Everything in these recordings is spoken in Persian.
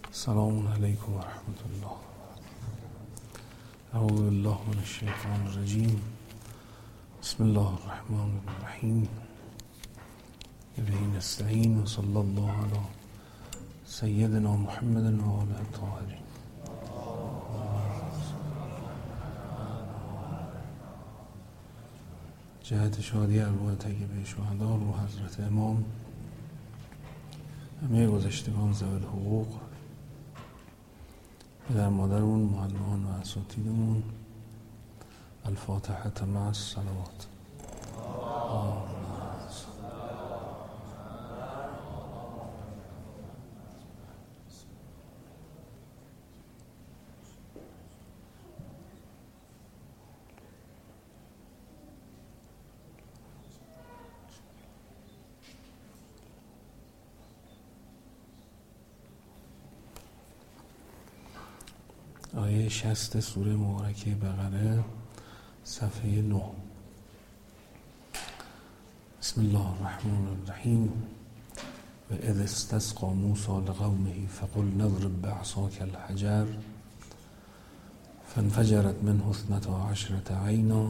السلام علیکم و رحمت الله. اعوذ بالله من الشیطان الرجیم. بسم الله الرحمن الرحیم. به نستعین و صلی الله علی سیدنا محمد و آله الطاهرین. جهت شادی ارواح طیبه شهدا رو حضرت امام، همه گذشتگان ذوی الحقوق، پدر مادرمون، معلمان و اساتیدمون. الفاتحه مع الصلوات. آیه 60 سوره مبارکه بقره، صفحه 9. بسم الله الرحمن الرحیم. و اذ استسقى موسی لقومه فقل نضرب بعصاك الحجر فانفجرت منه 12 عینا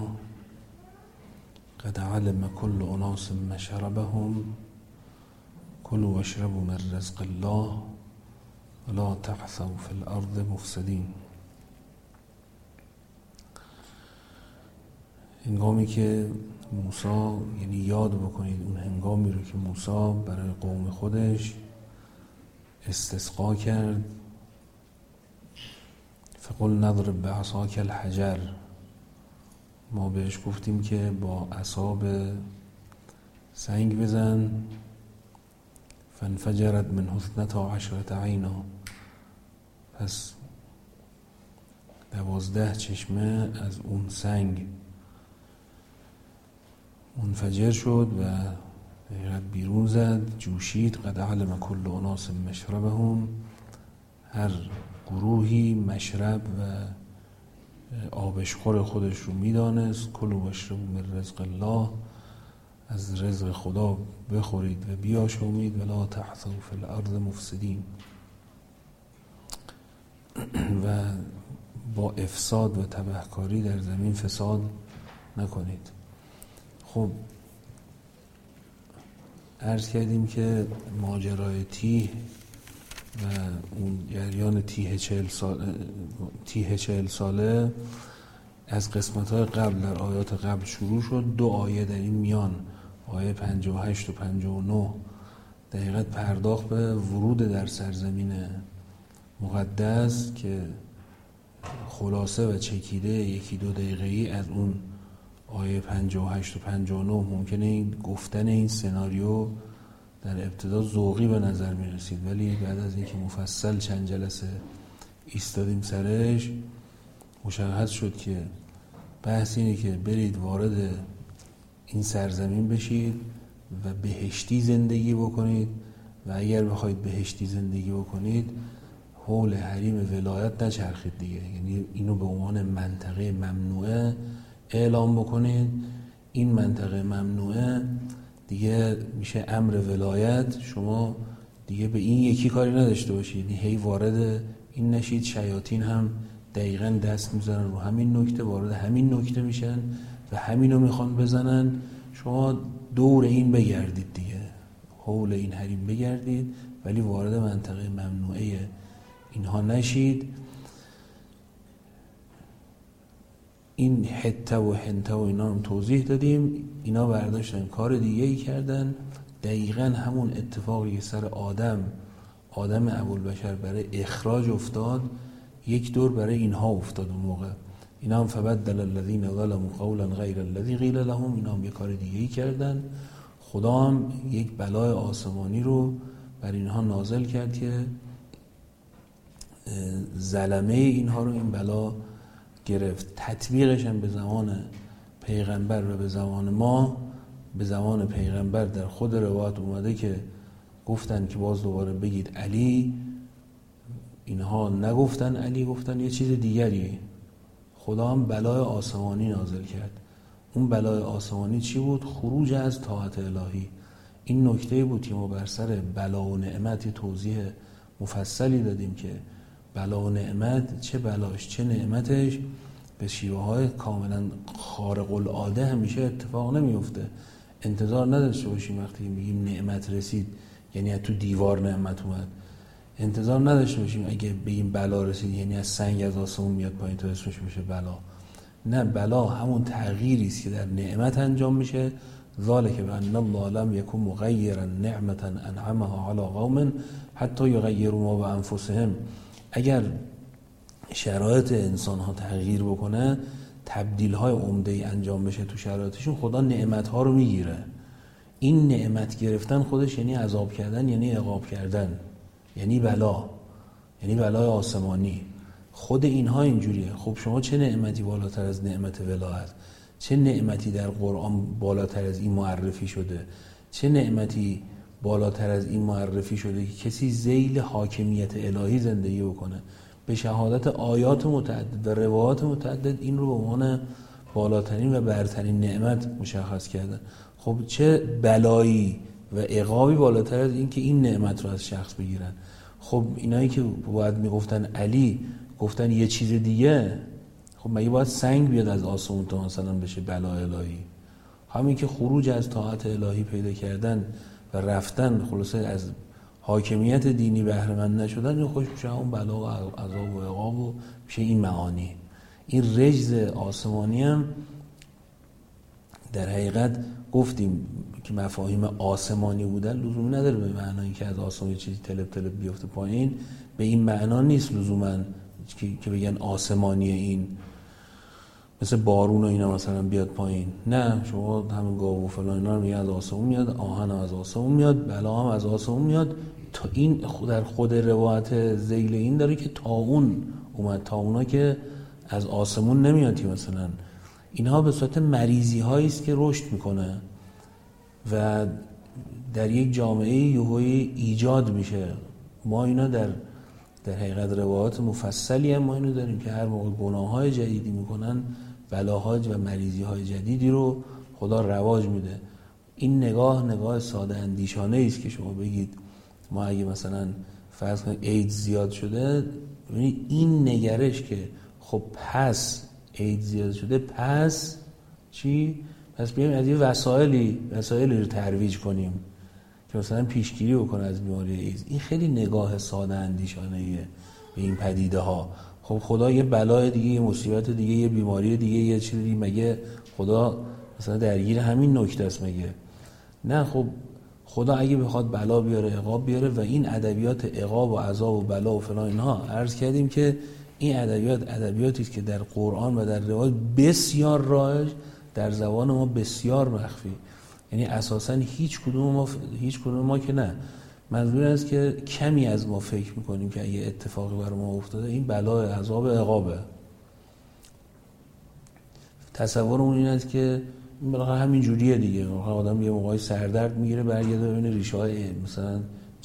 قد علم كل اناس مشربهم كلوا واشربوا من رزق الله ولا تعثوا في الارض مفسدین. هنگامی که موسی، یعنی یاد بکنید اون هنگامی رو که موسی برای قوم خودش استسقا کرد. فقل نضرب بعصاک الحجر، ما بهش گفتیم که با عصا به سنگ بزن. فانفجرت منه 12 عینا، پس 12 چشمه از اون سنگ منفجر شد و حقیقت بیرون زد، جوشید. قد علم كل اناس مشربهم، هر گروهی مشرب و آبشخور خودش رو میدانست. کلوا واشربوا من رزق الله، از رزق خدا بخورید و بیاشامید. ولا تعثوا فی الارض مفسدین، و با افساد و تبهکاری در زمین فساد نکنید. خب عرض کردیم که ماجرای تیه و اون جریان تیه 40 ساله از قسمت‌های قبل در آیات قبل شروع شد. 2 آیه در این میان، آیه 58 و 59، دقیقاً پرداخت به ورود در سرزمین مقدس که خلاصه و چکیده 1-2 دقیقه‌ای از اون آیه 58 و 59 ممکنه این گفتن این سناریو در ابتدا ذوقی به نظر می رسید، ولی بعد از اینکه مفصل چند جلسه ایستادیم سرش، مشخص شد که بحث اینه که برید وارد این سرزمین بشید و بهشتی زندگی بکنید، و اگر بخواید بهشتی زندگی بکنید حول حریم ولایت نچرخید دیگه. یعنی اینو به عنوان منطقه ممنوعه اعلام بکنید. این منطقه ممنوعه دیگه میشه امر ولایت، شما دیگه به این یکی کاری نداشته باشید، هی وارد این نشید. شیاطین هم دقیقاً دست میزنن رو همین نکته، وارد همین نکته میشن و همینو میخوان بزنن. شما دور این بگردید دیگه، حول این حریم بگردید، ولی وارد منطقه ممنوعه اینها نشید. این حته و حنته و اینا رو توضیح دادیم. اینا برداشتن کار دیگه ای کردن، دقیقاً همون اتفاقی که سر آدم ابوالبشر برای اخراج افتاد، یک دور برای اینها افتاد. اون موقع اینا هم فبدل الذین ظلموا قولا غیر الذی قیل لهم، اینا هم یک کار دیگه ای کردن. خدا هم یک بلای آسمانی رو بر اینها نازل کرد که ظلمه اینها رو این بلا گرفت. تطبیقش هم به زمان پیغمبر و به زمان ما، به زمان پیغمبر در خود روایت اومده که گفتن که باز دوباره بگید علی، اینها نگفتن علی، گفتن یه چیز دیگری. خدا هم بلای آسمانی نازل کرد. اون بلای آسمانی چی بود؟ خروج از طاعت الهی. این نکته بود که ما بر سر بلا و نعمت توضیح مفصلی دادیم که بلا و نعمت، چه بلاش چه نعمتش به شیوه‌های کاملا خارق العاده همیشه اتفاق نمیفته. انتظار نداشته باشیم وقتی میگیم نعمت رسید یعنی از تو دیوار نعمت اومد. انتظار نداشته باشیم اگه بگیم بلا رسید یعنی از سنگ از آسمون میاد پایین تا اسمش بشه بلا. نه، بلا همون تغییری است که در نعمت انجام میشه. ذالک بان الله لم یکن مغیرا نعمتا انعمها علی قوم حتی یغیروا ما بانفسهم. اگر شرایط انسان ها تغییر بکنه، تبدیل های عمده ای انجام بشه تو شرایطشون، خدا نعمت ها رو میگیره. این نعمت گرفتن خودش یعنی عذاب کردن، یعنی عقاب کردن، یعنی بلا، یعنی بلای آسمانی. خود اینها اینجوریه. خب شما چه نعمتی بالاتر از نعمت ولایت؟ چه نعمتی در قرآن بالاتر از این معرفی شده؟ چه نعمتی بالاتر از این معرفی شده که کسی ذیل حاکمیت الهی زندگی بکنه؟ به شهادت آیات متعدد و روایات متعدد این رو به عنوان بالاترین و برترین نعمت مشخص کردن. خب چه بلایی و عقابی بالاتر از این که این نعمت رو از شخص بگیرن؟ خب اینایی که باید میگفتن علی گفتن یه چیز دیگه، خب مگه باید سنگ بیاد از آسمون تا مثلا بشه بلا الهی؟ همین که خروج از طاعت الهی پیدا کردن و رفتن خلاصه از حاکمیت دینی بهره مند نشدن، این خوش میشه اون بلا و عذاب و عقاب و میشه این معانی. این رجز آسمانی هم در حقیقت گفتیم که مفاهیم آسمانی بودن لزومی نداره به معنای که از آسمان چیزی تلپ بیفته پایین. به این معنا نیست لزوما که بگن آسمانی این مثل بارون و اینا مثلا بیاد پایین. نه، شما همین گاو و فلان اینا رو میگن از آسمون میاد، آهن هم از آسمون میاد، بلا هم از آسمون میاد. تا این در خود روایت ذیل این داره که طاعون اومد. طاعونا که از آسمون نمیاد که مثلا اینها به صورت مریضی هایی است که رشد میکنه و در یک جامعه یهویی ایجاد میشه. ما اینا در حقیقت روایات مفصلی هم ما اینو داریم که هر موقع گناه‌های جدیدی میکنن، بلاها و مریضی‌های جدیدی رو خدا رواج میده. این نگاه ساده اندیشانه است که شما بگید ما اگه مثلا فرض کنید ایدز زیاد شده، ببینید این نگرش که خب پس ایدز زیاد شده، پس چی؟ پس بیایم از یه وسایلی رو ترویج کنیم که مثلا پیشگیری بکنه از بیماری ایدز. این خیلی نگاه ساده اندیشانه‌ایه به این پدیده ها. خب خدا یه بلای دیگه، یه مصیبت دیگه، یه بیماری دیگه، یه چیز دیگه، مگه خدا مثلا درگیر همین نکته است مگه؟ نه، خب خدا اگه بخواد بلا بیاره، عقاب بیاره و این ادبیات عقاب و عذاب و بلا و فلان اینها، عرض کردیم که این ادبیاتی است که در قرآن و در روایات بسیار رایج، در زبان ما بسیار مخفی. یعنی اساساً هیچ کدوم ما که نه، منظور است که کمی از ما فکر میکنیم که اگه اتفاقی بر ما افتاده این بلا، عذاب، عقابه. تصورمون این است که بالاخره همین جوریه دیگه. آدم یه موقعی سردرد میگیره، برگرده ببینه ریشه های مثلا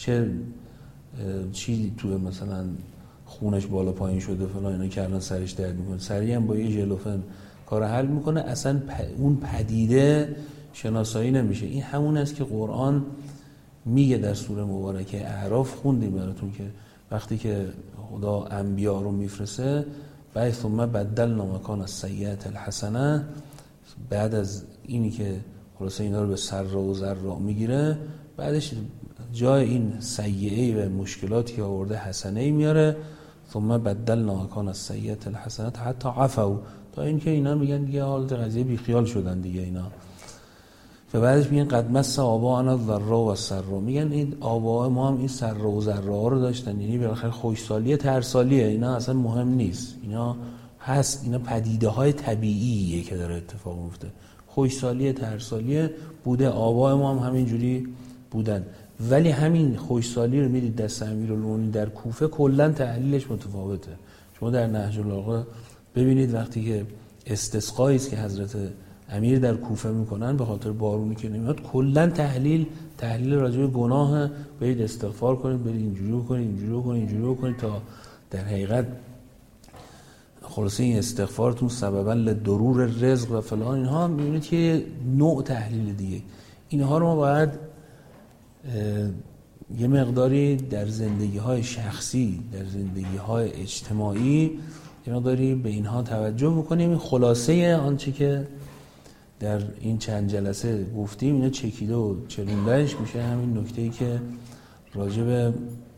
چی تو مثلا خونش بالا پایین شده فلان اینا که الان سرش درد میکنه، سریع هم با یه ژلوفن کار حل میکنه، اصلا اون پدیده شناسایی نمیشه. این همون است که قرآن میگه در سوره مبارکه اعراف، خوندیم براتون که وقتی که خدا انبیا رو میفرسته، بعد ثم بدلنا مکان السیئة الحسنه، بعد از اینی که خلاصه اینا رو به سر و ضرا میگیره، بعدش جای این سیئه و مشکلاتی آورده حسنه میاره. ثم بدلنا مکان السیئة الحسنه حتی عفوا، تا اینکه اینا میگن دیگه حالت قضیه بیخیال شدن دیگه اینا. و بعدش میگن قد مس آباءنا الضراء والسراء، میگن این آباء ما هم این سر و ضرا رو داشتن، یعنی بالاخره خوشسالیه ترسالیه، اینا اصلا مهم نیست، اینا هست، اینا پدیده های طبیعیه که داره اتفاق میفته. خوشسالیه ترسالیه بوده، آباء ما هم همین جوری بودن. ولی همین خوشسالی رو میدید دست امیرالمومنین در کوفه کلا تحلیلش متفاوته. شما در نهج البلاغه ببینید وقتی که استسقایی است که حضرت امیر در کوفه میکنن به خاطر بارونی که نمیاد، کلا تحلیل راجع به گناه، برید استغفار کنید، برید اینجوری بکنید تا در حقیقت خلاصه این استغفارتون سببا لدرور رزق و فلان اینها، میبینید که نوع تحلیل دیگه. اینها رو ما باید یه مقداری در زندگی‌های شخصی، در زندگی‌های اجتماعی یه مقداری به اینها توجه بکنیم. این خلاصه آنچه که در این چند جلسه گفتیم اینا چکیده و چلوندهش میشه همین نکته‌ای که راجع به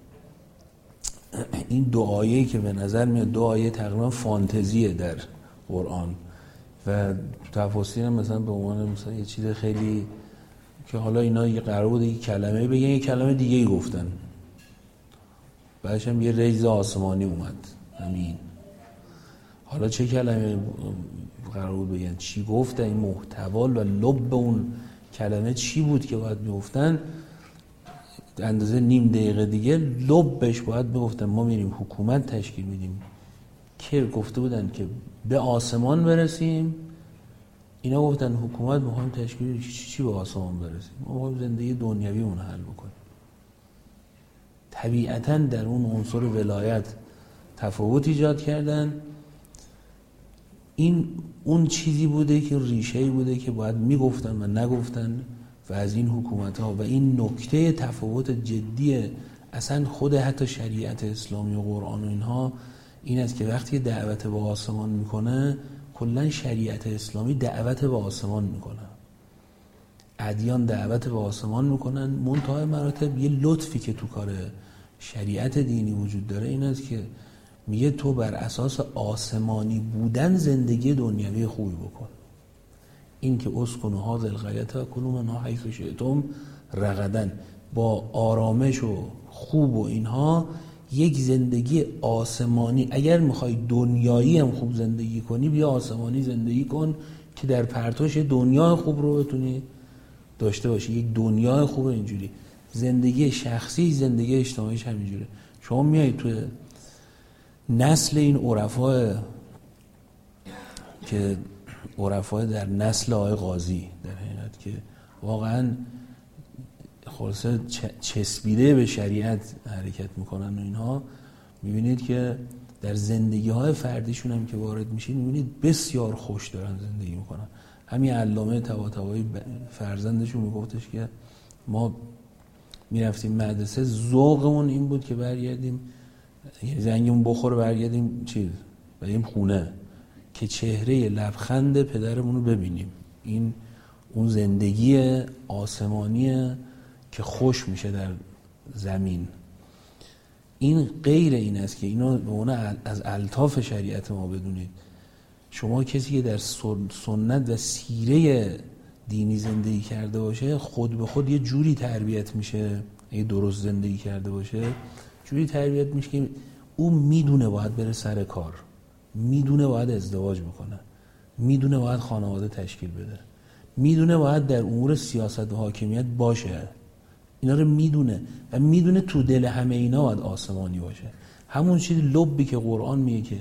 این دو آیه‌ای که به نظر میاد دو آیه تقریبا فانتزیه در قرآن و تفاسیر هم مثلا به عنوان مثلا یه چیز خیلی که حالا اینا یه قرار بوده یه کلمه بگن یه کلمه دیگه ای گفتن، بعدش هم یه ریز آسمانی اومد همین. حالا چه کلمه قرار بود بگن، چی گفتن، این محتوا و لب اون کلمه چی بود که باید میگفتن، اندازه نیم دقیقه دیگه لبش باید میگفتن ما میریم حکومت تشکیل میدیم. که گفته بودن که به آسمان برسیم، اینا گفتن حکومت میخوایم تشکیل چی به آسمان برسیم، ما میخوایم زندگی دنیوی اون حل بکنیم. طبیعتاً در اون عنصر ولایت تفاوت ایجاد کردن. این اون چیزی بوده که ریشه‌ای بوده که باید میگفتن و نگفتن و از این حکومت‌ها و این نکته تفاوت جدی اصلا خود حتی شریعت اسلامی و قرآن و اینها این است که وقتی دعوت به آسمان میکنه کلا شریعت اسلامی دعوت به آسمان میکنه، ادیان دعوت به آسمان میکنن. منتهای مراتب یه لطفی که تو کار شریعت دینی وجود داره این است که میگه تو بر اساس آسمانی بودن زندگی دنیوی خوبی بکن. این که اسکنوا هذه القریة و کلوا منها حیث شئتم رغدا، با آرامش و خوب و اینها یک زندگی آسمانی. اگر میخوای دنیایی هم خوب زندگی کنی بیا آسمانی زندگی کن که در پرتوش دنیا خوب رو بتونی داشته باشی. یک دنیا خوب اینجوری، زندگی شخصی زندگی اجتماعیش همینجوره. شما میایید توی نسل این عرفای در نسل آقای قاضی در حقیقت که واقعا خلاصه چسبیده به شریعت حرکت میکنن و اینها، میبینید که در زندگی های فردیشون هم که وارد میشید میبینید بسیار خوش دارن زندگی میکنن. همین علامه طباطبایی فرزندشون میگفتش که ما میرفتیم مدرسه ذوقمون این بود که برگردیم زنگمون بخوره برگردیم بریم خونه که چهره لبخند پدرمون رو ببینیم. این اون زندگی آسمانیه که خوش میشه در زمین. این غیر این است که اینو به اون از الطاف شریعت ما بدونید. شما کسی که در سنت و سیره دینی زندگی کرده باشه خود به خود یه جوری تربیت میشه، اگه درست زندگی کرده باشه جوری تربیت میشه که او میدونه باید بره سر کار، میدونه باید ازدواج بکنه، میدونه باید خانواده تشکیل بده، میدونه باید در امور سیاست و حاکمیت باشه. اینا رو میدونه و میدونه تو دل همه اینا باید آسمانی باشه. همون چیز لبی که قرآن میگه که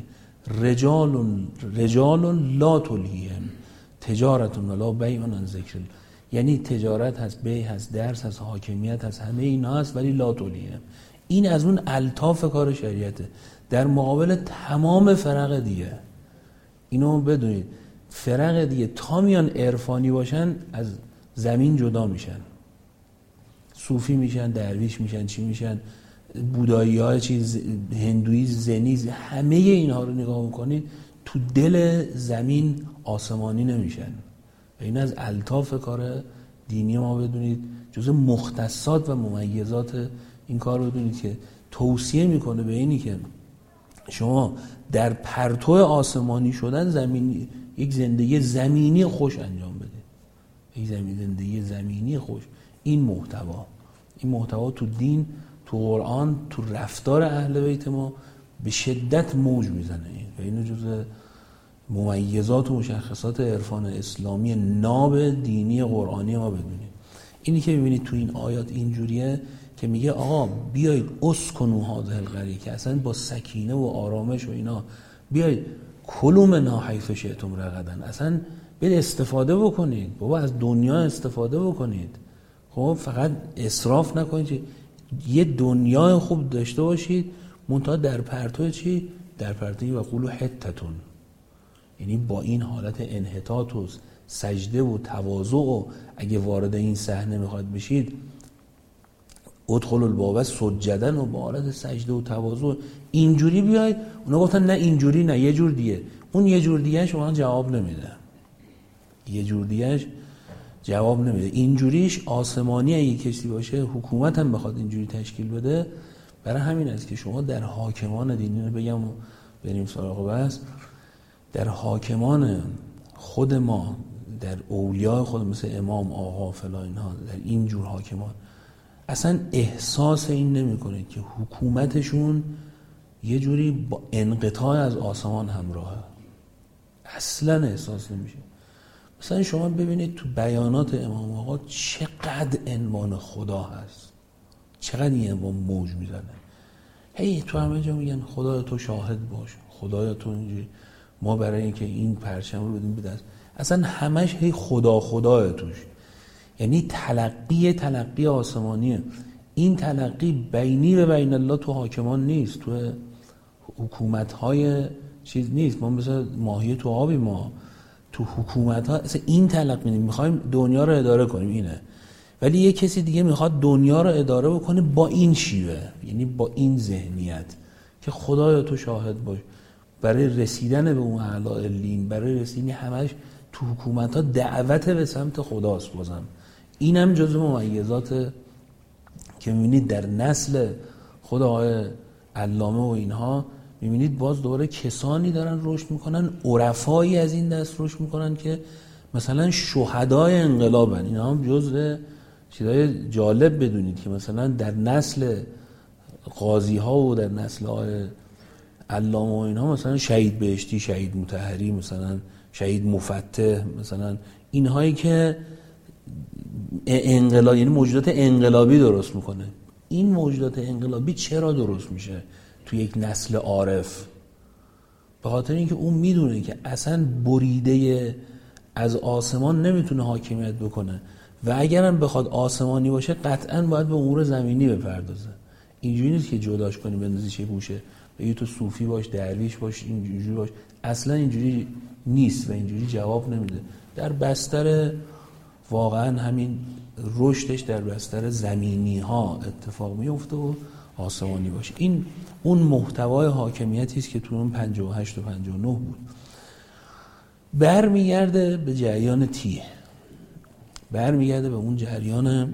رجال لا تلهیهم تجارت ولا بیع عن ذکر الله، یعنی تجارت هست، بیع هست، درس هست، حاکمیت هست، همه اینا هست ولی لا تلهیهم. این از اون الطاف کار شریعته در مقابل تمام فرق دیگه. اینو بدونید، فرق دیگه تا میان عرفانی باشن از زمین جدا میشن، صوفی میشن، درویش میشن، چی میشن، بودایی ها، چیز هندویی، زنی، همه اینها رو نگاه میکنید تو دل زمین آسمانی نمیشن. و این از الطاف کار دینی ما بدونید، جزء مختصات و ممیزات این کار رو بدونید که توصیه میکنه به اینی که شما در پرتو آسمانی شدن زمینی یک زندگی زمینی خوش انجام بده. یک زندگی زمینی خوش. این محتوا تو دین، تو قرآن، تو رفتار اهل بیت ما به شدت موج میزنه. و اینو جزء ممیزات و مشخصات عرفان اسلامی ناب دینی قرآنی ما بدونید. اینی که میبینید تو این آیات اینجوریه که میگه آقا بیایید اسکنوا هذه القریة، که اصلا با سکینه و آرامش و اینا بیایید کلوا منها حیث شئتم رغدا، اصلا برید استفاده بکنید، بابا از دنیا استفاده بکنید. خب فقط اسراف نکنید، یه دنیا خوب داشته باشید، منتها در پرتو چی؟ در پرتوی و قولوا حطة، یعنی با این حالت انحطاط و سجده و تواضع و اگه وارد این صحنه میخواد بشید ادخل الباب سجدن و با حالت سجده و تواضع اینجوری بیاید. اونا گفتن نه اینجوری نه، یه جور دیگه. اون یه جور دیگه شما جواب نمیده، یه جور دیگه جواب نمیده. اینجوریش آسمانی اگه کسی باشه، حکومت هم بخواد اینجوری تشکیل بده. برای همین است که شما در حاکمان دینی رو بگم و بریم سراغ بحث، در حاکمان خود ما، در اولیاء خود مثل امام آقا فلان اینها، در این جور حاکمان اصلا احساس این نمیکنه که حکومتشون یه جوری با انقطاع از آسمان همراهه، اصلا احساس نمیشه. مثلا شما ببینید تو بیانات امام آقا چقدر عنوان خدا هست، چقدر این عنوان موج میزنه. هی تو همه جا میگن خدایا تو شاهد باش، خدایا تو اینجوری. ما برای اینکه این پرچم رو بدیم به دست، اصلا همش هی خدا خداه توش، یعنی تلقی آسمانیه. این تلقی بینی و بین الله تو حاکمان نیست، تو حکومت‌های چیز نیست. ما مثلا ماهی تو آبی، ما تو حکومت‌ها اصلا این تلقی نیست. می‌خوایم دنیا رو اداره کنیم اینه، ولی یه کسی دیگه میخواد دنیا رو اداره بکنه با این شیوه، یعنی با این ذهنیت که خدایا تو شاهد باش. برای رسیدن به اون اعلی علین، برای رسیدن همش تو حکومت‌ها دعوت به سمت خداست. بازم اینم جزو ممیزات که می‌بینید در نسل خود آقای علامه و اینها، می‌بینید باز دوباره کسانی دارن رشد میکنن، عرفایی از این دست رشد میکنن که مثلا شهدای انقلابن. اینا هم جزء چیزای جالب بدونید که مثلا در نسل قاضی ها و در نسل آقای علامه و اینها مثلا شهید بهشتی، شهید مطهری، مثلا شهید مفتح، مثلا اینهایی که انقلاب، یعنی موجودات انقلابی درست میکنه. این موجودات انقلابی چرا درست میشه تو یک نسل عارف؟ به خاطر اینکه اون میدونه که اصلا بریده از آسمان نمیتونه حاکمیت بکنه و اگرم بخواد آسمانی باشه قطعاً باید به امور زمینی بپردازه. اینجوری نیست که جداش کنی بندازی چه گوشه، بگی تو صوفی باش، درویش باش، اینجوری باش. اصلا اینجوری نیست و اینجوری جواب نمیده. در بستر واقعاً همین رشدش در بستر زمینی ها اتفاق میفته و آسمانی باشه. این اون محتوای حاکمیتی است که تو اون 58 و 59 بود. برمیگرده به جریان تیه، برمیگرده به اون جریان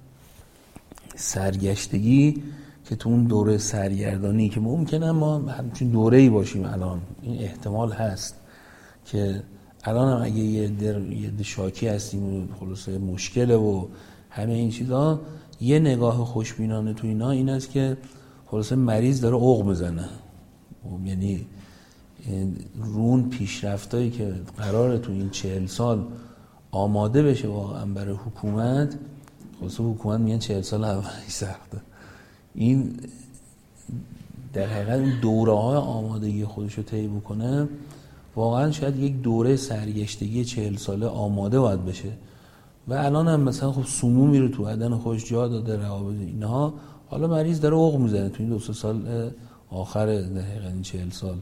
سرگشتگی که تو اون دوره سرگردانی که ممکنه ما همچین دوره‌ای باشیم الان، این احتمال هست که الان هم اگه یه شاکی هستیم و خلاصه مشکله و همه این چیزا، یه نگاه خوشبینانه تو اینا این است که خلاصه مریض داره عق میزنه، یعنی رون پیشرفتایی که قراره تو این 40 سال آماده بشه واقعا برای حکومت، خلاصه حکومت میگن 40 سال اولی سخته. این در حقیقت این دوره‌های آمادگی خودش رو طی بکنه، واقعا شاید یک دوره سرگشتگی 40 ساله آماده باید بشه. و الان هم مثلا خب سمومی رو تو بدن خودش جا داده، روابط اینها، حالا مریض داره عق میزنه تو این 2-3 سال آخر در حقیقت این 40 سال.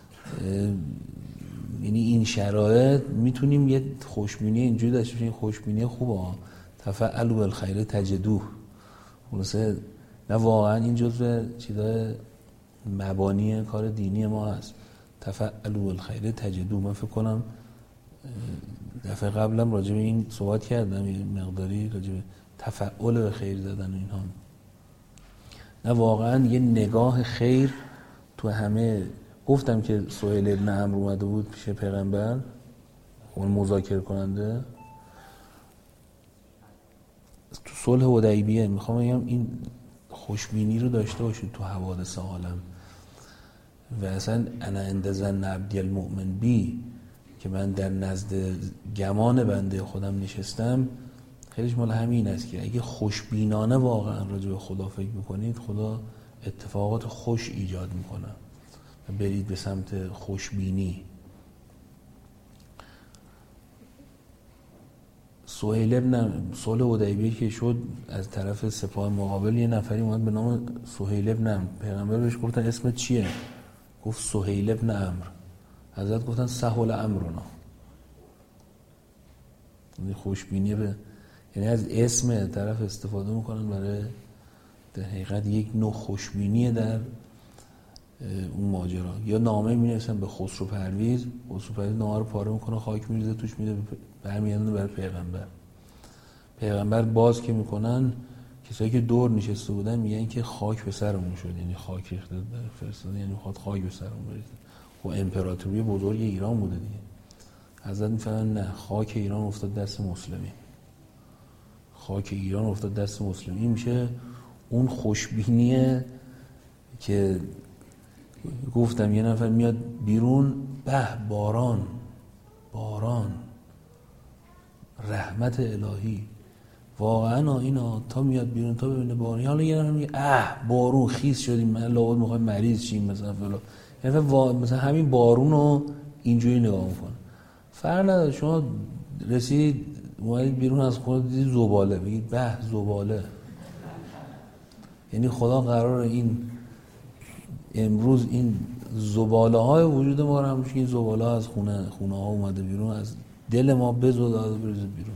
یعنی این شرایط میتونیم یه خوشبینی اینجوری داشته باشیم، خوشبینی خوبه، تفعلوا بالخیر تجدوه. خلاصه نه واقعا این جزء چیزای مبانی کار دینی ما هست، تفعلوا بالخیر تجدوه. من فکر کنم دفعه قبلم راجع به این صحبت کردم، یه مقداری راجع به تفعل به خیر زدن اینها. نه واقعا یه نگاه خیر تو همه. گفتم که سهیل ابن عمرو اومده بود پیش پیغمبر، اون مذاکره کننده تو صلح حدیبیه. میخوام بگم این خوشبینی رو داشته باشید تو حوادث عالم. و اصلا انا عند ظن عبدی المؤمن بی، که من در نزد گمان بنده خودم نشستم، خیلیش مال همین است که اگه خوشبینانه واقعا راجع به خدا فکر میکنید، خدا اتفاقات خوش ایجاد میکنه. برید به سمت خوشبینی. سهیل ابن صلح حدیبیه که شد، از طرف سپاه مقابل یه نفری اومد به نام سهیل ابن عمرو. پیغمبر بهش گفتن اسمت چیه؟ گفت سهیل ابن عمرو. حضرت گفتن سهل امرنا. یعنی خوشبینی به، یعنی از اسم طرف استفاده میکنن برای در حقیقت یک نوع خوشبینیه در اون ماجرا. یا نامه می‌نویسن به خسرو پرویز نامه رو پاره میکنه، خاک میریزه توش، میده برمیگردونه برای پیغمبر باز که میکنن کسایی که دور نشسته بودن میگن که خاک به سرمون شد، یعنی خاک ریخته در فرستاده، یعنی میخواد خاک به سرمون بریزه. خب امپراتوری بزرگ ایران بوده دیگه. حضرت میفرمایند نه، خاک ایران افتاد دست مسلمین، خاک ایران افتاد دست مسلمین. میشه اون خوشبینیه که گفتم یه نفر میاد بیرون، به باران رحمت الهی، واقعا اینا تا میاد بیرون تا ببینه بارون. حالا یه نفر میگه بارون خیس شدیم، من لابد میخوایم مریض شیم مثلا فلان، یعنی مثلا همین بارون رو اینجوری نگاه میکنه. فرق نداره شما رسید اومدید بیرون از خونه دیدید زباله، بگید به زباله، یعنی خدا قراره این امروز این زباله های وجود ما رو همونش که این زباله ها از خونه ها اومده بیرون، از دل ما بزود بریزه بیرون.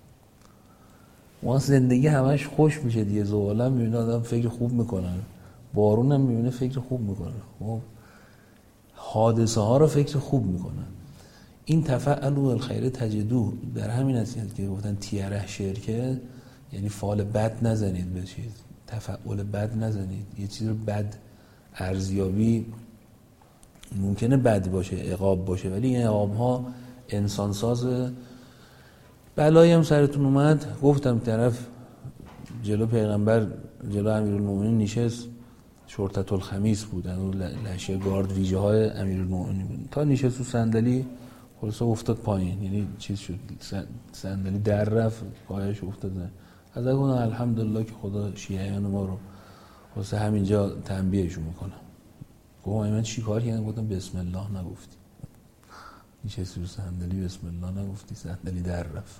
ما زندگی همش خوش میشه دیگه. زباله هم میبینه آدم فکر خوب میکنه، بارون هم میبینه فکر خوب میکنه، خب حادثه ها رو فکر خوب میکنه. این تفعلوا الخیر تجدوه، در همین است که گفتن تیره شرکه، یعنی فال بد نزنید به چیز، تفعول بد نزنید. یه چیز رو بد ارزیابی ممکنه بد باشه، عقاب باشه، ولی این عقاب ها انسان سازه. بلایی هم سرتون اومد، گفتم طرف جلو پیغمبر، جلو امیرالمومنین نشست، شرطة الخمیس بود، اون لشه گارد ویژه های امیرالمومنین بود، تا نشست تو صندلی خلاصه افتاد پایین، یعنی چیز شد، صندلی در رفت، پایش افتاد. از اون الحمدلله که خدا شیعیان ما رو خلاصه همینجا تنبیهشون میکنه. گفتم من چی کار کردم؟ گفتم بسم الله نگفتی، نشستی رو صندلی بسم الله نگفتی، صندلی در رفت.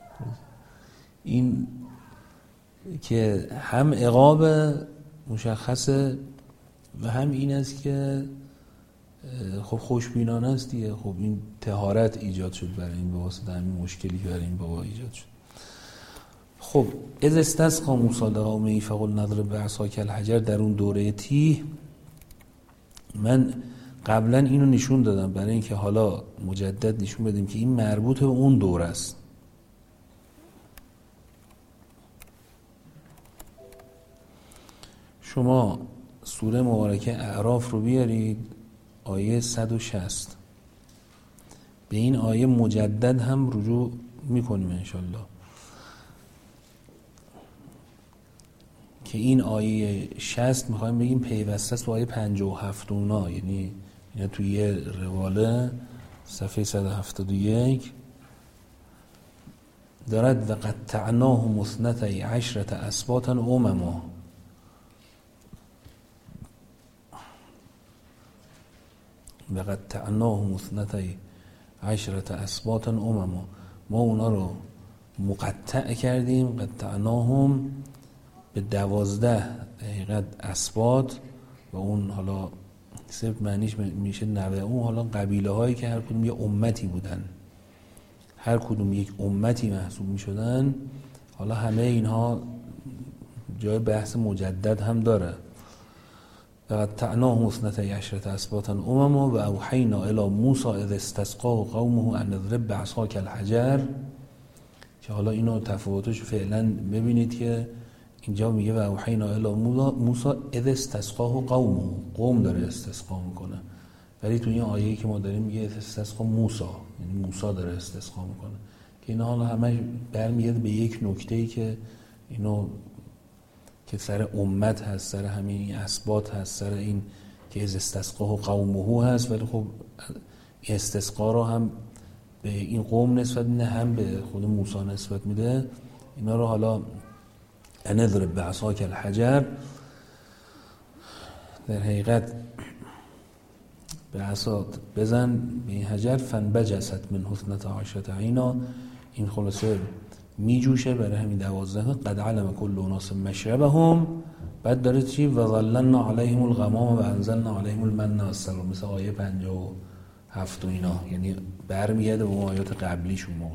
این که هم عقاب مشخصه و هم این است که خب خوشبینانه است دیگه. خب این طهارت ایجاد شد برای این، به واسطه همین مشکلی که برای این بابا ایجاد شد. خب اذ استسقی موسی لقومه فقل نضرب بعصاک الحجر، در اون دوره تیه من قبلا اینو نشون دادم برای اینکه حالا مجدد نشون بدیم که این مربوط به اون دوره است. شما سوره مبارکه اعراف رو بیارید، آیه 160، به این آیه مجدد هم رجوع میکنیم انشالله که این آیه 60 میخوایم بگیم پیوسته است با آیه 57 اونا، یعنی اینا توی یه رواله صفحه 171 دارد و قطعناهم اثنتی عشرة اسباطا امما، و قطعناهم اثنتی عشرة اسباطا امما، ما اونا رو مقطع کردیم، قطعناهم به 12 حقیقت اسباط، و اون حالا صرف معنیش میشه نوع، اون حالا قبیله هایی که هر کدوم یه امتی بودن، هر کدوم یک امتی محسوب میشدن. حالا همه اینها جای بحث مجدد هم داره. فقطعناهم اثنتی عشرة اسباطا امما و اوحینا الی موسی اذ استسقاه قومه ان اضرب بعصاک الحجر، که حالا اینو تفاوتش فعلا ببینید که اینجا میگه و اوحینا الی موسی اذ استسقاه قومه، قوم داره استسقا میکنه، ولی تو این آیه‌ای که ما داریم میگه استسقا موسی، یعنی موسی داره استسقا میکنه، که اینا حالا همه برمیگرده به یک نکته‌ای که اینو که سر امت هست، سر همین اسباط هست، سر این که از استسقاه قومه هست، ولی خب استسقا رو هم به این قوم نسبت میده، هم به خود موسی نسبت میده. اینا رو حالا انضرب بعصاک الحجر، در حقیقت به عصات بزن به این حجر، فانبجست من اثنتی عشرة عینا، این خلاصه می جوشه برای همین 12. قد علم کل اناس مشربهم، بعد داره چی؟ و ظللنا علیهم الغمام و انزلنا علیهم المن والسلوى، مثل آیه 57 و اینا، یعنی برمیگرده به آیات قبلیشون، موقع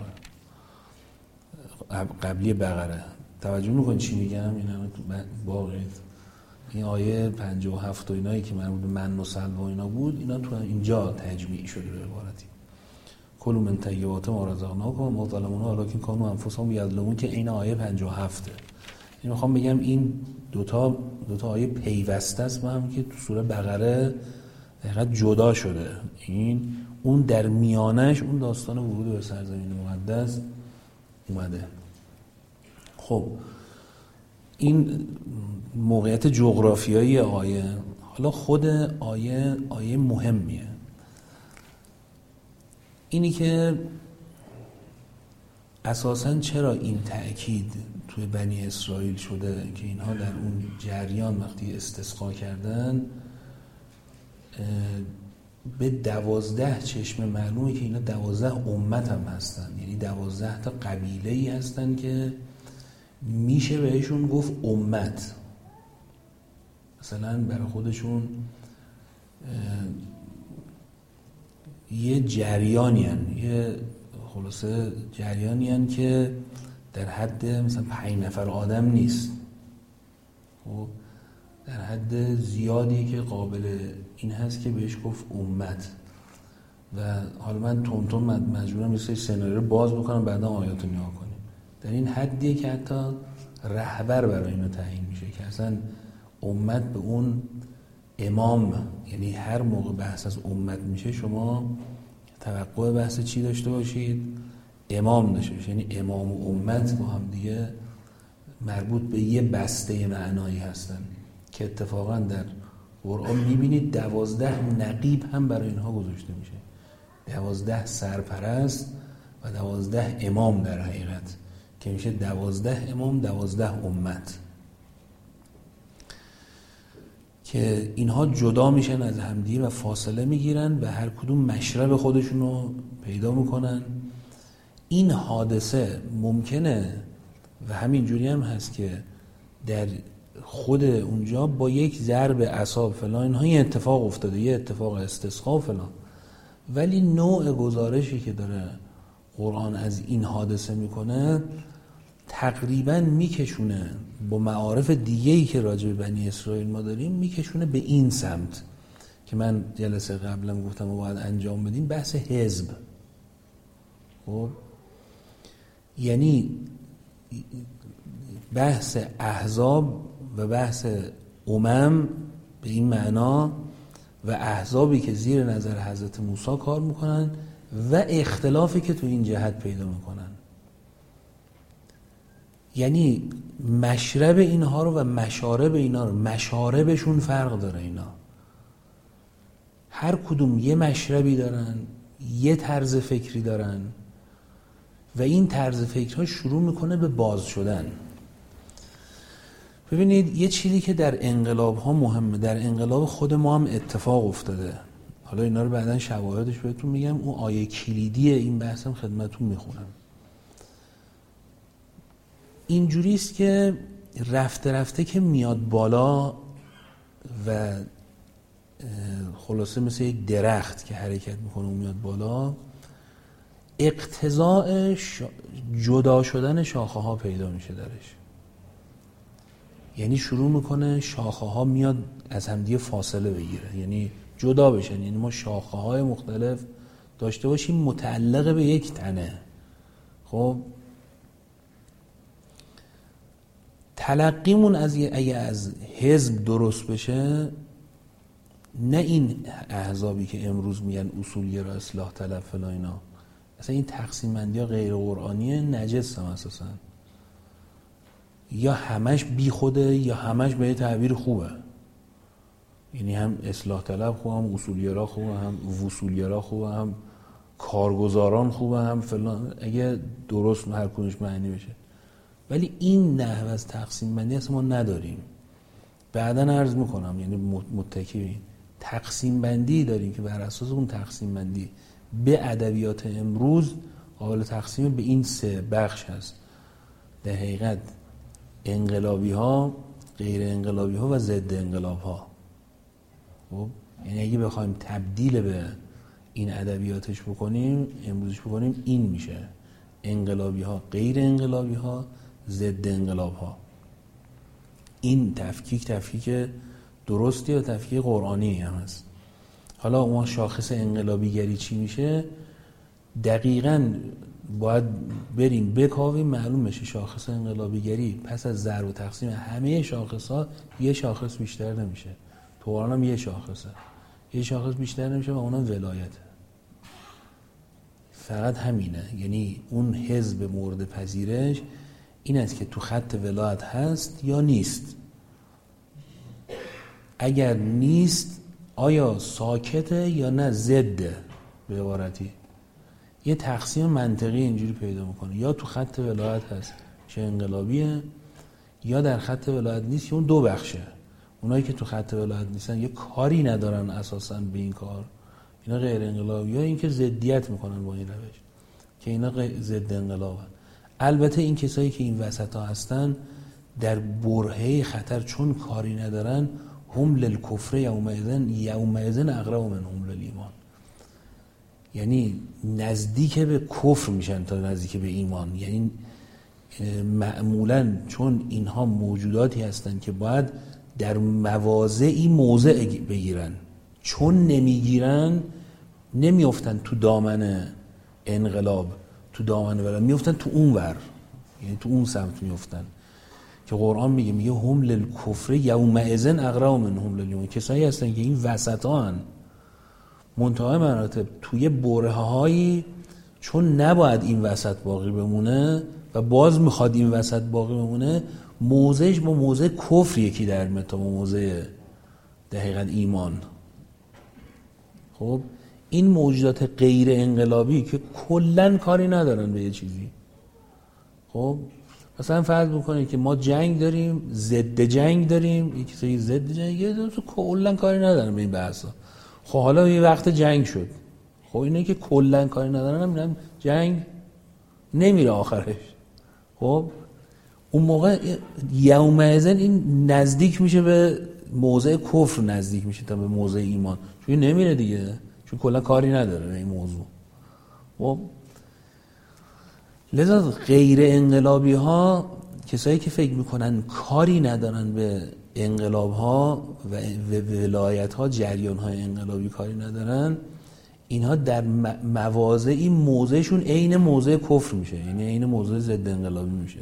قبلی بقره. توجه میکنید چی میگم؟ این همه باقی این آیه 57 و اینایی که مربوط به من و سلوا و اینا بود، اینا تو اینجا تجمیع شده به عبارتی کلوا من طیبات ما رزقناکم و ما ظلمونا ولکن کانوا انفسهم یظلمون که این آیه 57. این میخوام بگم این دوتا آیه پیوسته است با هم که تو سوره بقره دقیقاً جدا شده. این اون در میانش اون داستان ورود به سرزمین مقدس اومده. خب این موقعیت جغرافیایی آیه. حالا خود آیه مهمیه، اینی که اساساً چرا این تأکید توی بنی اسرائیل شده که اینها در اون جریان وقتی استسقا کردن به 12 چشم معلومه که اینا 12 امت هم هستن، یعنی 12 تا قبیله‌ای هستن که میشه بهشون گفت امت. مثلا برای خودشون یه جریانی یه خلاصه جریانی که در حد مثلا 5 نفر آدم نیست، خب در حد زیادی که قابل این هست که بهش گفت امت. و حالا من تونتون مجبورم یه سری سناریو رو باز بکنم بعدا آیات رو نگاه کنیم. در این حدیه که حتی رهبر برای اینو تعیین میشه که اصلا امت به اون امام، یعنی هر موقع بحث از امت میشه شما توقع بحث چی داشته باشید؟ امام داشته باشید. یعنی امام و امت با هم دیگه مربوط به یه بسته معنایی هستن که اتفاقا در قرآن میبینید 12 نقیب هم برای اینها گذاشته میشه، 12 سرپرست و 12 امام در حقیقت که میشه 12 امام 12 امت که اینها جدا میشن از همدیگه و فاصله میگیرن و هر کدوم مشرب خودشون رو پیدا میکنن. این حادثه ممکنه و همین جوری هم هست که در خود اونجا با یک ضرب اعصاب فلان اینها یه اتفاق افتاده، یه اتفاق استسقا فلان، ولی نوع گزارشی که داره قرآن از این حادثه میکنه تقریبا میکشونه با معارف دیگه‌ای که راجع به بنی اسرائیل ما داریم میکشونه به این سمت که من جلسه قبلم گفتم و باید انجام بدیم، بحث حزب. خب یعنی بحث احزاب و بحث امم به این معنا و احزابی که زیر نظر حضرت موسی کار میکنن و اختلافی که تو این جهت پیدا میکنن، یعنی مشرب اینها رو و مشارب اینا رو، مشاربشون فرق داره. اینا هر کدوم یه مشربی دارن، یه طرز فکری دارن و این طرز فکرها شروع میکنه به باز شدن. ببینید یه چیزی که در انقلاب ها مهمه، در انقلاب خود ما هم اتفاق افتاده، حالا اینا رو بعداً شواهدش بهتون میگم، اون آیه کلیدی این بحثم خدمتون میخونم. اینجوری است که رفته رفته که میاد بالا و خلاصه مثل یک درخت که حرکت میکنه و میاد بالا، اقتضاء جدا شدن شاخه ها پیدا میشه درش. یعنی شروع میکنه شاخه ها میاد از همدیگه فاصله بگیره، یعنی جدا بشن. یعنی ما شاخه های مختلف داشته باشیم متعلق به یک تنه. خب تلقیمون اگه از حزب درست بشه، نه این احزابی که امروز میگن اصولگرا اصلاح طلب فلان اینا، اصلا این تقسیم بندی ها غیر قرآنیه، نجس هم اساسا، یا همش بی خوده یا همش به تعبیر خوبه. یعنی هم اصلاح طلب خوبه، هم اصولگرا خوبه، هم وصولگرا خوبه، هم کارگزاران خوبه، هم فلان، اگه درست هر کدومش معنی بشه. ولی این نحو از تقسیم بندی اصلا ما نداریم. بعداً عرض میکنم، یعنی متکی تقسیم بندی داریم که بر اساس اون تقسیم بندی به ادبیات امروز قابل تقسیم به این 3 بخش هست. در حقیقت انقلابی ها، غیر انقلابی ها و ضد انقلاب ها. خب یعنی اگه بخوایم تبدیل به این ادبیاتش بکنیم، امروزش بکنیم، این میشه انقلابی ها، غیر انقلابی ها، ضد انقلاب ها. این تفکیک درستی یا تفکیک قرآنی هم هست. حالا اون شاخص انقلابیگری چی میشه دقیقاً باید بریم بکاویم معلوم بشه. شاخص انقلابیگری پس از ضرب و تقسیم همه شاخص‌ها یه شاخص بیشتر نمیشه. تو قرآن هم یه شاخص بیشتر نمیشه و اونم ولایته. فقط همینه. یعنی اون حزب مورد پذیرش این است که تو خط ولایت هست یا نیست. اگر نیست آیا ساکته یا نه ضده. به عبارتی یه تقسیم منطقی اینجوری پیدا میکنه، یا تو خط ولایت هست چه انقلابیه، یا در خط ولایت نیست. اون دو بخشه. اونایی که تو خط ولایت نیستن یه کاری ندارن اساساً به این کار، اینا غیر انقلابی، یا این که ضدیت میکنن با این روش که اینا ضد انقلابن. البته این کسایی که این وسط ها هستن در برهه خطر چون کاری ندارن هم للکفر یومئذ اقرب منهم للایمان، یعنی نزدیک به کفر میشن تا نزدیک به ایمان. یعنی معمولاً چون اینها موجوداتی هستن که باید در مواضعی موضع بگیرن، چون نمیگیرن نمیافتن تو دامن انقلاب، تو دامن ولایت میافتن تو اون ور، یعنی تو اون سمت میافتن که قرآن میگه هم للکفر یومئذ اقرب منهم للایمان. کسایی هستن که این وسطان منتهای مراتب توی برهه‌هایی چون نباید این وسط باقی بمونه و باز میخواد این وسط باقی بمونه، موضعش با موضع کفر یکی در متا، موضع دقیقاً ایمان. خب این موجودات غیر انقلابی که کلاً کاری ندارن به یه چیزی، خب مثلا فرض بکنید که ما جنگ داریم، ضد جنگ داریم، یکی سری ضد جنگ داریم، تو کلاً کاری ندارن به این بحثا. خب حالا یه وقت جنگ شد، خب اینه که کلاً کاری ندارن، هم جنگ نمیره آخرش. خب اون موقع یومئذ این نزدیک میشه به موضع کفر، نزدیک میشه تا به موضع ایمان، چون نمیره دیگه، چون کلا کاری نداره به این موضوع. خب لذا غیر انقلابی ها، کسایی که فکر میکنن کاری ندارن به انقلاب ها و ولایت ها، جریان های انقلابی کاری ندارن، اینها در مواضعی موضعشون عین موضع کفر میشه، یعنی عین موضع ضد انقلابی میشه.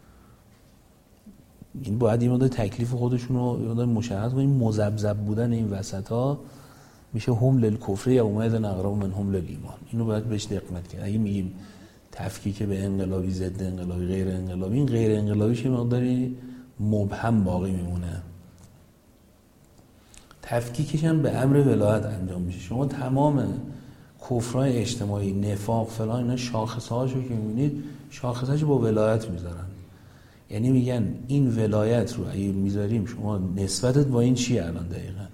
این باید این مقدار تکلیف خودشون رو یه مقدار مشخص کنن. این مذبذب بودن این وسط ها میشه هم للکفر یومئذ اقرب منهم للایمان. اینو باید بهش دقت کرد. اگه میگیم تفکیک به انقلابی، ضد انقلابی، غیر انقلابی، این غیر انقلابیش یه مقداری مبهم باقی میمونه. تفکیکش هم به امر ولایت انجام میشه. شما تمام کفرهای اجتماعی، نفاق فلان، اینا شاخصهاشو که میبینید شاخصهاشو با ولایت میذارن. یعنی میگن این ولایت رو اگه میذاریم شما نسبتت با این چیه الان دقیقاً؟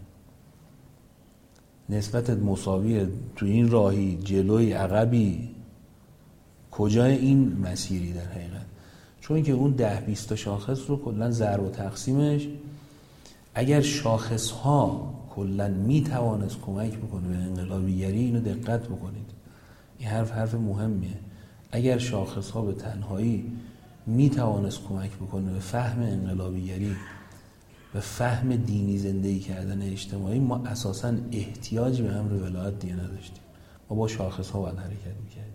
نسبتت مساویه تو این راهی، جلوی، عقبی، کجای این مسیری در حقیقت؟ چون که اون 10-20 تا شاخص رو کلا ضرب و تقسیمش، اگر شاخص ها کلا میتوانست کمک بکنه به انقلابیگری، اینو دقت بکنید، این حرف مهمیه. اگر شاخص ها به تنهایی میتوانست کمک بکنه به فهم انقلابیگری، به فهم دینی زندگی کردن اجتماعی، ما اساساً احتیاج به امر ولایت دیگه نداشتیم. ما با شاخص ها باید حرکت میکردیم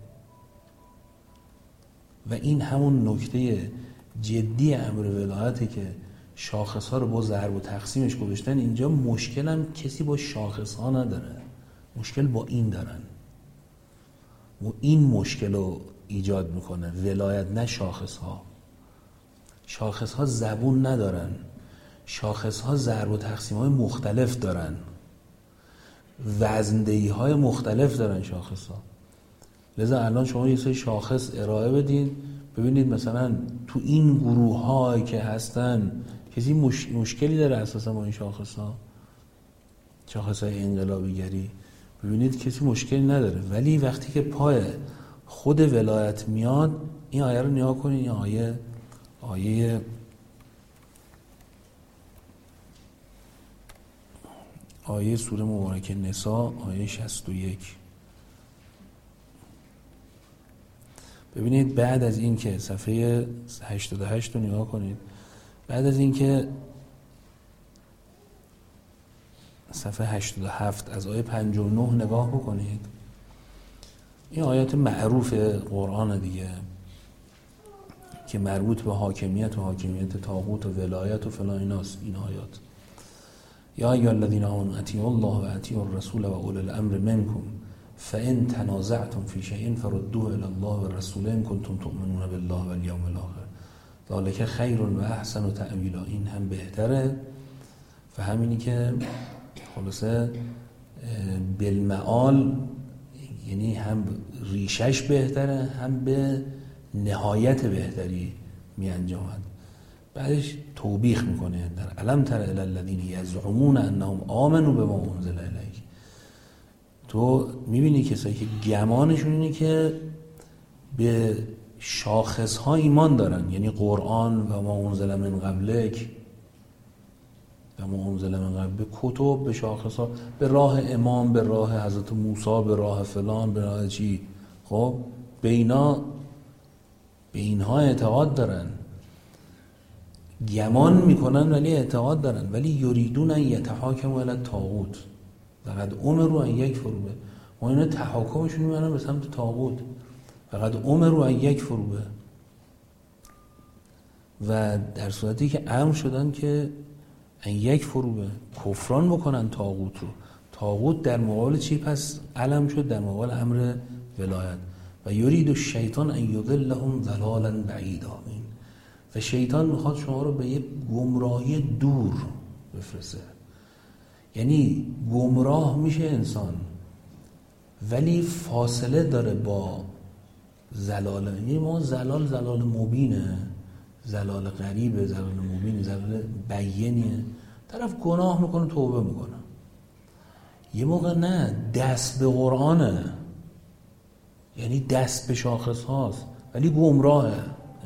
و این همون نکته جدی امر ولایته که شاخص ها رو با ضرب و تقسیمش گذاشتن اینجا. مشکل هم کسی با شاخص ها نداره، مشکل با این دارن و این مشکل رو ایجاد میکنه. ولایت نه شاخص ها. شاخص ها زبون ندارن، شاخص ها ضرب و تقسیم های مختلف دارن، وزندهی های مختلف دارن شاخص ها. لذا الان شما یه سری شاخص ارائه بدین، ببینید مثلا تو این گروه هایی که هستن کسی مشکلی داره اساسا با این شاخص ها، شاخص های انقلابیگری، ببینید کسی مشکلی نداره. ولی وقتی که پای خود ولایت میاد، این آیه رو نگاه کنید، این آیه سوره مبارکه نساء، آیه 61. ببینید بعد از این که صفحه 88 رو نگاه کنید، بعد از این که صفحه 87 از آیه 59 نگاه بکنید. این آیات معروف قرآن دیگه که مربوط به حاکمیت و حاکمیت طاغوت و ولایت و فلان ایناست. این آیات یا ایها الذین آمنوا اطیعوا الله و اطیعوا الرسول و اولی الامر منکم فان تنازعتم فی شیء فردوه الی الله و الرسول ان کنتم تؤمنون بالله و الیوم الاخر ذلک خیر و احسن تأویلا. این هم بهتره و همینی که خلاصه بالمعال، یعنی هم ریشش بهتره هم به نهایت بهتری می انجامد. بعدش توبیخ میکنه در الم تر الی الذین یزعمون انهم آمنوا بما انزل الیک. تو میبینی کسایی که گمانشون اینه که به شاخص ها ایمان دارن، یعنی قرآن و ما انزل من قبلک و ما انزل من قبل، به کتب، به شاخص ها، به راه امام، به راه حضرت موسی، به راه فلان، به راه چی، خب به اینها اعتقاد دارن، گمان میکنن ولی اعتقاد دارن. ولی یریدون ان یتحاکموا الی الطاغوت فقد امروا ان یکفروا به. ما اینا تحاکمشون میبرن به سمت طاغوت، فقد امروا ان یکفروا به. و در صورتی که امر شدن که ان یکفروا به، کفران بکنن طاغوت رو. طاغوت در مقابل چی پس علم شد؟ در مقابل امر ولایت. و یرید الشیطان ان یضلهم ضلالا بعیدا. و شیطان میخواد شما رو به یه گمراهی دور بفرسته. یعنی گمراه میشه انسان ولی فاصله داره با زلال. یعنی ما زلال مبینه، زلال غریبه، زلال مبینه، زلال بیینیه. طرف گناه میکنه توبه میکنه. یه موقع نه، دست به قرآنه، یعنی دست به شاخص هاست ولی گمراهه.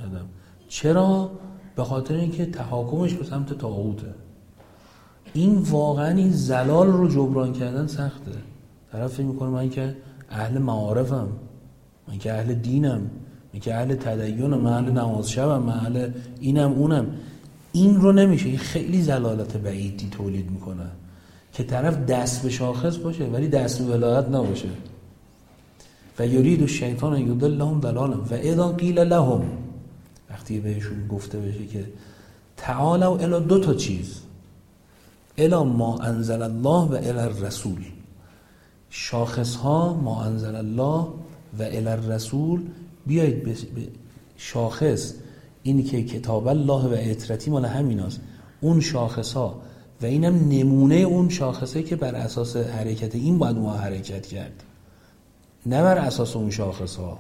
چرا؟ به خاطر اینکه تحاکمش به سمت طاغوته. این واقعا این زلال رو جبران کردن سخته. طرف فکر میکنه من که اهل معارفم، من که اهل دینم، من که اهل تدینم، من اهل نماز شبم، من اهل اینم اونم. این رو نمیشه. این خیلی زلالت بعیدی تولید میکنه که طرف دست به شاخص باشه ولی دست به ولایت نباشه. و یرید الشیطان ان یضلهم ضلالا و اذا قیل لهم، وقتی بهشون گفته بشه که تعالوا الی دو تا چیز، الی ما انزل الله و الی الرسول. شاخص ها ما انزل الله و الی الرسول. بیایید به شاخص اینی که کتاب الله و عترتی مال همیناست، اون شاخص ها و اینم نمونه اون شاخصه که بر اساس حرکت این باید ما حرکت کرد، نه بر اساس اون شاخص ها.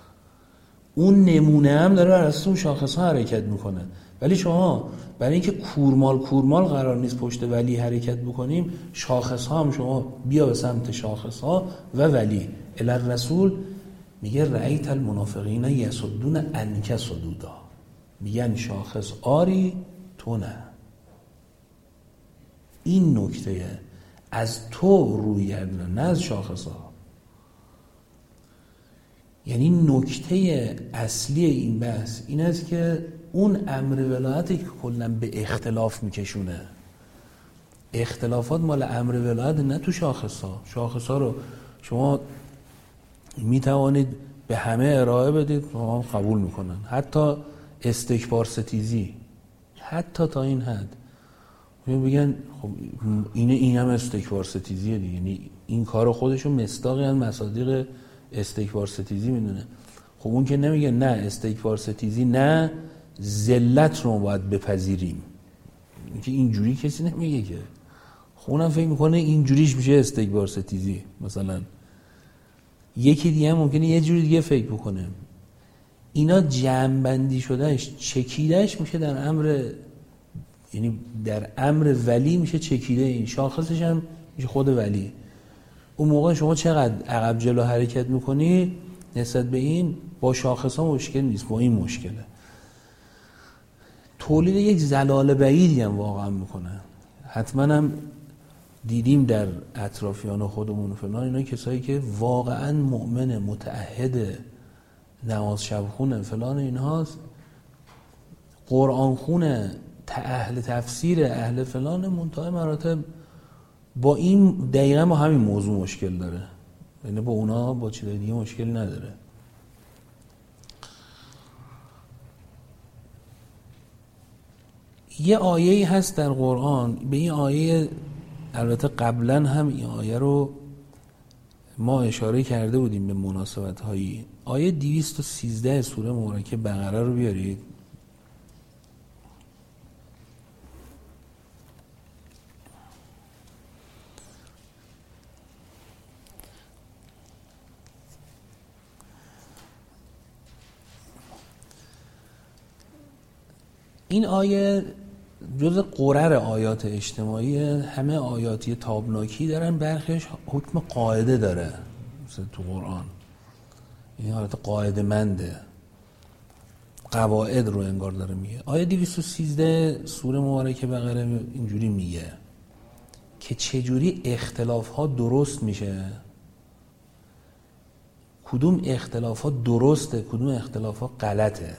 اون نمونه هم داره بر اساس اون شاخص ها حرکت میکنه. ولی شما برای اینکه کورمال قرار نیست پشت ولی حرکت بکنیم، شاخص ها هم شما بیا به سمت شاخص ها و ولی. الی الرسول میگه رأیت المنافقین یصدون عنک صدودا. میگن شاخص آری تو نه. این نکته از تو روی گردونه، نه از شاخص ها. یعنی نکته اصلی این بحث این است که اون امر ولایتی که کلاً به اختلاف میکشونه، اختلافات مال امر ولایت، نه تو شاخص ها. شاخص ها رو شما میتوانید به همه ارائه بدید و قبول میکنن، حتی استکبار ستیزی، حتی تا این حد بگن خب این هم استکبار ستیزیه دیگه. یعنی این کار خودشو مصداقی از مصادیق استکبار ستیزی میدونه. خب اون که نمیگه نه استکبار ستیزی نه، ذلت رو باید بپذیریم. اینکه اینجوری کسی نمیگه که. خب اونم فکر میکنه اینجوریش میشه استکبار ستیزی. مثلا یکی دیگه هم ممکنه یه جوری دیگه فکر بکنه. اینا جمع بندی شدهش، چکیدهش میشه در امر، یعنی در امر ولی میشه چکیده. این شاخصش هم میشه خود ولی. اون موقع شما چقدر عقب جلو حرکت میکنی نسبت به این، با شاخص ها مشکل نیست، با این مشکله. تولید یک زلال بعیدی هم واقعا میکنه. حتما هم دیدیم در اطرافیان خودمون و فلان، اینا کسایی که واقعا مؤمن متعهد نماز شب خونه فلان اینهاست، قرآن خونه، اهل تفسیر، اهل فلان، منتهای مراتب با این دقیقا با همین موضوع مشکل داره، یعنی با اونا با چیزای دیگه مشکل نداره. یه آیه‌ای هست در قرآن، به این آیه البته قبلا هم این آیه رو ما اشاره کرده بودیم به مناسبت هایی. آیه 213 سوره مبارکه بقره رو بیارید. این آیه جز قرر آیات اجتماعی، همه آیاتی تابناکی دارن، برخیش حکم قاعده داره مثل تو قرآن، این حالت قاعده منده، قواعد رو انگار داره میگه. آیه 213 سوره مبارکه بقره اینجوری میگه که چجوری اختلاف ها درست میشه، کدوم اختلاف ها درسته کدوم اختلاف ها غلطه.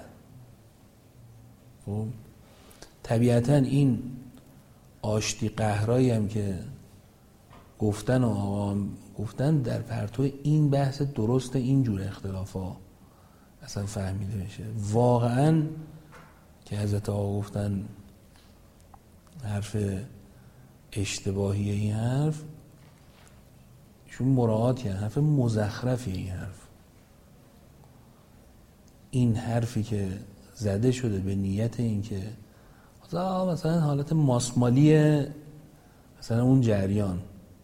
خب طبیعتا این آشتی قهرایی هم که گفتن و آقا گفتن در پرتو این بحث درست اینجور اختلاف ها اصلا فهمیده بشه. واقعا که حضرت آقا گفتن حرف اشتباهیه، این حرف ایشون مراعات کرد، حرف مزخرفیه این حرفی که زده شده به نیت این که مثلا حالت ماسمالی مثلا اون جریان،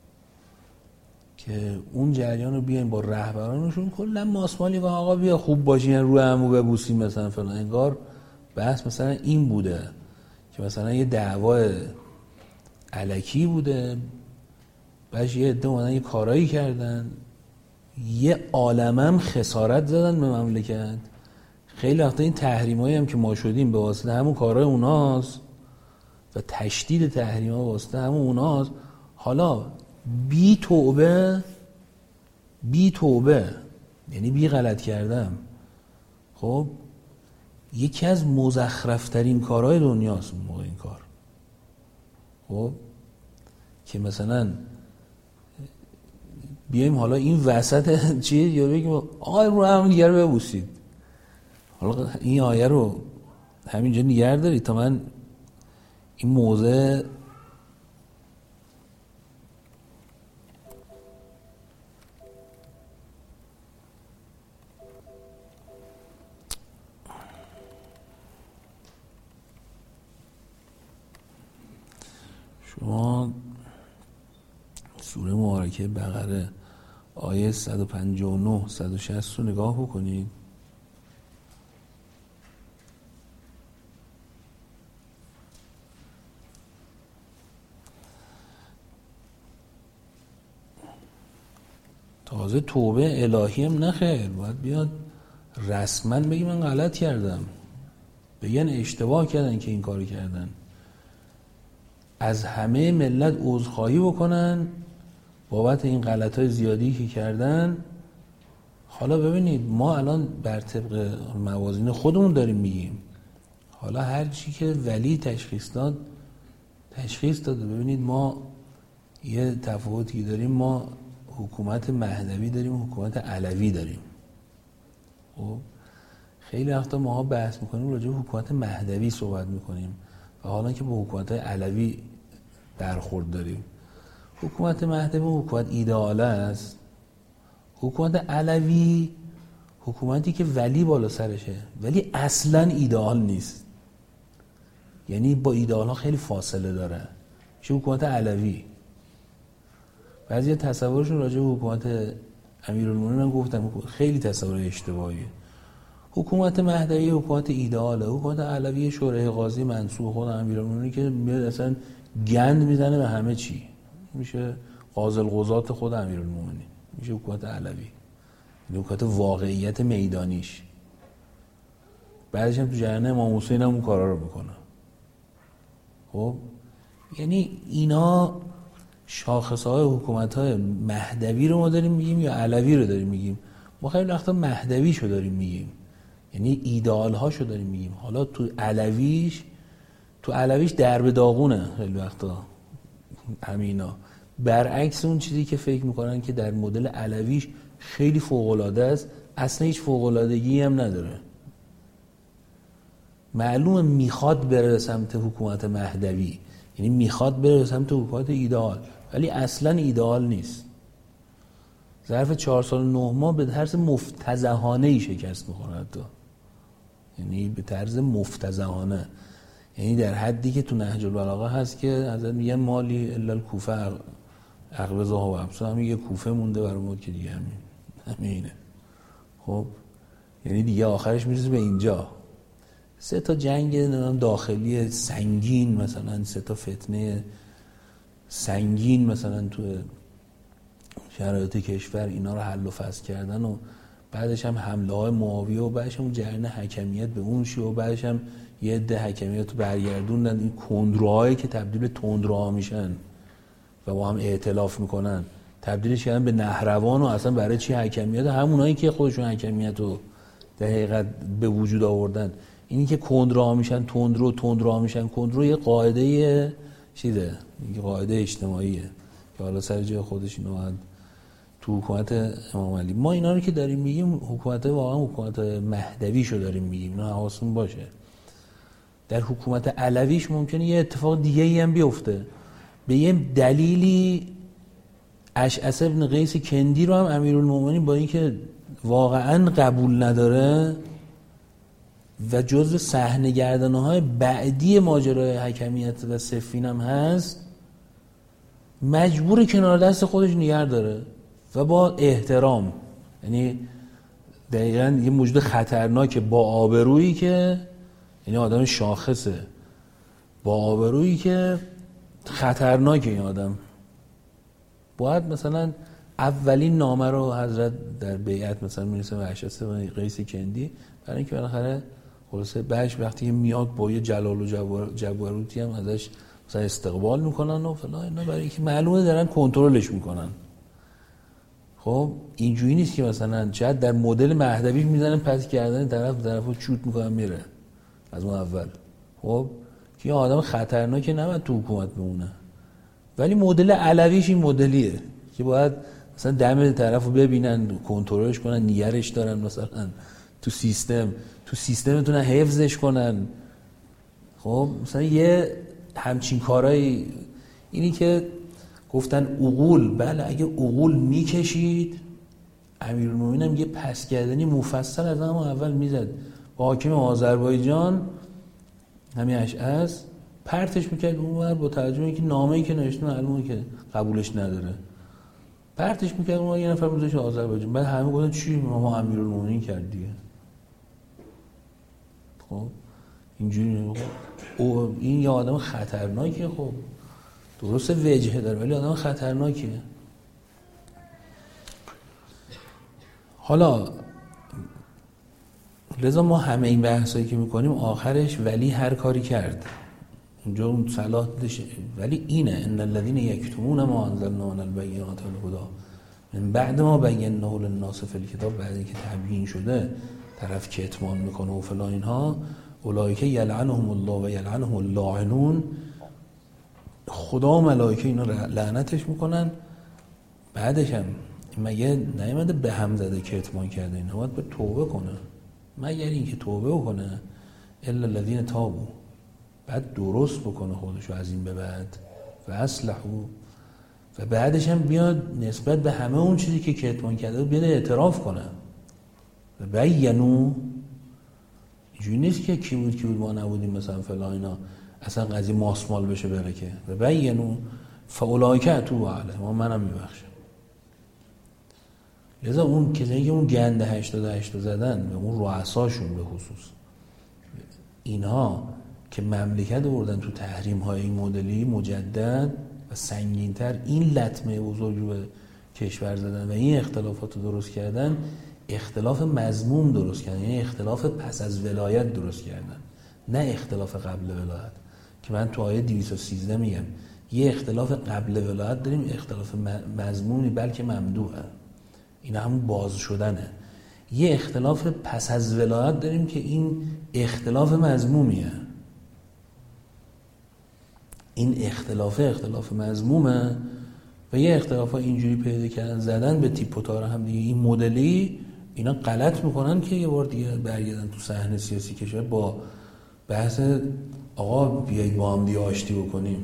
که اون جریان رو بیاین با رهبرانشون کلا ماسمالی که آقا بیا خوب باشین رو همو ببوسیم مثلا فلان، انگار بحث مثلا این بوده که مثلا یه دعوا الکی بوده، بعدش یه عده اومدن یه کارایی کردن، یه عالمم خسارت زدن به مملکت. خیلی وقتا این تحریمایی هم که ما شدیم به واسطه همون کارهای اوناست و تشدید تحریم‌ها به واسطه همون اوناست. حالا بی توبه یعنی بی غلط کردم، خب یکی از مزخرفترین کارهای دنیاست اون موقع این کار. خب که مثلا بیایم حالا این وسط چیه یا بگیم آقا رو هم دیگر ببوسید. حالا این آیه رو همینجا نگه دارید تا من این موضع شما سوره مبارکه بقره آیه 159 160 رو نگاه بکنید. تازه توبه الهی هم نخیر، باید بیاد رسما بگی من غلط کردم، بگن اشتباه کردن که این کاری کردن، از همه ملت عذرخواهی بکنن بابت این غلطای زیادی که کردن. حالا ببینید ما الان بر طبق موازین خودمون داریم میگیم، حالا هر چی که ولی تشخیص داده. ببینید ما یه تفاوتی داریم، ما حکومت مهدوی داریم، حکومت علوی داریم. خب خیلی وقتا ماها بحث میکنیم راجع به حکومت مهدوی صحبت میکنیم و حالا که با حکومت علوی برخورد داریم. حکومت مهدوی حکومت ایدئاله است، حکومت علوی حکومتی که ولی بالا سرشه ولی اصلا ایدئال نیست، یعنی با ایدئال ها خیلی فاصله داره، میشه حکومت علوی. بعضی تصورشون راجع به حکومت امیرالمومنین من گفتم خیلی تصور اشتباهیه. حکومت مهدوی حکومت ایدئاله، حکومت علوی شورای قاضی منصور خود امیرالمومنین که میاد اصلا گند میزنه به همه چی، میشه قاضی القضات خود امیرالمومنین، میشه حکومت علوی، حکومت واقعیت میدانیش. بعدش هم تو جریان امام حسین هم اون کارا رو میکنه. خب یعنی اینا شاخصهای حکومت‌های مهدوی رو ما داریم میگیم یا علوی رو داریم میگیم؟ ما خیلی وقتا مهدویشو داریم میگیم، یعنی ایدئال‌هاشو داریم میگیم. حالا تو علویش درب داغونه خیلی وقتا همینا، برعکس اون چیزی که فکر میکنن که در مدل علویش خیلی فوق‌العاده است، اصلا هیچ فوق‌العادگی هم نداره. معلومه میخواد بره به سمت حکومت مهدوی، یعنی میخواد بره به سمت حکومت ایدئال، ولی اصلا ایدئال نیست. ظرف 4 سال و 9 ماه به طرز مفتضحانه‌ای شکست می‌خوره حتی. یعنی به طرز مفتضحانه، یعنی در حدی که تو نهج البلاغه هست که حضرت میگن مالی الا الکوفه اغبزها و ابصار، همین یه کوفه مونده برامون که دیگه همینه. خب یعنی دیگه آخرش میرسه به اینجا. 3 تا جنگ داخلی سنگین، مثلا 3 تا فتنه سنگین مثلا تو شرایط کشور اینا رو حل و فصل کردن و بعدش هم حمله های معاویه و بعدش هم اون جریان حکمیت به اون شیعه و بعدش هم یه عده حکمیت رو برگردوندن. این کندروهایی که تبدیل به تندروها میشن و با هم ائتلاف میکنن تبدیلش کردن به نهروان و اصلا برای چی حکمیت؟ همونایی که خودشون حکمیت رو در حقیقت به وجود آوردن. اینی که کندروها میشن تندروها میشن کندرو یه قاعده چیزه، یه قاعده اجتماعیه که حالا سر جای خودش اینو باید تو حکومت امام علی. ما اینا رو که داریم میگیم حکومت واقعا حکومت مهدویشو داریم میگیم، اینا حواسمون باشه. در حکومت علویش ممکنه یه اتفاق دیگه ای هم بیفته. به یه دلیلی اشعث ابن قیس کندی رو هم امیرالمومنین با اینکه واقعا قبول نداره و جزو صحنه‌گردان‌های بعدی ماجرای حکمیت و صفین هم هست، مجبور کنار دست خودش نگه داره و با احترام. یعنی دقیقاً یه موجود خطرناکه با آبرویی که، یعنی آدم شاخصه با آبرویی که خطرناکه. این آدم باید مثلا اولین نامه رو حضرت در بیعت مثلا میرسه به اشعث ابن قیس کندی، برای اینکه بالاخره خلاصه بعدش وقتی میاد با یه جلال و جبروتی هم ازش مثلا استقبال میکنن و فلان اینا، برای اینکه معلومه دارن کنترلش میکنن. خب اینجوری نیست که مثلا شاید در مدل مهدوی میزنن پس کردن طرفو چوت میکنن میره از اون اول. خب که آدم خطرناکه نباید تو حکومت بمونه، ولی مدل علویش این مدلیه که باید مثلا دم طرفو ببینن، کنترلش کنن، نگرش دارن، مثلا تو سیستم میتونن حفظش کنن. خب مثلا یه همچین کارهای، اینی که گفتن عقول، بله اگه عقول میکشید امیرالمومنین هم یه پس کردنی مفصل از همون اول میزد با حاکم آذربایجان همین اشعث، پرتش میکرد اونور با توجه به اینکه نامه‌ای که نوشته معلومه که قبولش نداره، پرتش میکرد اونور یه نفر میذاشت آذربایجان. بعد همه گفتن چی ما امیرالمومنین کرد دیگه. خب اینجوری این یه آدم خطرناکه. خب درسته وجهه داره ولی آدم خطرناکه. حالا لذا ما همه این بحثایی که میکنیم آخرش ولی هر کاری کرد اونجا اون صلاح دشه، ولی اینه ان الذين يكتمون ما انزلنا من البينات والهدى من بعد ما بیناه للناس فی الکتاب، بعد اینکه تبیین شده طرف کتمان میکنه و فلان اینها، اولئک یلعنهم الله و یلعنهم اللاعنون، خدا و ملائکه اینا لعنتش میکنن. بعدش هم مگه نیامده به هم زده کتمان کرده، اینا باید به توبه کنه، مگر اینکه توبه کنه الا الذین تابوا، بعد درست بکنه خودشو از این به بعد و اصلحوا، و بعدش هم بیاد نسبت به همه اون چیزی که کتمان کرده بیاد اعتراف کنه و بینو. اینجوری نیست که کی بود ما نبودیم مثلا فلان اینا اصلا قضیه ماسمال بشه بره که و بینو فاولئک اتوب علیهم، منم میبخشم. لذا اون کسایی که اون گند 88 زدن به اون رؤساشون به خصوص، اینها که مملکت آوردن تو تحریم های این مدلی مجدد و سنگین‌تر، این لطمه بزرگی به کشور زدن و این اختلافات رو درست کردن، اختلاف مذموم درست کردن، یعنی اختلاف پس از ولایت درست کردن، نه اختلاف قبل ولایت که من تو آیه 213 میگم یه اختلاف قبل ولایت داریم، اختلاف مذمومی بلکه ممدوحه، این همون باز شدنه. یه اختلاف پس از ولایت داریم که این اختلاف مذمومیه، این اختلاف مذمومه و یه اختلافا اینجوری پیدا کردن زدن به تیپ و تار هم دیگه این مدلی، اینا غلط میکنن که یه بار دیگه برگردن تو صحنه سیاسی کشور با بحث آقا بیایید با هم دیگه آشتی بکنیم.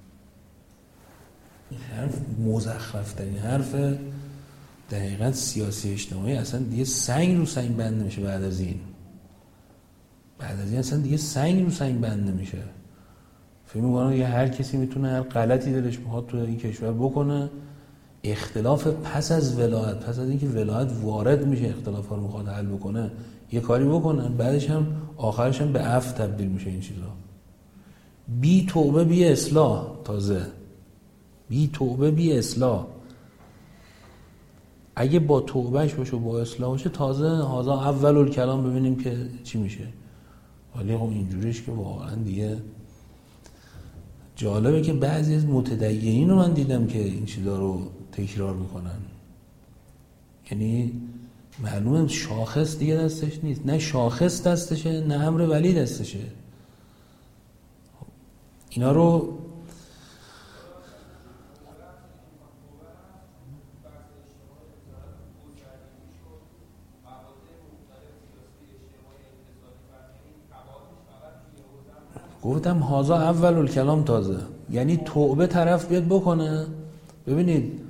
این حرف مزخرف ترین حرف دقیقاً سیاسی اجتماعی. اصلا دیگه سنگ رو سنگ بند نمیشه بعد از این اصلا دیگه سنگ رو سنگ بند نمیشه. فکر می‌کنم یه هر کسی میتونه هر غلطی دلش میخواد تو این کشور بکنه. اختلاف پس از ولایت، پس از اینکه ولایت وارد میشه اختلافا رو میخواد حل بکنه، یه کاری بکنن، بعدش هم آخرش هم به عفو تبدیل میشه این چیزا. بی توبه بی اصلاح. تازه بی توبه بی اصلاح. اگه با توبهش باشه و با اصلاح باشه تازه هذا اول الکلام ببینیم که چی میشه. ولی خب اینجوریش که واقعا دیگه جالبه که بعضی از متدینین رو من دیدم که این چیزا رو تکرار میکنن. یعنی معلومه شاخص دیگه دستش نیست، نه شاخص دستشه نه امر ولی دستشه. اینا رو گفتم هازا اول الکلام تازه، یعنی توبه طرف بیاد بکنه. ببینید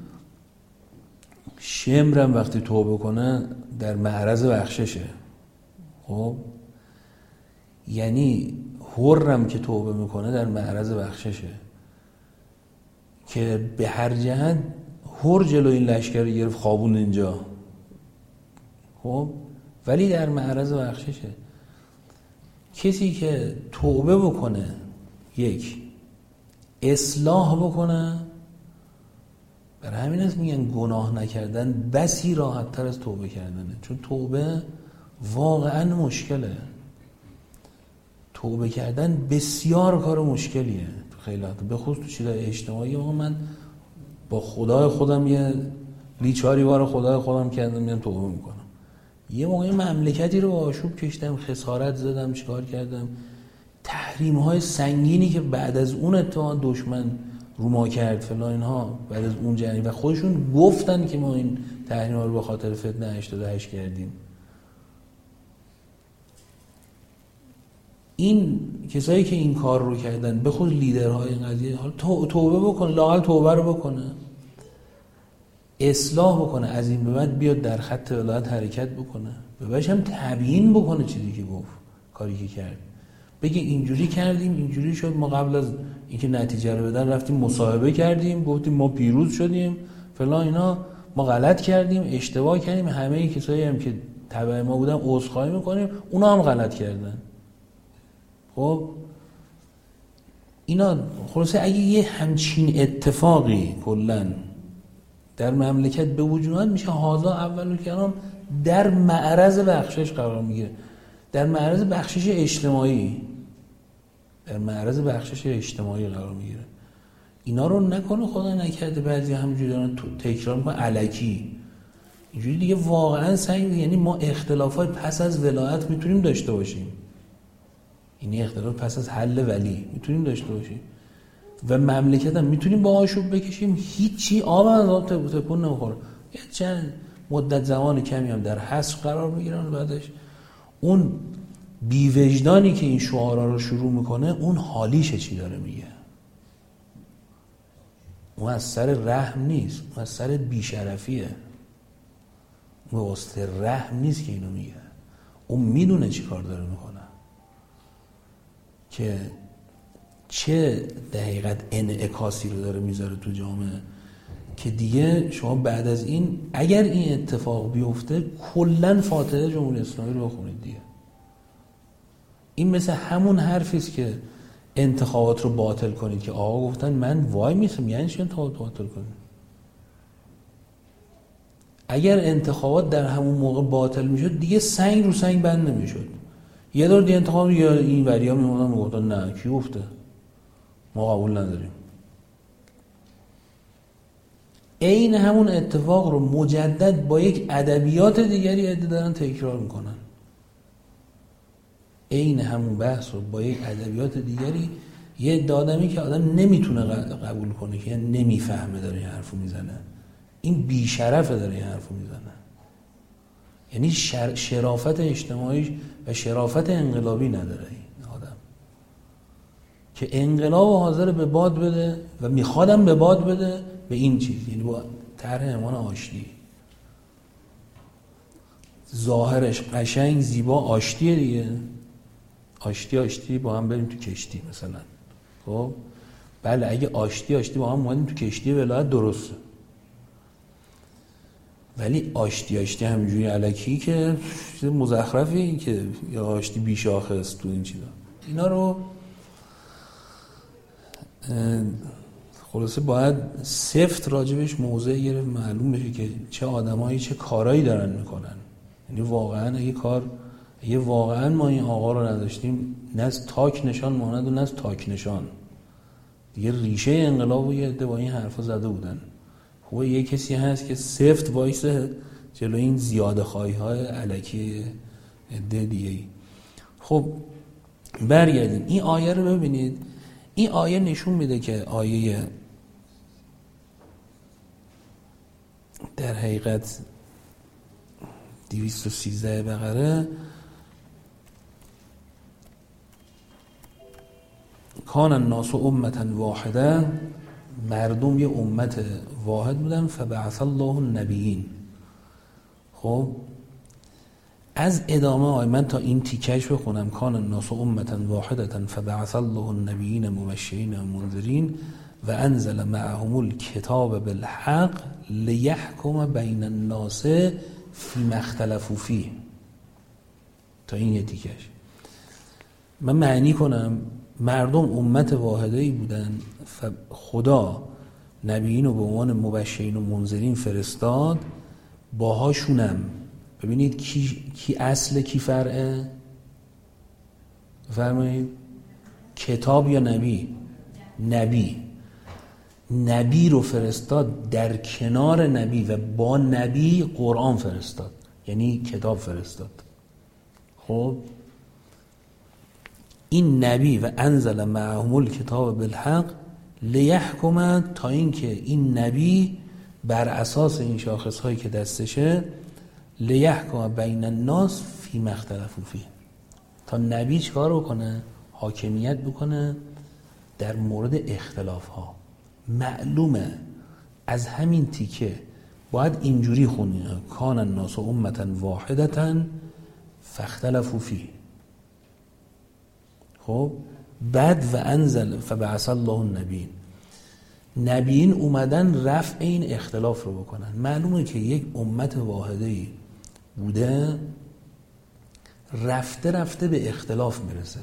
شمرم وقتی توبه کنه در معرض بخششه. خب یعنی حرم که توبه میکنه در معرض بخششه که به هر جهت حر جلو این لشکر گرفت خوابون اینجا. خب ولی در معرض بخششه. کسی که توبه بکنه، یک اصلاح بکنه، برای همین است میگن گناه نکردن بسی راحت تر از توبه کردنه. چون توبه واقعا مشکله. توبه کردن بسیار کار مشکلیه تو خیلیات، به خصوص تو چیزای اجتماعی. من با خدای خودم یه لیچاری وار خدای خودم کردم، میام توبه میکنم. یه موقع مملکتی رو با آشوب کشتم، خسارت زدم، چیکار کردم، تحریم‌های سنگینی که بعد از اون اتفاق دشمن رو ما کرد فلان اینها، بعد از اون جنگ و خودشون گفتن که ما این تحریم‌ها رو به خاطر فتنه 88 کردیم. این کسایی که این کار رو کردن، به خود لیدرهای این قضیه، حالا توبه بکنه، لااقل توبه رو بکنه، اصلاح بکنه، از این به بعد بیاد در خط ولایت حرکت بکنه، به بعدش هم تبیین بکنه چیزی که گفت، کاری که کرد، بگه اینجوری کردیم، اینجوری شد، ما قبل از اینکه نتیجه رو بدن رفتیم مصاحبه کردیم، گفتیم ما پیروز شدیم فلان اینا، ما غلط کردیم، اشتباه کردیم، همه کسایی هم که تبع ما بودن عذرخواهی میکنیم، اونا هم غلط کردن. خب اینا خلاصه اگه یه همچین اتفاقی کلن در مملکت به وجود اومد، میشه هازا اول کلام در معرض بخشش قرار میگیره، در معرض بخشش اجتماعی، در معرض بخشش اجتماعی قرار میگیره. اینا رو نکنه خدا نکرده بعضی همینجوری دارن تکرار میکنن الکی اینجوری دیگه واقعا سنگ. یعنی ما اختلافات پس از ولایت میتونیم داشته باشیم، این اختلاف پس از حل ولی میتونیم داشته باشیم و مملکت هم میتونیم با آشوب بکشیم، هیچی آب از آب تکون نمیخوره. یه چند مدت زمان کمی هم در حصر قرار میگیرن و بعدش اون بی‌وجدانی که این شعارا رو شروع میکنه، اون حالیشه چی داره میگه، اون از سر رحم نیست، اون از سر بیشرفیه، اون واسه رحم نیست که اینو میگه، اون میدونه چی کار داره میکنه، که چه دقیقت انعکاسی رو داره میذاره تو جامعه، که دیگه شما بعد از این اگر این اتفاق بیفته کلن فاتحه جمهوری اسلامی رو بخونید دیگه. این مثل همون حرفیست که انتخابات رو باطل کنید که آقا گفتن من وای میسم، یعنی چی انتخابات باطل کنید؟ اگر انتخابات در همون موقع باطل میشد دیگه سنگ رو سنگ بند نمیشد. یه دور دیگه انتخاب یا این وریا میمونن میگفتن نه کی گفته ما قبول نداریم. این همون اتفاق رو مجدد با یک ادبیات دیگری عده دارن تکرار میکنن، این همون بحث رو با یک ادبیات دیگری یه آدمی که آدم نمیتونه قبول کنه که نمیفهمه داره این حرفو میزنه، این بیشرفه داره این حرفو میزنه. یعنی شرافت اجتماعی و شرافت انقلابی نداره این آدم که انقلاب حاضر به باد بده و میخوادم به باد بده به این چیز، یعنی با طرح امان آشتی، ظاهرش قشنگ زیبا آشتیه دیگه، آشتی با هم بریم تو کشتی مثلا. خب بله اگه آشتی با هم اومدیم تو کشتی ولایت درسته، ولی آشتی همینجوری الکی که چیز مزخرفی که یا آشتی بیشاخص تو این چیزا، اینا رو خلاصه باید سفت راجبش موضع گرفت، معلوم بشه که چه آدمایی چه کارایی دارن میکنن. یعنی واقعا اگه واقعا ما این آقا رو نداشتیم، نه از تاک نشان ماند و نه از تاک نشان دیگه، ریشه انقلاب و یه عده با این حرفا زده بودن. خوبه یه کسی هست که سفت وایسه جلو این زیاده خواهی های الکی عده دیگه. خب برگردیم این آیه رو ببینید. این آیه نشون میده که آیه در حقیقت 213 بقره کان الناس امة واحده، مردم یه امت واحد بودن، فبعث الله النبیین. خب از ادامه آیه من تا این تیکش بخونم، کان الناس امة واحده فبعث الله النبیین مبشرین و منذرین و انزل معهم الکتاب بالحق لیحکم بین الناس فیما اختلفوا فیه. تا این یه تیکش من معنی کنم. مردم امت واحده‌ای بودن، خدا نبیین رو به عنوان مبشرین و منذرین فرستاد، باهاشونم ببینید کی اصل کی فرعه؟ فرمایید کتاب یا نبی؟ نبی رو فرستاد، در کنار نبی و با نبی قرآن فرستاد، یعنی کتاب فرستاد. خب این نبی و انزل معهم الکتاب بالحق لیحکم، تا این که این نبی بر اساس این شاخص هایی که دستشه، لیحکم بین الناس فیما اختلفوا فیه، تا نبی چیکار بکنه؟ حاکمیت بکنه در مورد اختلاف ها. معلومه از همین تیکه باید اینجوری خونی کان الناس امة واحدة فاختلفوا فیه. خب بعد و انزل فبعث الله النبیین، نبیین اومدن رفع این اختلاف رو بکنن. معلومه که یک امت واحده‌ای بوده، رفته به اختلاف میرسه.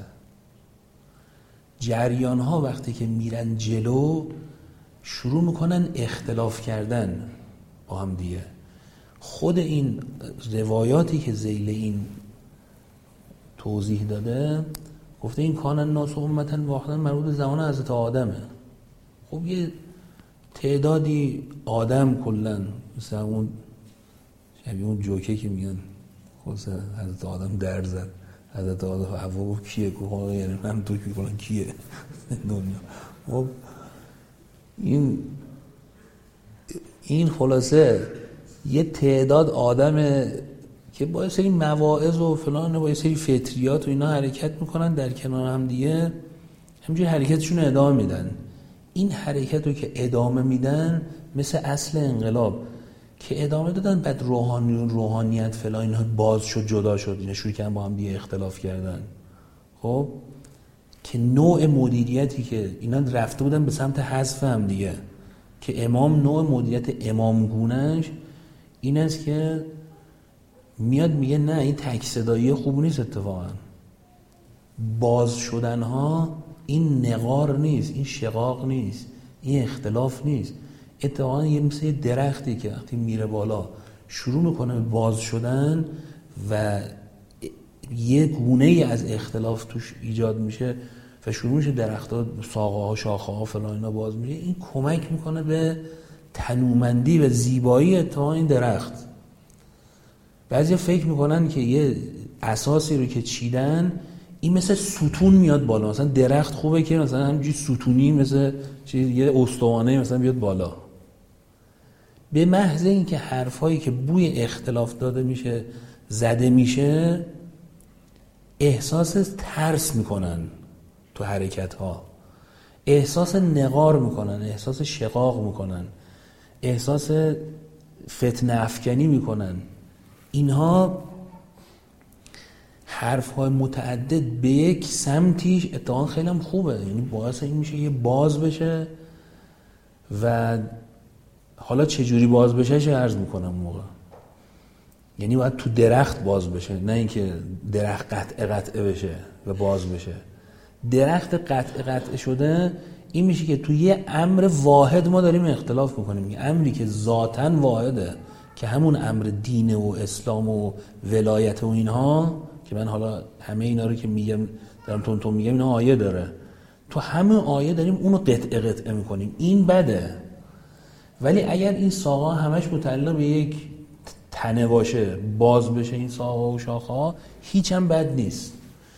جریان ها وقتی که میرن جلو شروع میکنن اختلاف کردن با هم دیگه. خود این روایاتی که ذیل این توضیح داده گفته این کان الناس امة واحدة مربوط زمان حضرت آدمه. خب یه تعدادی آدم کلن مثل اون شبیه اون جوکه که میگن خود حضرت آدم در زد، حضرت آدم هوا گفت کیه؟ گفت یعنی من تو که کلن کیه دنیا. خب این خلاصه یه تعداد آدمه که با یه سری مواعظ و فلان و با یه سری فطریات و اینا حرکت میکنن در کنار هم دیگه، همینجوری حرکتشون رو ادامه میدن. این حرکت رو که ادامه میدن مثل اصل انقلاب که ادامه دادن، بعد روحانیت فلان اینا باز شد، جدا شد، اینا شروع کردن با هم دیگه اختلاف کردن. خب که نوع مدیریتی که اینا رفته بودن به سمت حذف هم دیگه، که امام نوع مدیریت امامگونش این است که میاد میگه نه این تک صدایی خوب نیست، اتفاقا باز شدن ها این نقار نیست، این شقاق نیست، این اختلاف نیست. اتفاقا یه مثل درختی که وقتی میره بالا شروع میکنه به باز شدن و یه گونه ای از اختلاف توش ایجاد میشه و شروع میشه درخت‌ها ساقه‌ها شاخه‌ها فلان اینا باز میشه. این کمک میکنه به تنومندی و زیبایی اتفاقا این درخت. بعضی فکر میکنن که یه اساسی رو که چیدن این مثل ستون میاد بالا. مثلا درخت خوبه که مثلا همینجوری ستونی مثل یه استوانه مثلا بیاد بالا. به محض اینکه حرفایی که بوی اختلاف داده میشه زده میشه، احساس ترس میکنن تو حرکت ها، احساس نقار میکنن، احساس شقاق میکنن، احساس فتنه افکنی میکنن. اینها حرف های متعدد به یک سمتیش اتفاقا خیلی هم خوبه، یعنی باعث این میشه یه باز بشه. و حالا چجوری باز بشه چه عرض میکنم موقع، یعنی باید تو درخت باز بشه، نه اینکه درخت قطعه بشه و باز بشه. درخت قطعه شده این میشه که تو یه امر واحد ما داریم اختلاف میکنیم، یه امری که ذاتاً واحده که همون امر دین و اسلام و ولایت و اینها، که من حالا همه اینا رو که میگم دارم تون میگم اینا آیه داره، تو همه آیه داریم اونو قطعه میکنیم. این بده. ولی اگر این ساقا همش متعلق به یک تنه باشه، باز بشه این ساقا و شاخه‌ها، هیچ هم بد نیست.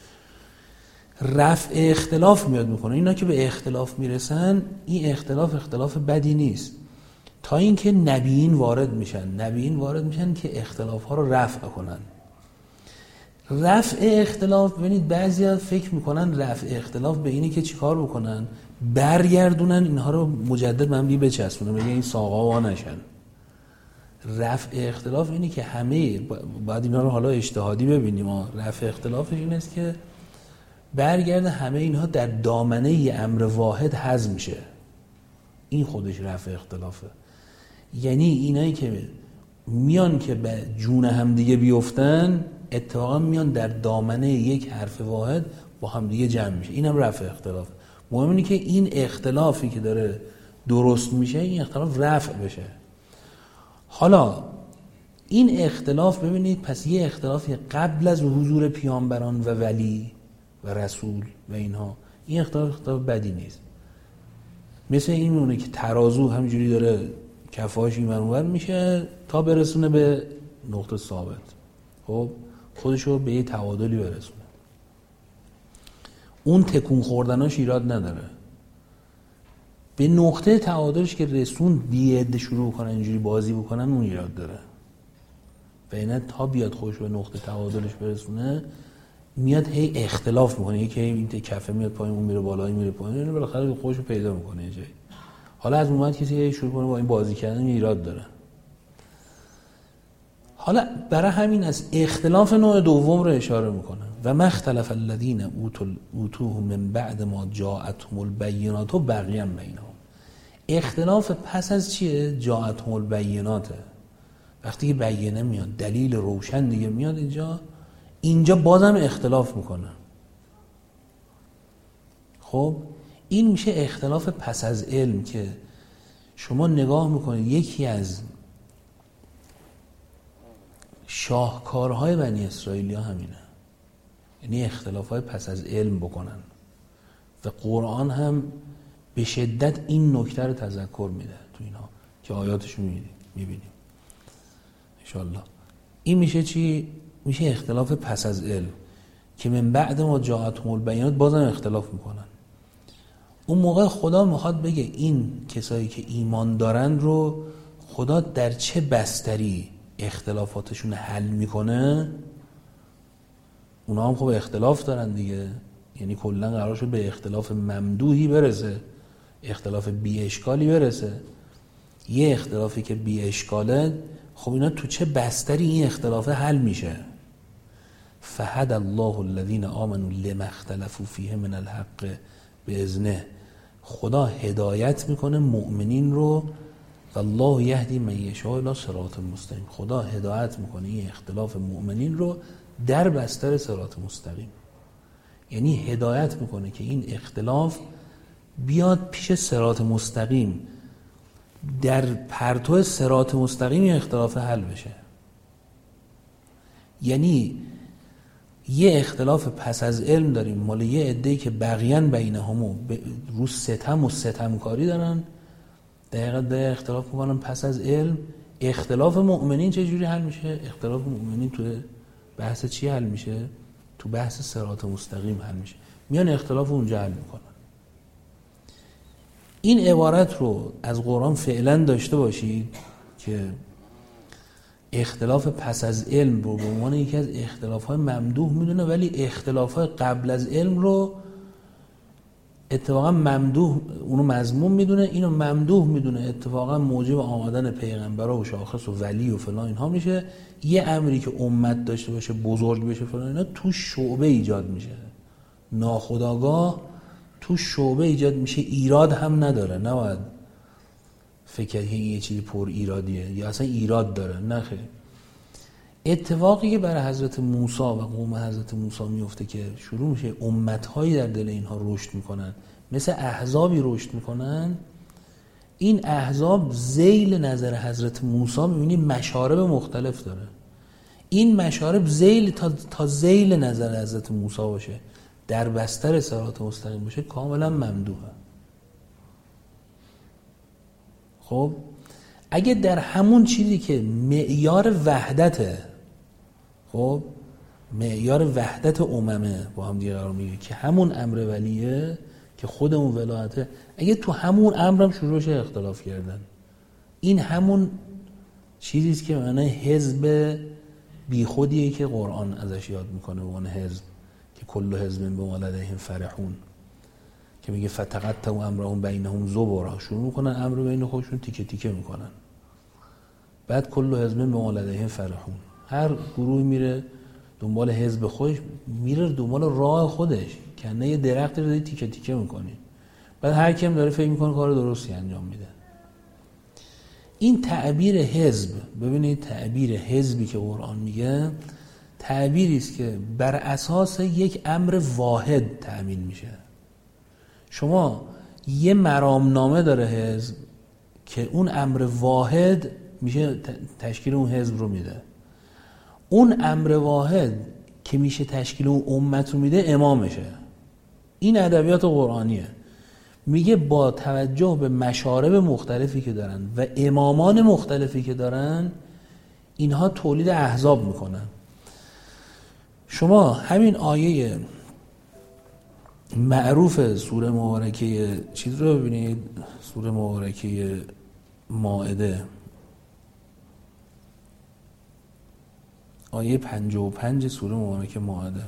رفع اختلاف میاد میکنه. اینا که به اختلاف میرسن، این اختلاف بدی نیست، تا اینکه نبیین وارد میشن که اختلاف ها رو رفع کنن. رفع اختلاف، ببینید بعضیا فکر میکنن رفع اختلاف به اینه که چیکار بکنن، برگردونن اینها رو مجدد من بچسبونن، بگه این ساقا وا نشن. رفع اختلاف اینه که همه باید اینا رو حالا اجتهادی ببینیم. رفع اختلافش این است که برگرده همه اینها در دامنه ی امر واحد هضم میشه. این خودش رفع اختلافه. یعنی اینایی که میان که به جون هم دیگه بیفتن، اتفاقا میان در دامنه یک حرف واحد با هم دیگه جمع میشه. اینم رفع اختلاف. مهم اینه که این اختلافی که داره درست میشه، این اختلاف رفع بشه. حالا این اختلاف ببینید، پس یه اختلافی قبل از حضور پیامبران و ولی و رسول و اینها، این اختلاف بدی نیست. مثل این میمونه که ترازو همینجوری داره کفاش این منور میشه تا برسونه به نقطه ثابت، خب خودشو به یه تعادلی برسونه. اون تکون خوردناش ایراد نداره، به نقطه تعادلش که رسون بیعده شروع کنن اینجوری بازی بکنن، اون ایراد داره. و اینه تا بیاد خودش به نقطه تعادلش برسونه، میاد هی اختلاف میکنه، یکی این کفه میاد پایین، اون میره بالا، این میره پایین، اینو بالاخره خودشو پیدا میکنه یه جایی. حالا از موقعی کسی شروع کنه با این بازی کردن، ایراد داره. حالا برای همین از اختلاف نوع دوم رو اشاره میکنه. و ما اختلف الذین اوتوه من بعد ما جاءتهم البینات بغیا بینهم. اختلاف پس از چیه؟ جاءتهم البینات. وقتی که بینه میاد، دلیل روشن دیگه میاد اینجا بازم اختلاف میکنه. خب این میشه اختلاف پس از علم، که شما نگاه میکنید یکی از شاهکارهای بنی اسرائیل ها همینه، یعنی اختلافهای پس از علم بکنن. و قرآن هم به شدت این نکته رو تذکر میده تو اینها که آیاتشو میبینیم انشاءالله. این میشه چی؟ میشه اختلاف پس از علم که من بعد ما جاءتهم البینات بازم اختلاف میکنن. اون موقع خدا میخواد بگه این کسایی که ایمان دارن رو خدا در چه بستری اختلافاتشون حل میکنه. اونا هم خب اختلاف دارن دیگه، یعنی کلا قرار شد به اختلاف ممدوحی برسه، اختلاف بی اشکالی برسه. یه اختلافی که بی اشکاله، خب اینا تو چه بستری این اختلافه حل میشه؟ فهد الله الذین آمنوا لما اختلفوا فیه من الحق باذنه. خدا هدایت میکنه مؤمنین رو، والله یهدی من یشاء الی صراط مستقیم. خدا هدایت میکنه این اختلاف مؤمنین رو در بستر صراط مستقیم، یعنی هدایت میکنه که این اختلاف بیاد پیش صراط مستقیم، در پرتو صراط مستقیم این اختلاف حل بشه. یعنی یه اختلاف پس از علم داریم مال یه عده‌ای که بغیان بینهمو رو ستم و ستمکاری دارن، دقیقا اختلاف میکنن پس از علم. اختلاف مؤمنین چه جوری حل میشه؟ اختلاف مؤمنین تو بحث چی حل میشه؟ تو بحث صراط مستقیم حل میشه، میان اختلاف اونجا حل میکنن. این عبارت رو از قرآن فعلا داشته باشید که اختلاف پس از علم رو به عنوان یکی از اختلاف‌های ممدوح میدونه، ولی اختلاف‌های قبل از علم رو اتفاقا ممدوح اونو مذموم میدونه، اینو ممدوح میدونه، اتفاقا موجب آمدن پیغمبرها و شاخص و ولی و فلان اینها میشه. یه امری که امت داشته باشه بزرگ بشه فلان اینا تو شعبه ایجاد میشه، ناخودآگاه تو شعبه ایجاد میشه، ایراد هم نداره، نباید فکر کنی یه چیزی پر ایرادیه یا اصلا ایراد داره، نه خیر. اتفاقی که برای حضرت موسی و قوم حضرت موسی میفته که شروع میشه امت‌هایی در دل اینها رشد میکنن، مثل احزابی رشد میکنن. این احزاب ذیل نظر حضرت موسی میبینی مشارب مختلف داره، این مشارب ذیل تا ذیل نظر حضرت موسی باشه، در بستر صراط مستقیم باشه، کاملا ممدوحه. خب اگه در همون چیزی که معیار وحدته، خب معیار وحدت اممه با هم دیگه قرار میگیره که همون امر ولیه که خود اون ولایته، اگه تو همون امرم شروع شه اختلاف کردن، این همون چیزیست که معنی حزب بی خودیه که قرآن ازش یاد میکنه به عنوان حزب، که کل حزب بما لدیهم فرحون، که میگه فتقطعوا امرهم بینهم زبرا، شروع میکنن امر بین خودشون تیکه تیکه میکنن، بعد کل حزب بما لدیهم فرحون، هر گروه میره دنبال حزب خودش، میره دنبال راه خودش، کنه یه درخت رو داری تیکه تیکه میکنی، بعد هر کیم داره فکر میکنه کار درستی انجام میده. این تعبیر حزب، ببینید تعبیر حزبی که قرآن میگه تعبیری است که بر اساس یک امر واحد تعبیر میشه. شما یه مرامنامه داره حزب که اون امر واحد میشه تشکیل اون حزب رو میده، اون امر واحد که میشه تشکیل اون امت رو میده امامشه. این ادبیات قرآنیه، میگه با توجه به مشارب مختلفی که دارن و امامان مختلفی که دارن، اینها تولید احزاب میکنن. شما همین آیه معروف سوره مبارکه چیز رو ببینید، سوره مبارکه مائده آیه 55 سوره مبارکه مائده،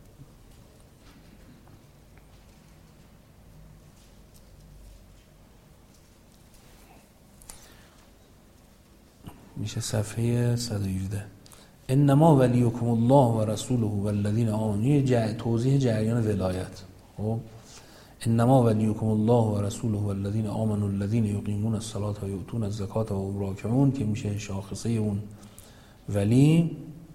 میشه صفحه 117. انما ولیکم الله و رسوله و الذین آمنوا، توضیح جریان ولایت. خب انما ولیکم الله و رسوله و الذین آمنوا الذین یقیمون الصلاة و یؤتون الزکاة و هم راکعون، که میشه شاخصه اون ولی.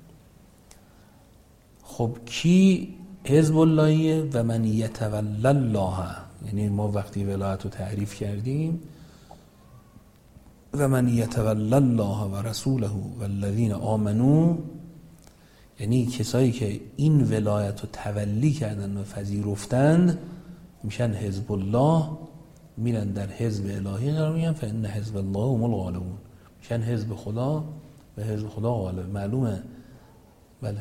خب کی حزب اللهیه؟ و من یتولی الله، یعنی ما وقتی ولایت رو تعریف کردیم و من یتولی الله و رسوله و الذین آمنوا، یعنی کسایی که این ولایت رو تولی کردن و پذیرفتند میشن حزب الله، میرن در حزب الهی قرار میگن، فان حزب الله هم الغالبون، میشن حزب خدا و حزب خدا غالب. معلومه؟ بله.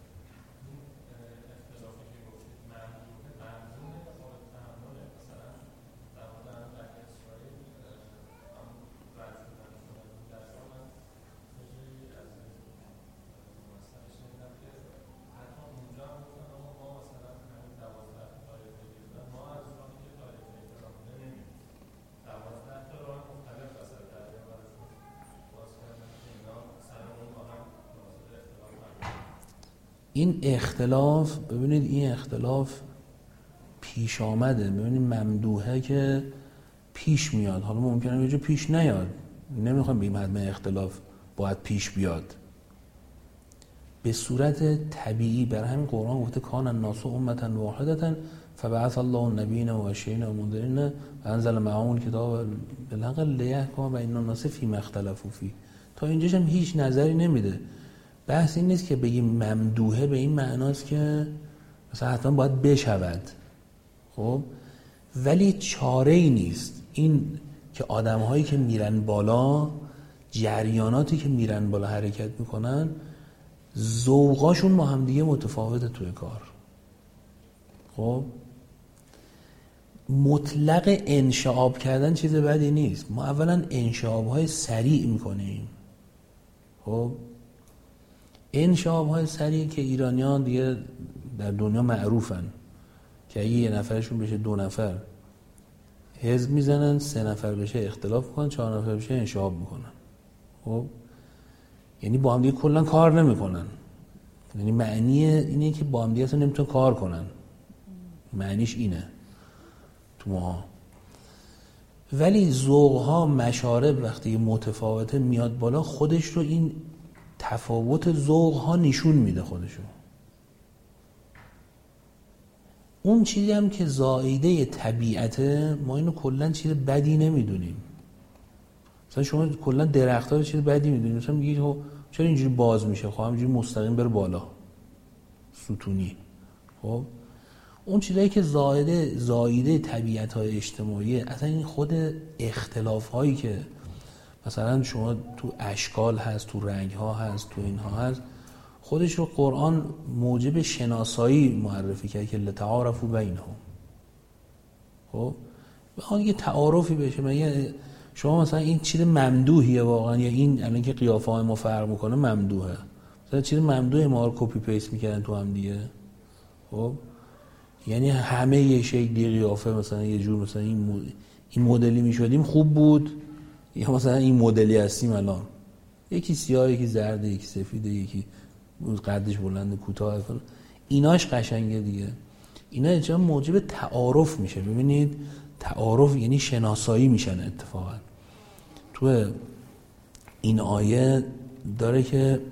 این اختلاف، ببینید این اختلاف پیش آمده، ببینید ممدوحه که پیش میاد، حالا ممکنه یه جا پیش نیاد، نمیخوام بگیم حتما اختلاف باید پیش بیاد، به صورت طبیعی. برای همین قرآن گفته کان الناس امة واحدة فبعث الله النبیین و مبشرین و منذرین و انزل معهم الکتاب بالحق لیحکم بین الناس فیما اختلفوا فیه. تا اینجاش هم هیچ نظری نمیده. بحث این نیست که بگیم ممدوحه به این معناست که مثلا حتما باید بشود، خب ولی چاره ای نیست. این که آدم هایی که میرن بالا، جریاناتی که میرن بالا حرکت میکنن، ذوقاشون با هم دیگه متفاوته توی کار. خب مطلق انشعاب کردن چیز بدی نیست. ما اولا انشعاب‌های سریع میکنیم. خب انشعاب‌های سریع که ایرانیان دیگه در دنیا معروفن که اگه یه نفرشون بشه 2 نفر حزب میزنن، 3 نفر بشه اختلاف میکنن، 4 نفر بشه انشعاب میکنن. خب یعنی با هم دیگه کلا کار نمیکنن. یعنی معنی اینه که با هم دیگه اصلا نمیتونن کار کنن. معنیش اینه تو ماها. ولی ذوق‌ها مشارب وقتی متفاوته میاد بالا، خودش رو این تفاوت ذوق‌ها نشون میده خودشو. اون چیزی هم که زائیده طبیعته، ما اینو کلا چیز بدی نمیدونیم. مثلا شما کلا درخت‌ها رو چیز بدی میدونید. مثلا میگید چرا اینجوری باز میشه؟ خب همینجوری مستقیم بره بالا، ستونی. خب اون چیزایی که زائیده طبیعت‌های اجتماعی، اصلا این خود اختلاف‌هایی که مثلا شما تو اشکال هست، تو رنگ‌ها هست، تو اینها هست، خودش رو قرآن موجب شناسایی معرفی کرد که لتعارفوا بینهم. خب بخواد یه تعارفی بشه، مگه شما مثلا این چیز ممدوحیه واقعا، یا این الان که قیافه‌های ما فرق میکنه ممدوحه؟ مثلا چیز ممدوحه ما رو کپی پیست میکردن تو هم دیگه. خب یعنی همه یه شکلی قیافه مثلا یه جور، مثلا این مدلی میشدیم خوب بود، یا مثلا این مدلی هستیم الان، یکی سیاه یکی زرد یکی سفید یکی قدش بلند کوتاه، ایناش قشنگه دیگه. اینا چرا موجب تعارف میشه؟ ببینید تعارف یعنی شناسایی میشن. اتفاقا تو این آیه داره که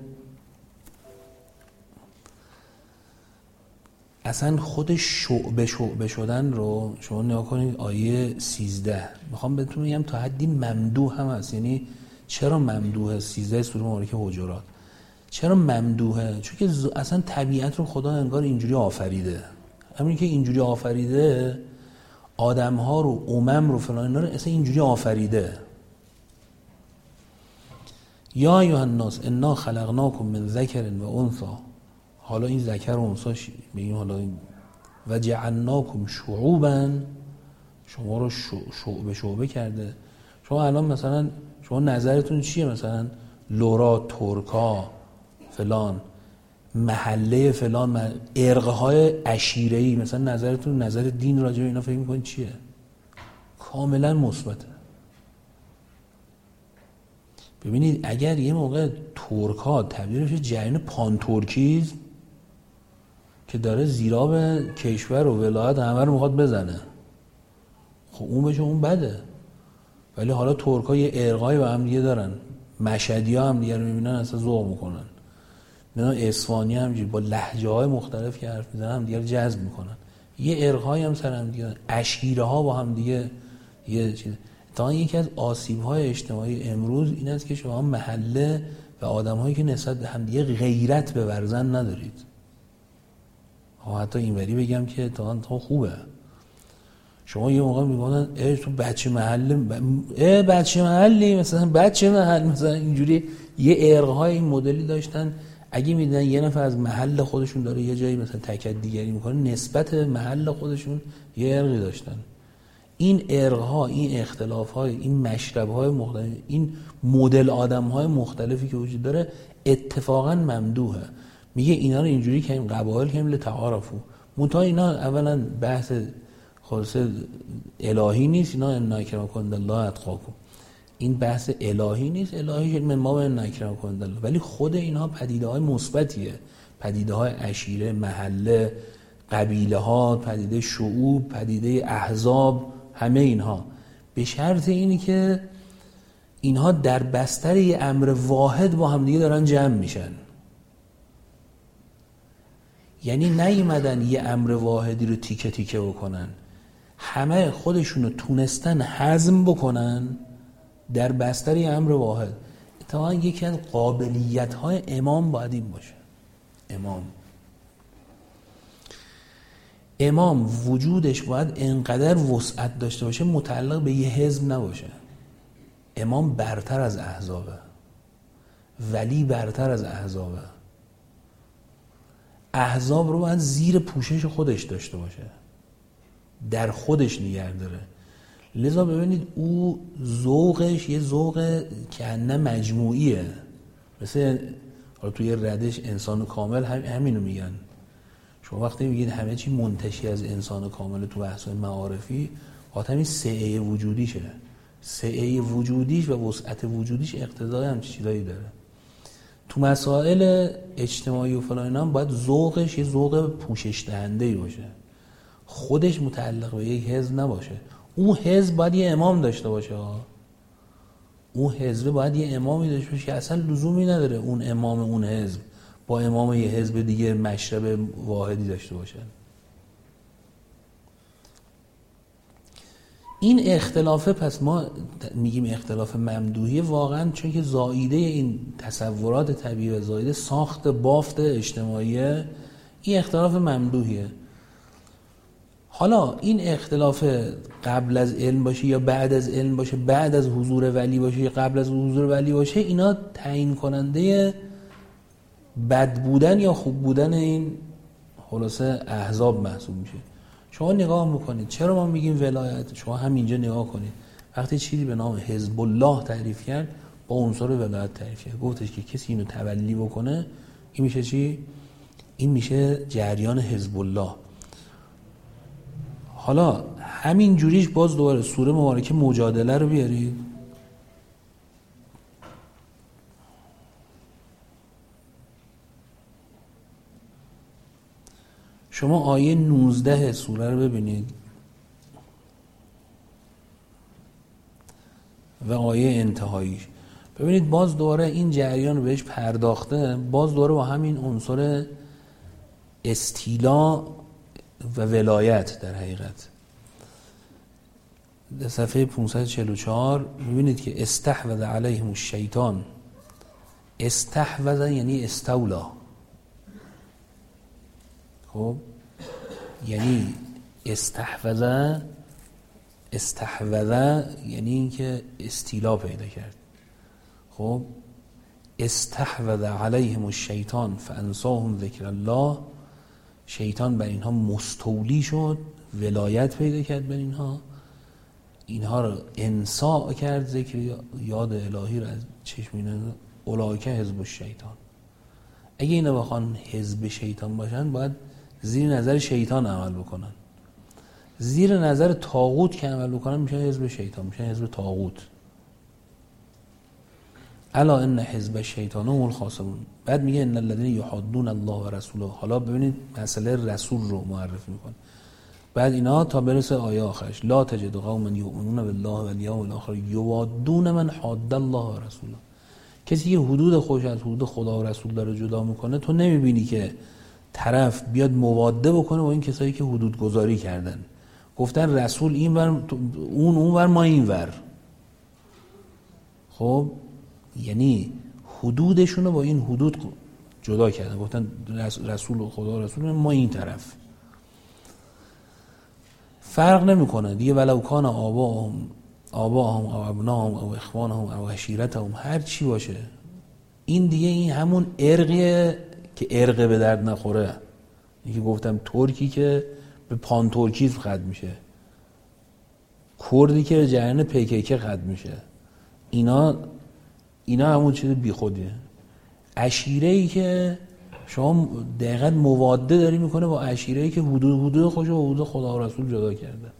اصلا خود شعبه شدن رو شما نگاه کنید. آیه 13 میخوام بهتون بگم تا حدی ممدوح هم هست. یعنی چرا ممدوحه؟ 13 سوره مبارکه حجرات چرا ممدوحه؟ چون که اصلا طبیعت رو خدا انگار اینجوری آفریده. همین که اینجوری آفریده، آدم‌ها رو، امم رو، فلان اینا رو اصلا اینجوری آفریده. یا ایها الناس انا خلقناکم من ذکر و انثی. حالا این ذکر و انثی میگیم، حالا این و جعلناکم شعوبا، شما رو شعبه کرده. شما الان مثلا شما نظرتون چیه؟ مثلا لورا، ترکا، فلان محله، فلان ارقهای عشیره‌ای، مثلا نظرتون، نظر دین راجع به اینا فکر می‌کنید چیه؟ کاملا مثبته. ببینید اگر یه موقع ترک‌ها تبدیل بشه جریان پانتورکیزم که داره زیراب کشور و ولایت همه رو میخواد بزنه، خب اون بشه اون بده. ولی حالا ترک‌ها یه ارقایی با هم دیگه دارن، مشهدی‌ها هم دیگه رو میبینن اصلا ذوق میکنن، نه اصفهانی همینجوری با لهجه‌های مختلف که حرف میزنن هم دیگه رو جذب میکنن، یه ارقایی هم سر هم دیگه، عشیره‌ها با هم دیگه یه چیز. تا یکی از آسیب‌های اجتماعی امروز این است که شما محله و آدم‌هایی که نسبت به هم دیگه غیرت بورزن ندارید. حتی اینوری بگم که تا خوبه. شما یه موقع میگن تو بچه محله، بچه محلی، مثلا بچه محل، مثلا اینجوری یه ارق‌های این مدلی داشتن. اگه میدن یه نفر از محل خودشون داره یه جایی مثلا تکد دیگری میکنه، نسبت محل خودشون یه ارقی داشتن. این ارق‌ها، این اختلاف‌های، این مشرب‌های مختلف، این مدل آدم‌های مختلفی که وجود داره اتفاقا ممدوحه. میگه اینا رو اینجوری که این قبایل که لتعارفوا، منتها اینا اولا بحث خالص الهی نیست. اینا ان اکرمکم عندالله اتقاکم، این بحث الهی نیست. الهی من ما ان اکرمکم عندالله، ولی خود اینها پدیده‌های مثبتیه. پدیده‌های عشیره، محله، قبیله ها، پدیده شعوب، پدیده احزاب، همه اینها به شرط اینی که اینها در بستر یه امر واحد با هم دیگه دارن جمع میشن. یعنی نیومدن یه امر واحدی رو تیکه تیکه بکنن، همه خودشون رو تونستن هضم بکنن در بستر یه امر واحد. اتفاقا یکی از قابلیت‌های امام باید این باشه. امام وجودش باید انقدر وسعت داشته باشه متعلق به یه حزب نباشه. امام برتر از احزابه، ولی برتر از احزابه. احزاب رو باید زیر پوشش خودش داشته باشه، در خودش نگه داره. لذا ببینید او ذوقش یه ذوق کنه مجموعیه، مثل حالا توی ردش انسان کامل همینو میگن. شما وقتی میگید همه چی منتشی از انسان کامل تو بحث معارفی، همین سعه وجودیشه، سعه وجودیش و وسعت وجودیش اقتضای همچین چیزایی داره. تو مسائل اجتماعی و فلان اینا هم باید ذوقش یه ذوق پوشش دهنده‌ای باشه، خودش متعلق به یک حزب نباشه. اون حزب باید یه امام داشته باشه، اون حزب باید یه امامی داشته باشه که اصلا لزومی نداره اون امام اون حزب با امام یه حزب دیگه مشرب واحدی داشته باشه. این اختلافه، پس ما میگیم اختلاف ممدوحی واقعا، چون که زائیده این تصورات طبیعی و زائیده ساخت بافت اجتماعی، این اختلاف ممدوحیه. حالا این اختلاف قبل از علم باشه یا بعد از علم باشه، بعد از حضور ولی باشه یا قبل از حضور ولی باشه، اینا تعیین کننده بد بودن یا خوب بودن این خلاصه احزاب محسوب میشه. شما نگاه میکنید چرا ما میگیم ولایت، شما همینجا نگاه کنید وقتی چیزی به نام حزب الله تعریف کرد با عنصر ولایت تعریف کرد، گفتش که کسی اینو تولی بکنه این میشه چی؟ این میشه جریان حزب الله. حالا همین جوریش باز دوباره سوره مبارکه مجادله رو بیارید. شما آیه 19 سوره رو ببینید و آیه انتهاییش ببینید، باز دوباره این جریان رو بهش پرداخته، باز دوباره با همین عنصر استیلا و ولایت. در حقیقت در صفحه 544 میبینید که استحوذ علیهم الشیطان. استحوذ یعنی استولا، خب یعنی استحوذ یعنی اینکه استیلا پیدا کرد. خب استحوذ علیهم الشیطان فانساهم ذکر الله، شیطان بر اینها مستولی شد، ولایت پیدا کرد بر اینها رو انساء کرد، ذکر یاد الهی رو از چشم اینا. اولئک حزب الشیطان. اگه اینا بخوان حزب شیطان باشن باید زیر نظر شیطان عمل بکنن، زیر نظر طاغوت که عمل بکنن میشن حزب شیطان، میشن حزب طاغوت. الا ان حزب الشیطان هم الخاسرون. بعد میگه ان الذين يحادون الله و رسوله. حالا ببینید مسئله رسول رو معرفی میکنه. بعد اینا تا برسه آیه آخرش، لا تجد قوما یؤمنون بالله والیوم الاخر یوادون من حاد الله و رسوله. کسی که حدود خودش از حدود خدا و رسول داره جدا میکنه، تو نمیبینی که طرف بیاد مواده بکنه با این کسایی که حدود گذاری کردن، گفتن رسول این ور اون ور ما این ور. خب یعنی حدودشون رو با این حدود جدا کردن، گفتن رسول و خدا و رسول ما این طرف. فرق نمیکنه دیگه، ولو کان آباهم او ابناهم او اخوانهم او عشیرتهم، هر چی باشه. این دیگه این همون ارقیه که ارقه به درد نخوره. اینکه گفتم ترکی که به پان ترکیز ختم میشه، کردی که به جریان PKK ختم میشه، اینا همون چیز بی خودیه. عشیره‌ای که شما دقیقاً مواده داری میکنه با عشیره‌ای که حدود خودش و حدود خدا و رسول جدا کرده.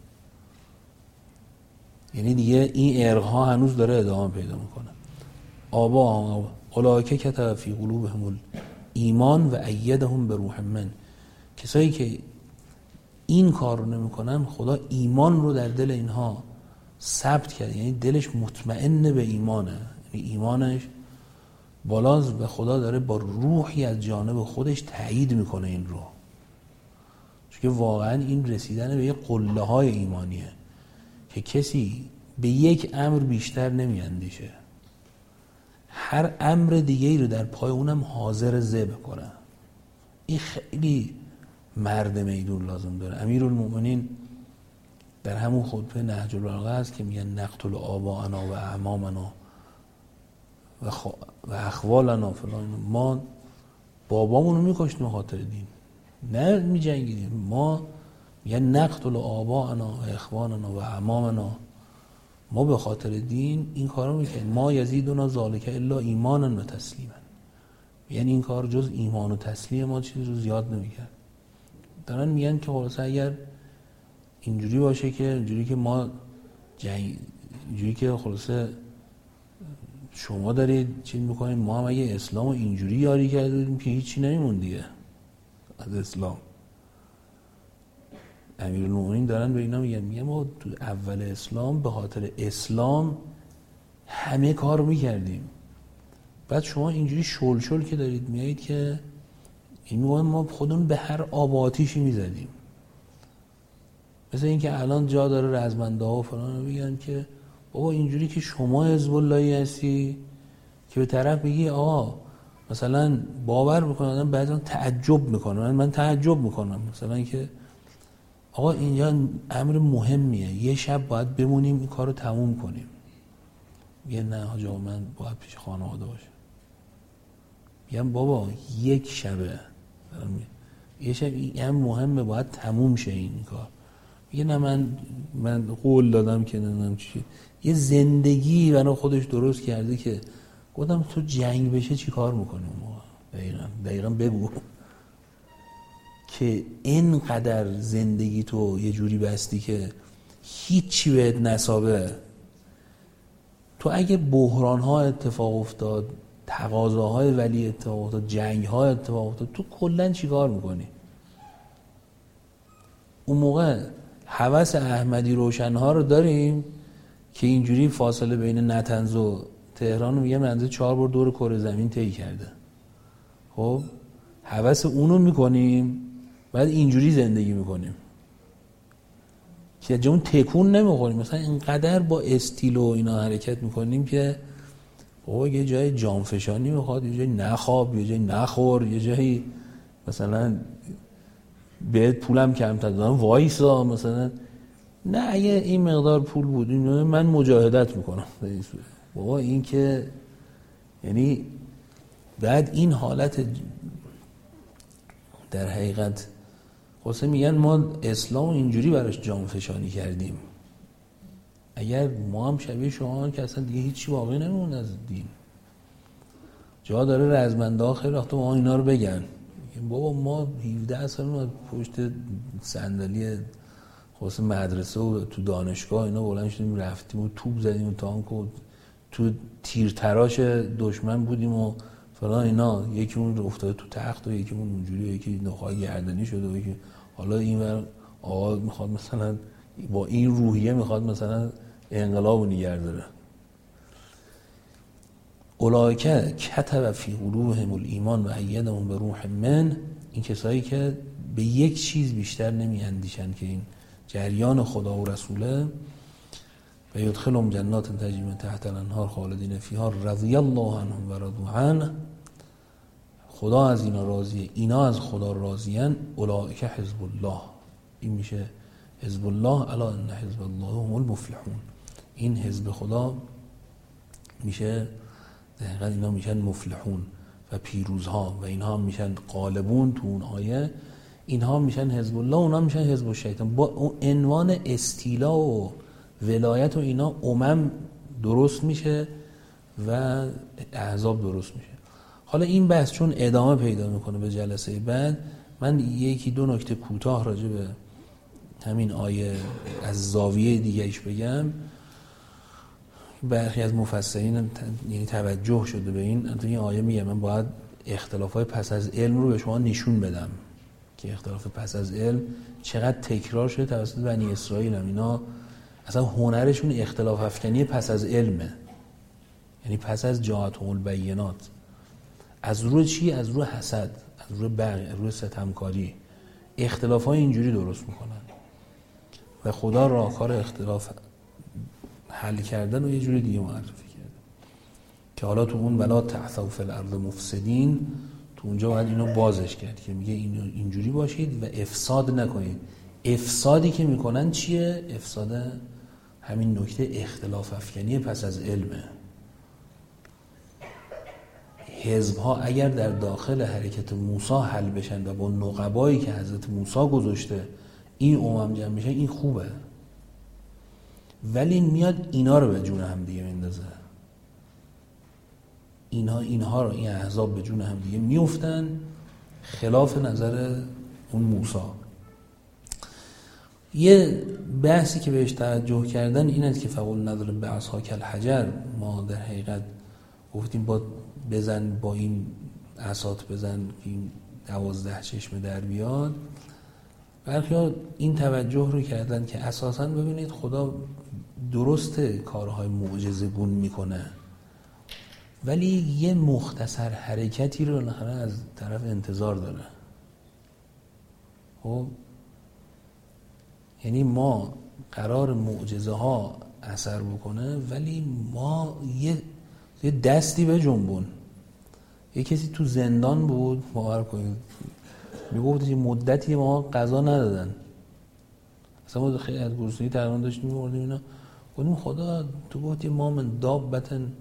یعنی دیگه این ارق‌ها هنوز داره ادامه پیدا میکنه. آبا اولئک کتب فی قلوبهم الایمان و ایدهم بروح من. کسایی که این کار رو نمیکنن، خدا ایمان رو در دل اینها ثبت کرد، یعنی دلش مطمئن به ایمانه، یعنی ایمانش بالاست به خدا، داره با روحی از جانب خودش تایید میکنه این رو. چون که واقعا این رسیدن به یه قله های ایمانیه که کسی به یک امر بیشتر نمیاندیشه، هر امر دیگه‌ای رو در پای اونم حاضر ذبح کنه. این خیلی مرد میدون لازم داره. امیرالمومنین در همون خطبه نهج البلاغه هست که میگن نقتل آباءنا و اعمامنا و اخوالنا فلان، ما بابامونو میکشتیم به خاطر دین، نه میجنگیدیم. ما یعنی نقتل آباءنا و اخواننا و اعمامنا، ما به خاطر دین این کارو میکنیم. ما یزیدنا ذالک الا ایمانا و تسلیما، یعنی این کار جز ایمان و تسلیم ما چیزی رو زیاد نمیکرد. دارن میگن که خلاص اگر اینجوری باشه که اینجوری که ما اینجوری که خلاص شما دارید چی میکنید، ما هم اگه اسلام رو اینجوری یاری کرده بودیم که هیچی نمیمون دیگه از اسلام. امیرالمومنین دارن به اینا میگن ما تو اول اسلام به خاطر اسلام همه کار میکردیم، بعد شما اینجوری شل که دارید میایید که این موقع ما خودمون به هر آب آتیشی میزدیم. مثل این که الان جا داره رزمنده ها و فلان رو بگن که بابا اینجوری که شما حزب اللهی هستی که به طرف بگی آقا مثلا باور میکنه آدم بعضا تعجب میکنه، من تعجب میکنم مثلا که آقا اینجا امر مهمیه، یه شب باید بمونیم این کار رو تموم کنیم. میگه نه حاجی من باید پیش خانواده باشم. میگم بابا یک شبه، یه شب این مهمه باید تموم شه این کار. میگه نه من قول دادم که نمیدونم چی، یه زندگی برای خودش درست کرده که گفتم تو جنگ بشه چی کار میکنی اون موقع؟ دقیقا بگو که اینقدر زندگی تو یه جوری بستی که هیچی بهت نسابه. تو اگه بحران‌ها اتفاق افتاد، تقاضاهای ولی اتفاق افتاد، جنگ‌ها اتفاق افتاد، تو کلاً چی کار میکنی؟ اون موقع هوس احمدی روشن‌ها رو داریم که اینجوری فاصله بین نطنز و تهران رو میگه منزل 4 بار دور کره زمین طی کرده. خب هوس اونو میکنیم، بعد اینجوری زندگی میکنیم که جون تکون نمیخوریم. مثلا اینقدر با استیل و اینا حرکت میکنیم که بابا یه جای جانفشانی میخواد، یه جای نخواب، یه جای نخور، یه جایی مثلا بهت پولم کمتر دادم وایسا مثلا. نه اگه این مقدار پول بود من مجاهدت میکنم. بابا این که یعنی بعد این حالت در حقیقت خلاصه میگن ما اسلام اینجوری براش جانفشانی کردیم. اگر ما هم شبیه شما که اصلا دیگه هیچی باقی نمونه از دین، جا داره رزمنده ها خیلی وقتا ما اینا رو بگن بابا ما 17 سال پشت صندلی خلاص مدرسه و تو دانشگاه اینا بلند شدیم رفتیم و توپ زدیم و تانک و تو تیرتراش دشمن بودیم و فلان اینا. یکیمون افتاده تو تخت و یکیمون اونجوری، یکی نخواهی گردنی شده و یکی حالا این آقا میخواد مثلا با این روحیه میخواد مثلا انقلاب نگه داره. اولئک کتب فی قلوبهم الایمان و ایدهم بروح من، این کسایی که به یک چیز بیشتر نمیاندیشن که این جریان خدا و رسوله. و یدخلهم جنات تجری من تحتها الانهار خالدین فیها رضی الله عنهم و رضوا عنه، خدا از اینا راضیه، اینا از خدا راضیان. اولئک حزب الله، این میشه حزب الله، الا ان حزب الله هم المفلحون. این حزب خدا میشه دقیقا اینا میشن مفلحون و پیروزها و اینها میشن غالبون. تو اون آیه اینها میشن حزب الله، اونها میشن حزب الشیطان. با عنوان استیلا و ولایت و اینا درست میشه و احزاب درست میشه. حالا این بحث چون ادامه پیدا میکنه به جلسه بعد، من یکی دو نکته کوتاه راجع به همین آیه از زاویه دیگه‌ایش بگم. برخی از مفسرین یعنی توجه شده به این آیه میگه من باید اختلافات پس از علم رو به شما نشون بدم که اختلاف پس از علم چقدر تکرار شده توسط بنی اسرائیل. هم اینا اصلا هنرشون اختلاف افکنی پس از علمه، یعنی پس از جاءتهم البینات. از روی چی؟ از روی حسد، از روی بغی، از روی ستمکاری اختلافای اینجوری درست میکنن و خدا راهکار اختلاف حل کردن و یه جوری دیگه معرفی کرده که حالا تو اون ولا تعثوا فی الارض مفسدین، تو اونجا باید اینو بازش کرد که میگه اینجوری باشید و افساد نکنید. افسادی که میکنن چیه؟ افساد همین نکته اختلاف افکنی پس از علمه. حزب‌ها اگر در داخل حرکت موسی حل بشن و با نقبایی که حضرت موسی گذاشته این امم جمع بشن، این خوبه. ولی میاد اینا رو به جون هم دیگه میندازه، اینها رو، این احزاب به جون هم دیگه میفتن خلاف نظر اون موسی. یه بحثی که بهش توجه کردن این است که فقول نداره به عصا کل حجر، ما در حقیقت گفتیم با بزن، با این عصات بزن که این 12 چشمه در بیاد. برخی‌ها این توجه رو کردن که اساساً ببینید خدا درسته کارهای معجزه‌گون میکنه، ولی یه مختصر حرکتی رو بالاخره از طرف انتظار داره. خب یعنی ما قرار معجزه ها اثر بکنه، ولی ما یه دستی به جنبون. یه کسی تو زندان بود، باور کنید، میگفت که مدتی ما غذا ندادن، اصلا ما خیلی از گرسنگی تقریبا داشتیم می‌مردیم. اینا گفتیم خدا تو گفتی ما من دابتن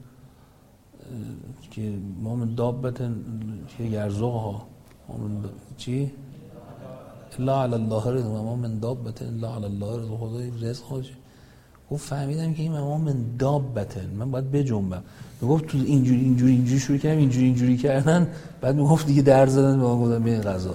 که ما من دابتن که یرزقها چی؟ الا علی الله رزق، ما من دابتن الا علی الله رزق، خدای رزق هاش. گفت فهمیدم که این ما من دابتن، من باید بجنبم. میگفت تو اینجوری شروع کردم، اینجوری کردن، بعد میگفت دیگه در زدن به ما گفتن بیاین غذا.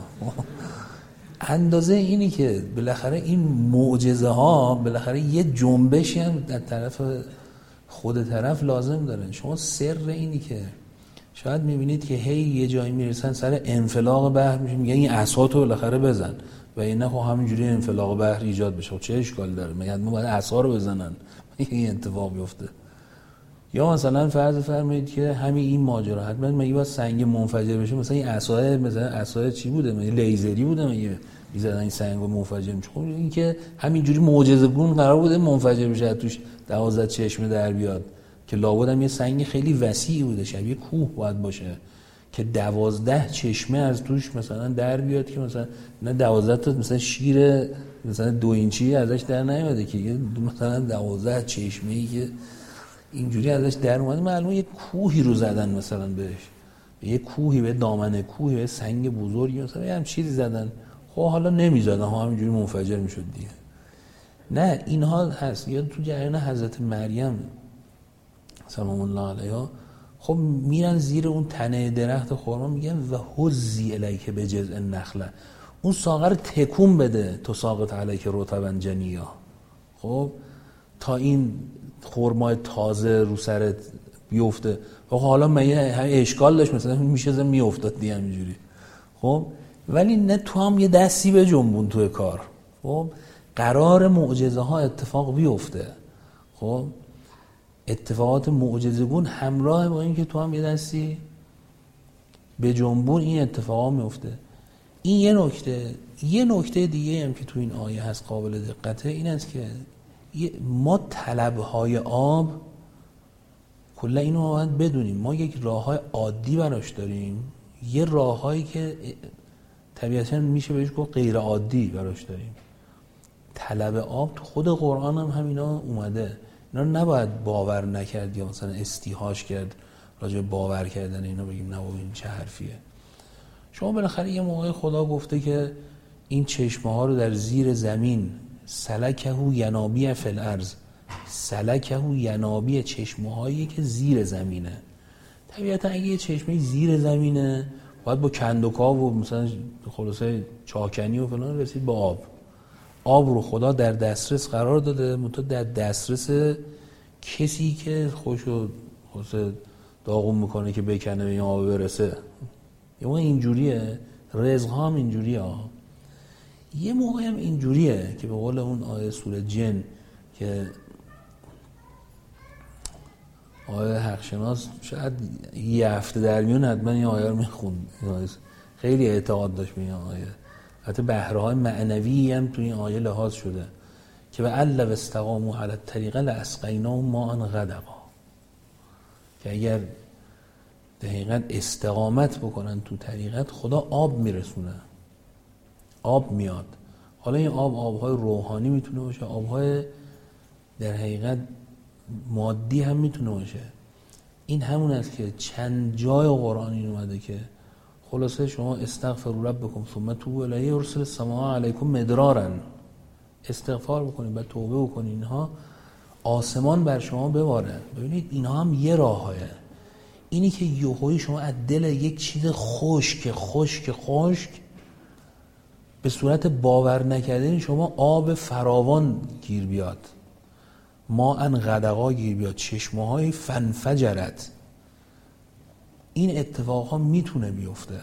اندازه اینی که بالاخره این معجزه ها بالاخره یه جنبشی هم در طرف خود طرف لازم دارن. شما سر اینی که شاید میبینید که هی یه جایی میرسن سر انفلاق بحر میشه، میگن این عصاتو بالاخره بزن، و اینه خب همینجوری انفلاق بحر ایجاد بشه. چه اشکال داره؟ میگن ما باید عصا رو بزنن این اتفاق بیفته. یا مثلا فرض فرمایید که همین این ماجرا حتما مگه باید سنگ منفجر بشه؟ مثلا این عصای مثلا عصای چی بوده؟ مگه لیزری بوده؟ مگه میزدن این سنگو منفجر میشه؟ خب این که همینجوری معجزه گون قرار بوده منفجر بشه، توش 12 چشمه در بیاد، که لابد هم یه سنگ خیلی وسیعی بوده، شبیه کوه باید باشه که 12 چشمه از توش مثلا در بیاد، که مثلا نه 12 تا مثلا شیر مثلا 2 اینچی ازش در نیومده که مثلا 12 چشمه‌ای که اینجوری ازش در اومده، معلومه یه کوهی رو زدن مثلا بهش، یه کوهی، به دامن کوهی، به سنگ بزرگی مثلا یه هم چیزی زدن. خب حالا نمیزدن، همینجوری منفجر میشد دیگه. نه اینها هست. یا تو جریان حضرت مریم سلام الله علیها، خب میرن زیر اون تنه درخت خرما، میگن و حزی الیک بجذع النخله، اون ساقه رو تکون بده تو ساقط علیک رطبا جنیا، خب تا این خرمای تازه رو سرت بیفته. خب حالا من اشکال داشت مثلا میشه میافتاد دیگه همینجوری. خب ولی نه، تو هم یه دستی به جنبون توی کار. خب قرار معجزه ها اتفاق بیفته، خب اتفاقات معجزه‌گون همراه با این که تو هم یه دستی به جنبون این اتفاقا میفته. این یه نکته دیگه هم که تو این آیه هست قابل دقته، این است که ما طلبهای آب کلا اینو باید بدونیم، ما یک راههای عادی براش داریم، یه راههایی که طبیعتاً میشه بهش گفت غیر عادی براش داریم. طلب آب تو خود قرآن هم همینا اومده، اینا رو نباید باور نکرد یا مثلا استیحاش کرد راجع به باور کردن اینا بگیم نه این چه حرفیه. شما بالاخره یه موقع خدا گفته که این چشمه ها رو در زیر زمین سلکه ینابیع فی الارض، سلکه ینابیع، چشمه هایی که زیر زمینه. طبیعتا اگه یه چشمه زیر زمینه باید با کندوکاو و مثلا خلاصه چاکنی و فلان رسید با آب رو خدا در دسترس قرار داده، منتها در دسترس کسی که خوشو داغون میکنه که بکنه به این آب برسه. یه موقع اینجوریه، رزق ها هم اینجوریه ها. یه موقع هم اینجوریه که به قول اون آیه سوره جن که آیه حقشناس شاید یه هفته در میون حتما این آیه رو میخوند، خیلی اعتقاد داشت به این آیه. حتی بهره‌های معنوی هم تو این آیه لحاظ شده که به علو استقاموا علی الطریقه لاسقیناهم ماء غدقا، که اگر دقیقاً استقامت بکنن تو طریقت خدا آب میرسونه، آب میاد. حالا این آبهای روحانی میتونه باشه، آبهای در حقیقت مادی هم میتونه باشه. این همون است که چند جای قرآن این اومده که خلاصه شما استغفروا ربکم ثم توبوا الیه یرسل السماء علیکم مدرارا، استغفار بکنید بعد توبه بکنید اینها آسمان بر شما بباره. ببینید اینها هم یه راهه. اینی که یهویی شما از دل یک چیز خشک به صورت باور نکردنی شما آب فراوان گیر بیاد، ما ان غدقا گیر بیاد، چشمه های فنفجرت، این اتفاقا میتونه بیفته.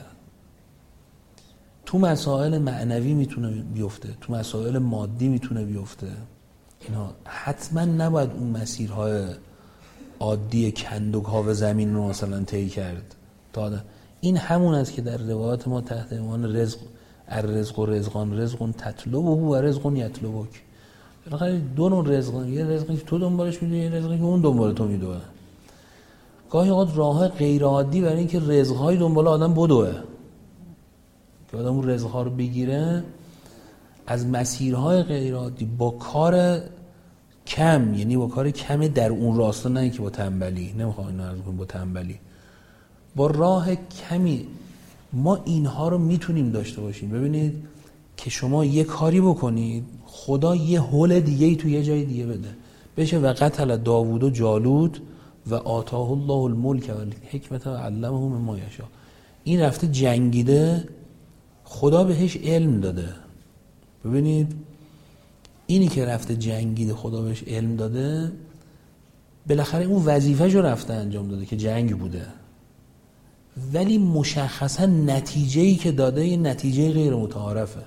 تو مسائل معنوی میتونه بیفته، تو مسائل مادی میتونه بیفته. اینا حتما نباید اون مسیرهای عادی کندوک ها و زمین رو مثلا طی کرد. این همون است که در روایات ما تحت عنوان رزق، الرزق و رزقان، رزق تطلبه و رزق یطلبک. بالاخره دو نوع رزق، یه رزقی که تو دنبالش میدوی، یه رزقی که اون دنبال تو میدوه. گاهی اوقات راه غیر عادی برای اینکه رزق‌های دنبال آدم بدوه که آدم اون رزق‌ها رو بگیره، از مسیرهای غیر عادی با کار کم، یعنی با کار کم در اون راستا، نه که با تنبلی، نمیخوام اینو عرض کنم با تنبلی، با راه کمی ما اینها رو میتونیم داشته باشیم. ببینید که شما یه کاری بکنید خدا یه حل دیگه تو یه جای دیگه بده، بشه و قتل داوود و جالوت و آتاه الله الملک و الحکمت و علمه مما یشاء. این رفته جنگیده، خدا بهش علم داده. ببینید اینی که رفته جنگیده خدا بهش علم داده، بالاخره اون وظیفه‌شو رفته انجام داده که جنگ بوده، ولی مشخصا نتیجه‌ای که داده یه نتیجه غیر متعارفه.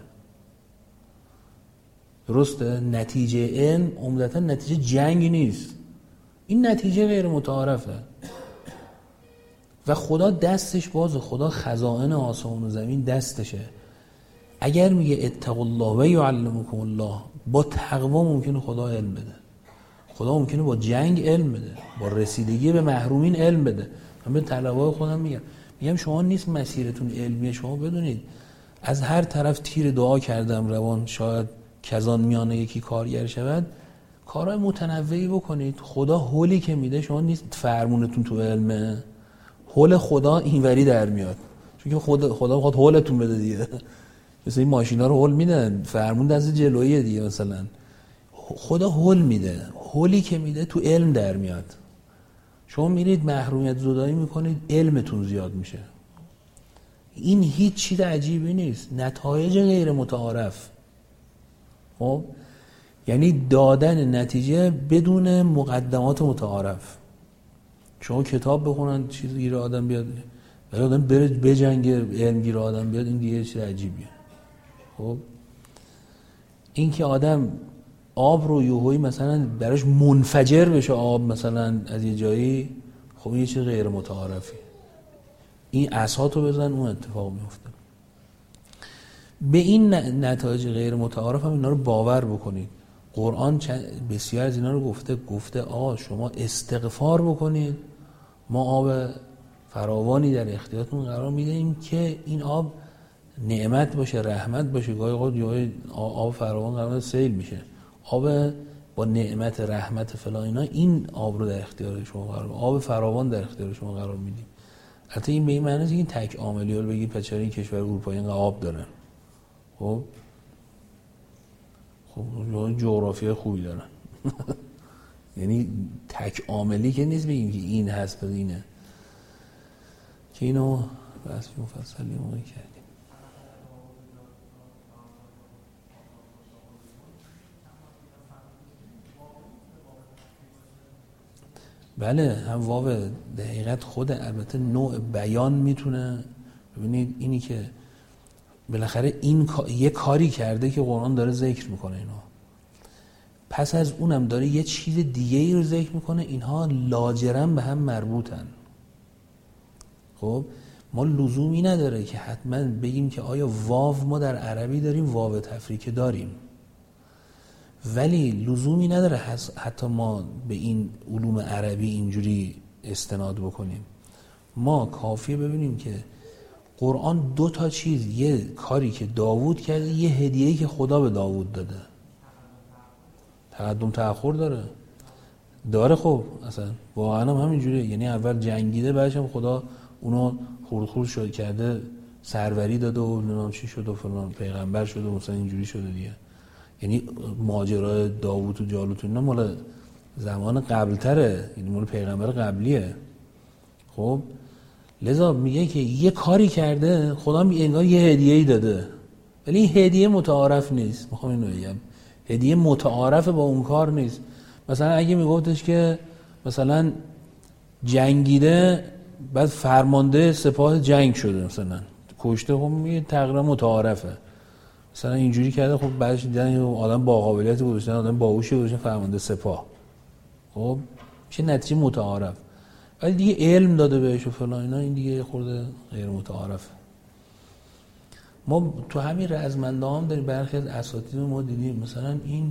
درسته؟ نتیجه علم عمدتاً نتیجه جنگ نیست، این نتیجه غیر متعارفه و خدا دستش بازه. خدا خزائن آسمان و زمین دستشه. اگر میگه اتقوا الله و یعلمکم الله، با تقوا ممکنه خدا علم بده، خدا ممکنه با جنگ علم بده، با رسیدگی به محرومین علم بده. من به طلبای خودم میگم شما نیست مسیرتون علمیه، شما بدونید از هر طرف تیر دعا کردم روان، شاید کزان میانه یکی کارگر شود. کارهای متنوعی بکنید، خدا حلی که میده شما نیست فرمونتون تو علمه، حل خدا اینوری در میاد، چون که خدا میخواد حلتون بده دیگه. مثلا این ماشینا رو حل میدن، فرمون دست جلویی دیگه، مثلا خدا حل میده، حلی که میده تو علم در میاد. شما میرید محرومیت زدایی میکنید، علمتون زیاد میشه. این هیچ چیز عجیبی نیست، نتایج غیر متعارف. خب یعنی دادن نتیجه بدون مقدمات متعارف. شما کتاب بخونن چیز گیر آدم بیاد، ولی آدم بره بجنگه علم گیر آدم بیاد، این دیگه چیز عجیبیه. خب این که آدم آب رو یهویی مثلا براش منفجر بشه آب مثلا از یه جایی، خب یه چیز غیر متعارفی. این اساتو بزن اون اتفاق میفته. به این نتایج غیر متعارف هم اینا رو باور بکنید. قرآن بسیار از اینا رو گفته آقا شما استغفار بکنید، ما آب فراوانی در اختیارتون قرار میدیم که این آب نعمت باشه، رحمت باشه. گاهی اوقات آب فراوان قرار سیل میشه، آب با نعمت رحمت فلان اینا، این آب رو در اختیار شما قرار، آب فراوان در اختیار شما قرار میدیم. البته این به این معنی نیست که این تک عاملی رو بگید پس چرا این کشور اروپایی اینقدر آب دارن. خب جغرافیای خوبی دارن. یعنی تک عاملی که نیست بگیم که این هست پس اینه، که اینو بحث مفصلی ما کردیم. بله هم واو دقیقت خود، البته نوع بیان میتونه. ببینید اینی که بالاخره این یه کاری کرده که قرآن داره ذکر میکنه اینو، پس از اونم داره یه چیز دیگه ای رو ذکر میکنه، اینها لاجرم به هم مربوطن. خب ما لزومی نداره که حتما بگیم که آیا واو ما در عربی داریم، واو تفریقه داریم، ولی لزومی نداره حتی ما به این علوم عربی اینجوری استناد بکنیم. ما کافیه ببینیم که قرآن دو تا چیز، یه کاری که داوود کرده، یه هدیه‌ای که خدا به داوود داده، تقدم تأخر داره. داره. خب اصلا واقعا هم همینجوریه، یعنی اول جنگیده، بعدش هم خدا اونو خورد شد کرده، سروری داده و نمیدونم چی شد و فلان، پیغمبر شده و مثلا اینجوری شده دیگه. یعنی ماجرای داوود و جالوت اینا مال زمان قبلتره، یعنی مال پیغمبر قبلیه. خب لذا میگه که یه کاری کرده خدا انگار یه هدیه‌ای داده، ولی این هدیه متعارف نیست. میخوام اینو بگم هدیه متعارف با اون کار نیست. مثلا اگه میگفتش که مثلا جنگیده بعد فرمانده سپاه جنگ شده مثلا کشته، خب میگه تقریبا متعارفه. مثلا اینجوری کرده، خب بعدش دیدن آدم با قابلیتی گذاشتن، آدم باهوشی گذاشتن فرمانده سپاه، خب میشه نتیجه متعارف. ولی دیگه علم داده بهش و فلان اینا، این دیگه خورده غیر متعارف. ما تو همین رزمنده هم داریم، برخی از اساتید ما دیدیم مثلا این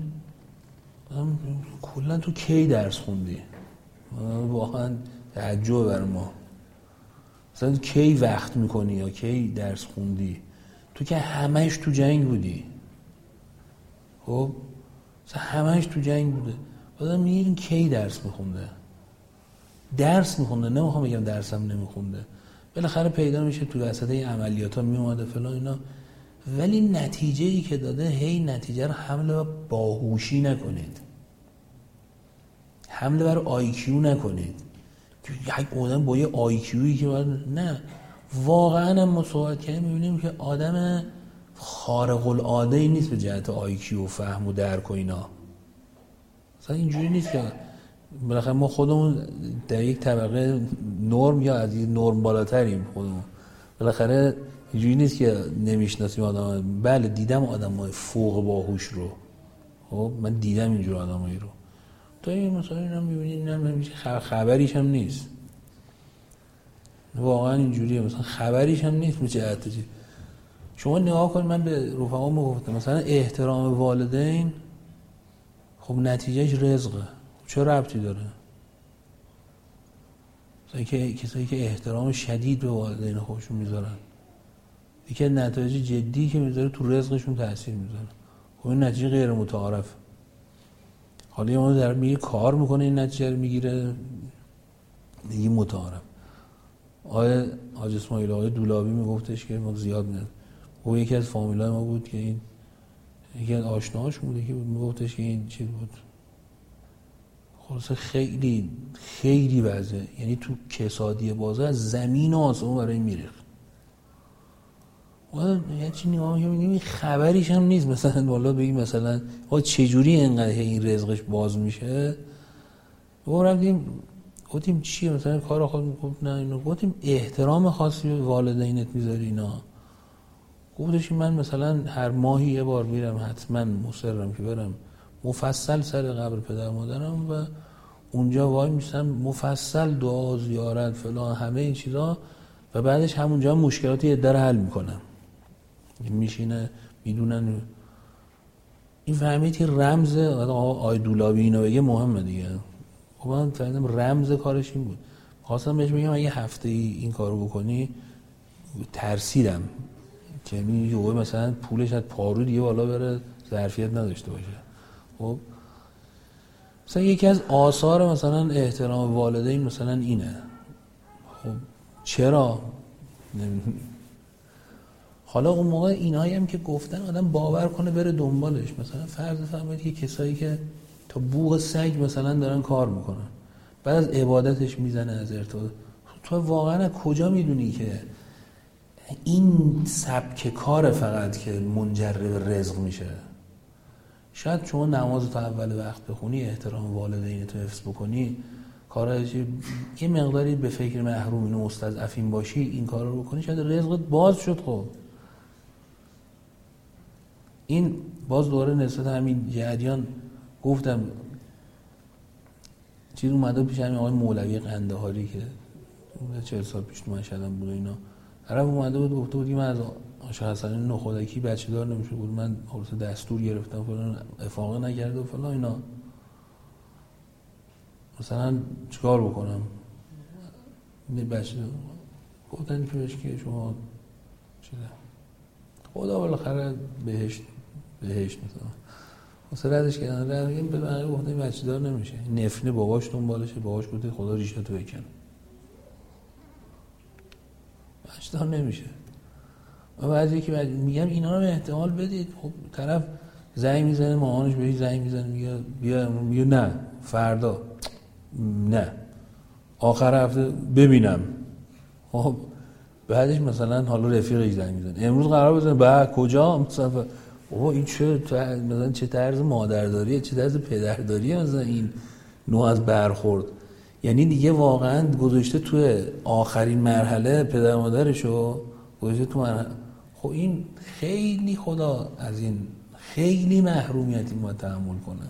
کلا تو کی درس خوندی؟ واقعا تعجب برای ما. مثلا کی وقت میکنی یا کی درس خوندی؟ تو که همش تو جنگ بودی. خب مثلا همش تو جنگ بوده. بعدم میگه این کی درس میخونده؟ درس میخونده، نمیخوام بگم درسم نمیخونده، بالاخره پیدا میشه تو وسط این عملیاتا میومده فلان اینا، ولی نتیجه‌ای که داده، هی نتیجه رو حمله بر باهوشی نکنید، حمله بر آیکیو نکنید که یک آدم با یه آیکیویی که نه، واقعا ما صحبت کردیم میبینیم که آدم خارق العاده ای نیست به جهت آیکیو و فهم و درک و اینا. مثلا اینجوری نیست که بالاخره ما خودمون در یک طبقه نرم یا از یک نرم بالاتریم خودمون، بالاخره اینجوری نیست که نمیشناسیم آدم. بله دیدم آدمای فوق باهوش رو، خب من دیدم اینجور آدمایی رو. تو این مثلا اینا میبینید نمیشه خبریش هم نیست، واقعا اینجوریه، مثلا خبریش هم نیست. میشه شما نگاه کنید، من به رفقام گفتم مثلا احترام والدین، خب نتیجهش رزقه، چه ربطی داره؟ کسایی که احترام شدید به والدین خودشون میذارن، یکی از نتایج جدی که میذاره تو رزقشون تاثیر میذاره، خب این نتیجه غیر متعارف. حالا یه ما در میگه کار میکنه این نتیجه رو میگیره، دیگه متعارف. آقای حاج اسماعیل آقای دولابی میگفتش که ما زیاد میاد، او یکی از فامیلای ما بود که این یکی از آشناهاش بوده که میگفتش که این چیز بود، خلاصه خیلی خیلی وضعه، یعنی تو کسادی بازه از زمین و آسمون برای میریخت. یه چی نگاه میگیم خبریش هم نیست، مثلا والا بگیم مثلا چجوری اینقدر این رزقش باز میشه. گفتیم چیه مثلا کار خود گفت نه اینو، گفتیم احترام خاصی به والدینت میذاری اینا. گفتش من مثلا هر ماهی یه بار میرم، حتما مصرم که برم مفصل سر قبر پدر مادرم و اونجا وای میشم مفصل دعا زیارت فلان همه این چیزا، و بعدش همونجا مشکلات یه در حل میکنم. میشینه میدونن این فهمید که رمز آقای دولابی اینو بگه مهمه دیگه. خب من فهمیدم رمز کارش این بود. خواستم بهش بگم اگه هفته ای این کارو بکنی، ترسیدم که یهو مثلا پولش از پارو دیگه بالا بره ظرفیت نداشته باشه. خب مثلا یکی از آثار مثلا احترام والدین مثلا اینه. خب چرا؟ حالا اون موقع اینایی هم که گفتن آدم باور کنه بره دنبالش. مثلا فرض فرمایید که کسایی که تا بوق سگ مثلا دارن کار میکنن، بعد از عبادتش میزنه از ارتباط، تو واقعا کجا میدونی که این سبک کار فقط که منجر به رزق میشه؟ شاید شما نماز تا اول وقت بخونی، احترام والدین تو حفظ بکنی، کارهای یه مقداری به فکر محرومین و مستضعفین باشی، این کار رو بکنی، شاید رزقت باز شد. خب این باز دوره نسبت همین جریان گفتم چیز اومده پیش همین آقای مولوی قندهاری که 40 سال پیش تو مشهدم بود اینا، طرف اومده بود گفته بود من از آقا حسن نخودکی بچه دار نمیشه بود، من خلاص دستور گرفتم فلان، افاقه نکرده و فلان اینا، مثلا چیکار بکنم؟ بچه گفتن که بهش که شما چیزه خدا بالاخره بهشت مثلا واسه ردش کردن رد به بقیه گفتن بچه دار نمیشه. نفرین باباش دنبالشه، باباش گفته خدا ریشه تو بکنه، بچه دار نمیشه. و بعضی که میگم اینا رو احتمال بدید. خب طرف زنگ میزنه، مامانش بهش زنگ میزنه میگه بیا، میگه نه فردا، نه آخر هفته ببینم. خب بعدش مثلا حالا رفیقش زنگ میزنه امروز قرار بزنه، بعد کجا مثلا این چه مثلا چه طرز مادرداریه، چه طرز پدرداریه مثلا این نوع از برخورد. یعنی دیگه واقعا گذاشته توی آخرین مرحله پدر مادرشو گذاشته تو مرحله. خب این خیلی خدا از این خیلی محرومیتی باید تحمل کنه،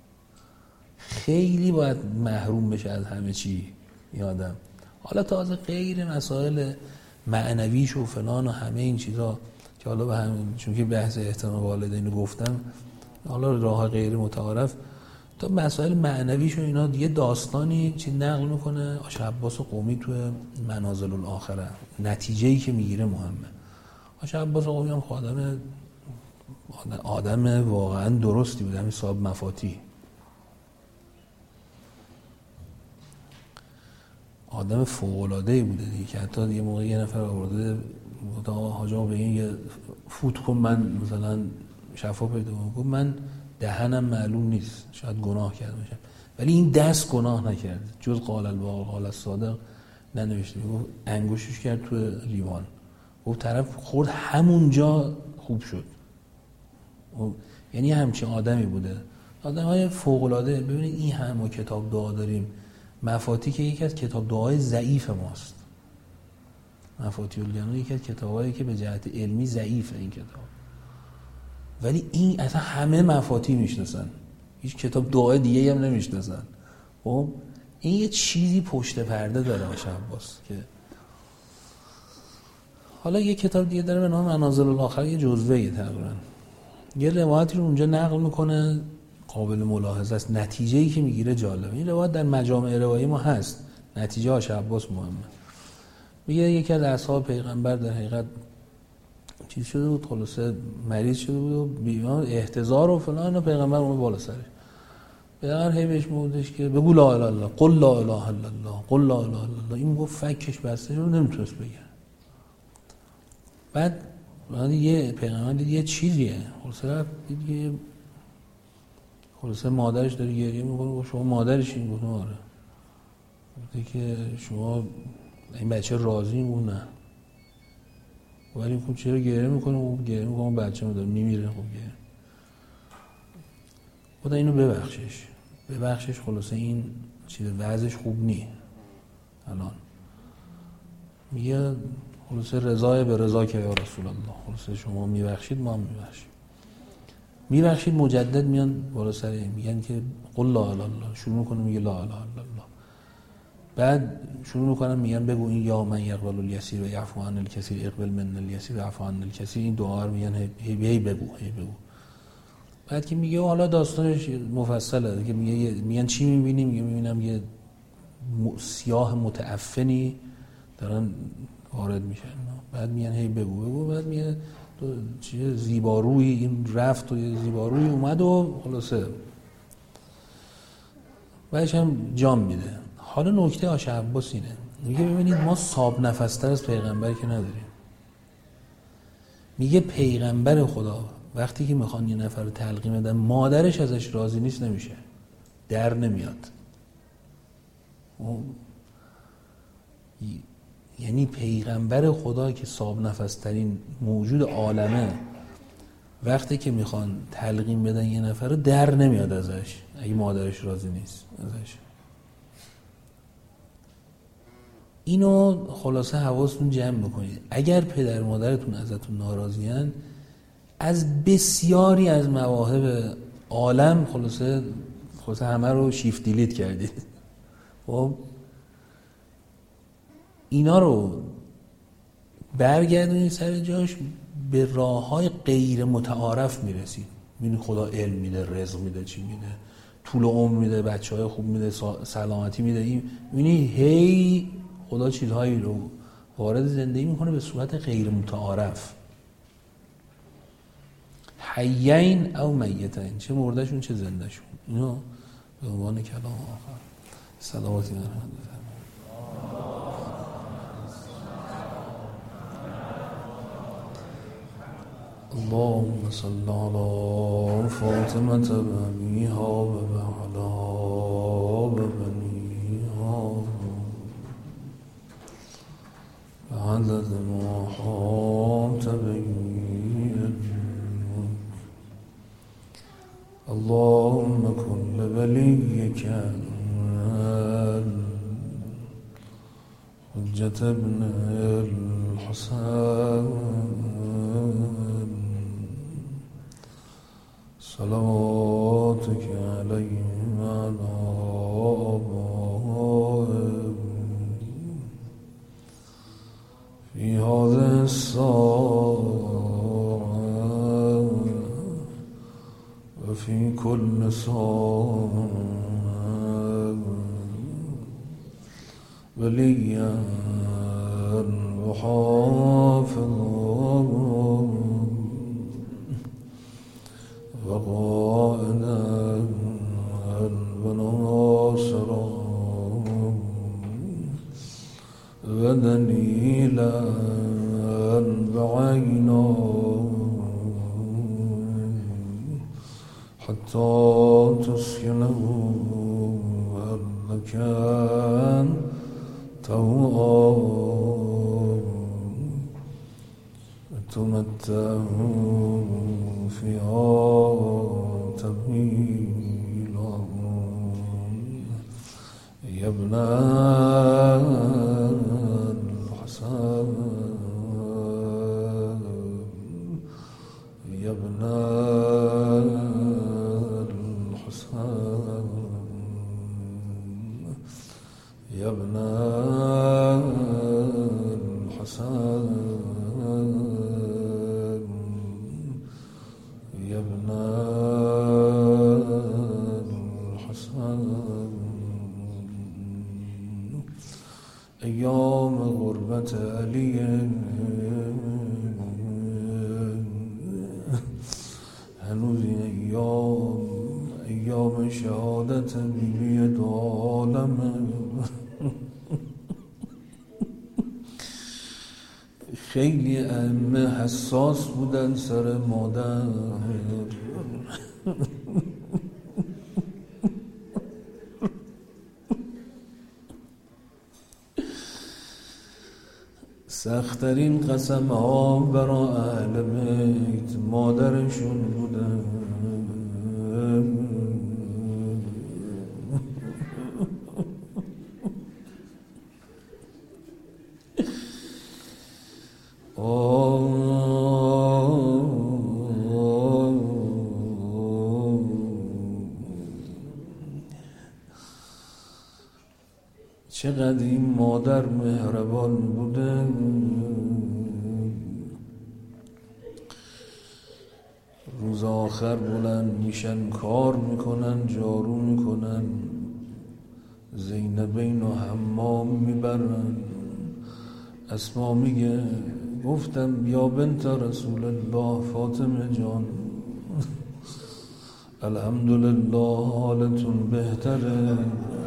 خیلی باید محروم بشه از همه چی این آدم. حالا تازه غیر مسائل معنویش و فلان و همه این چیزا که حالا به همین چون که بحث احترام والدین رو گفتم، حالا راه غیر متعارف تا مسائل معنویش و اینا دیگه داستانی چی نقل میکنه آش عباس قمی تو منازل الاخره. نتیجه‌ای که میگیره مهمه. آش عباس قمی هم آدم واقعا درستی بود، همین صاحب مفاتیح، آدم فوق‌العاده‌ای بوده دیگه، که حتی یه موقع یه نفر آورده گفت آقا حاج آقا به این یه فوت کن من مثلا شفا پیدا کنم. گفت من دهنم معلوم نیست، شاید گناه کرده باشم، ولی این دست گناه نکرد، جز قال الواقع قال الصادق ننوشته. گفت انگوشش کرد تو لیوان، گفت طرف خورد همونجا خوب شد. یعنی همچین آدمی بوده. آدم‌های فوق‌العاده. ببینید این همه کتاب دعا داریم، مفاتیح که یکی از کتاب دعای ضعیف ماست. مفاتیح الجنان یکی از کتابایی که به جهت علمی ضعیفه این کتاب، ولی این اصلا همه مفاتیح میشناسن، هیچ کتاب دعای دیگه هم نمیشناسن. خب این یه چیزی پشت پرده داره آش عباس که حالا یه کتاب دیگه داره به نام منازل الاخره، یه جزوه‌ای تقریبا یه روایتی رو اونجا نقل میکنه قابل ملاحظه است. نتیجه‌ای که میگیره جالبه. این روایت در مجامع روایی ما هست، نتیجه آش عباس مهمه. میگه یکی از اصحاب پیغمبر در حقیقت چیز شده بود، خلاصه مریض شده بود و بیمار احتضار و فلان، و پیغمبر اون بالا سرش پیغمبر هی بهش میگفتش که بگو لا اله الا الله، قل لا اله الا الله، قل لا اله الا الله. این گفت فکش بسته شد، نمیتونست بگه. بعد یه پیغمبر دید یه چیزیه، خلاصه مادرش داره گریه میکنه. شما مادرشین؟ گفت آره. گفته که شما این بچه راضی؟ گفت نه. ولی خب چرا گریه میکنه؟ خب گریه میکنه بچه‌م داره میمیره. خب گریه. خدا اینو ببخشش. خلاصه این چیز وضعش خوب نی الان. میگه خلاصه رضای به رضا که یا رسول الله، خلاصه شما میبخشید ما هم میبخشید. مجدد میان بالا سر میگن که قل لا اله الا الله، شروع میکنه میگه لا اله الا الله. بعد شروع میکنن میگن بگو این یا من یقبل الیسیر و یعفو عن الکثیر اقبل من الیسیر و یعفو عن الکثیر. این دعا رو میگن هی بگو. بعد که میگه حالا داستانش مفصله که میگن چی میبینی؟ میگه میبینم یه سیاه متعفنی دارن وارد میشن. بعد میگن هی بگو. بعد میگه چیه زیبارویی این رفت و یه زیبارویی اومد و خلاصه بعدش هم جام میده. حالا نکته آش عباس اینه، میگه ببینید ما صاحب نفستر از پیغمبری که نداریم. میگه پیغمبر خدا وقتی که میخوان یه نفر رو تلقین بدن مادرش ازش راضی نیست نمیشه، در نمیاد. یعنی پیغمبر خدا که صاحب نفسترین موجود عالمه وقتی که میخوان تلقین بدن یه نفر رو در نمیاد ازش اگه مادرش راضی نیست ازش. اینو خلاصه حواستون جمع بکنید. اگر پدر مادرتون ازتون ناراضیان، از بسیاری از مواهب عالم خلاصه همه رو شیفت دیلیت کردید. خب اینا رو برگردونید سر جاش، به راه‌های غیر متعارف میرسید. می‌بینید خدا علم میده، رزق میده، چی میده، طول عمر میده، بچه‌های خوب میده، سلامتی میده. می‌بینید هی خدا چیزهایی رو وارد زندگی میکنه به صورت غیر متعارف. حیین او میتین، چه مردشون چه زندهشون. اینو به عنوان کلام آخر صلواتی من اللهم صل على فاطمة بأبيها وبعلى ببنيها عدد ما حاط به اللهم كن لوليك حجة ابن الحسين صلواتك عليه وعلى آبائه في هذه الساعة وفي كل ساعة وليا وحافظا وقائدا وناصرا ودليلا بعينا حتى تسكنه أرضك توعا تمتعه فيها طويلا يا ابن الحسن يا ابن الحسن يا ابن الحسن يا ابن الحسن أيام غربة علي هنوز أيام شهادت بیبی دو عالم خیلی ائمه حساس بودن سر مادر سخت‌ترین قسم ها برای اهل بیت مادرشون بودن. چقدر این مادر مهربان بودن. روز آخر بلند میشن کار میکنن، جارو میکنن، زینبین و حمام میبرن. اسما میگه گفتم یا بنت رسول الله فاطمه جان الحمدلله حالتون بهتره.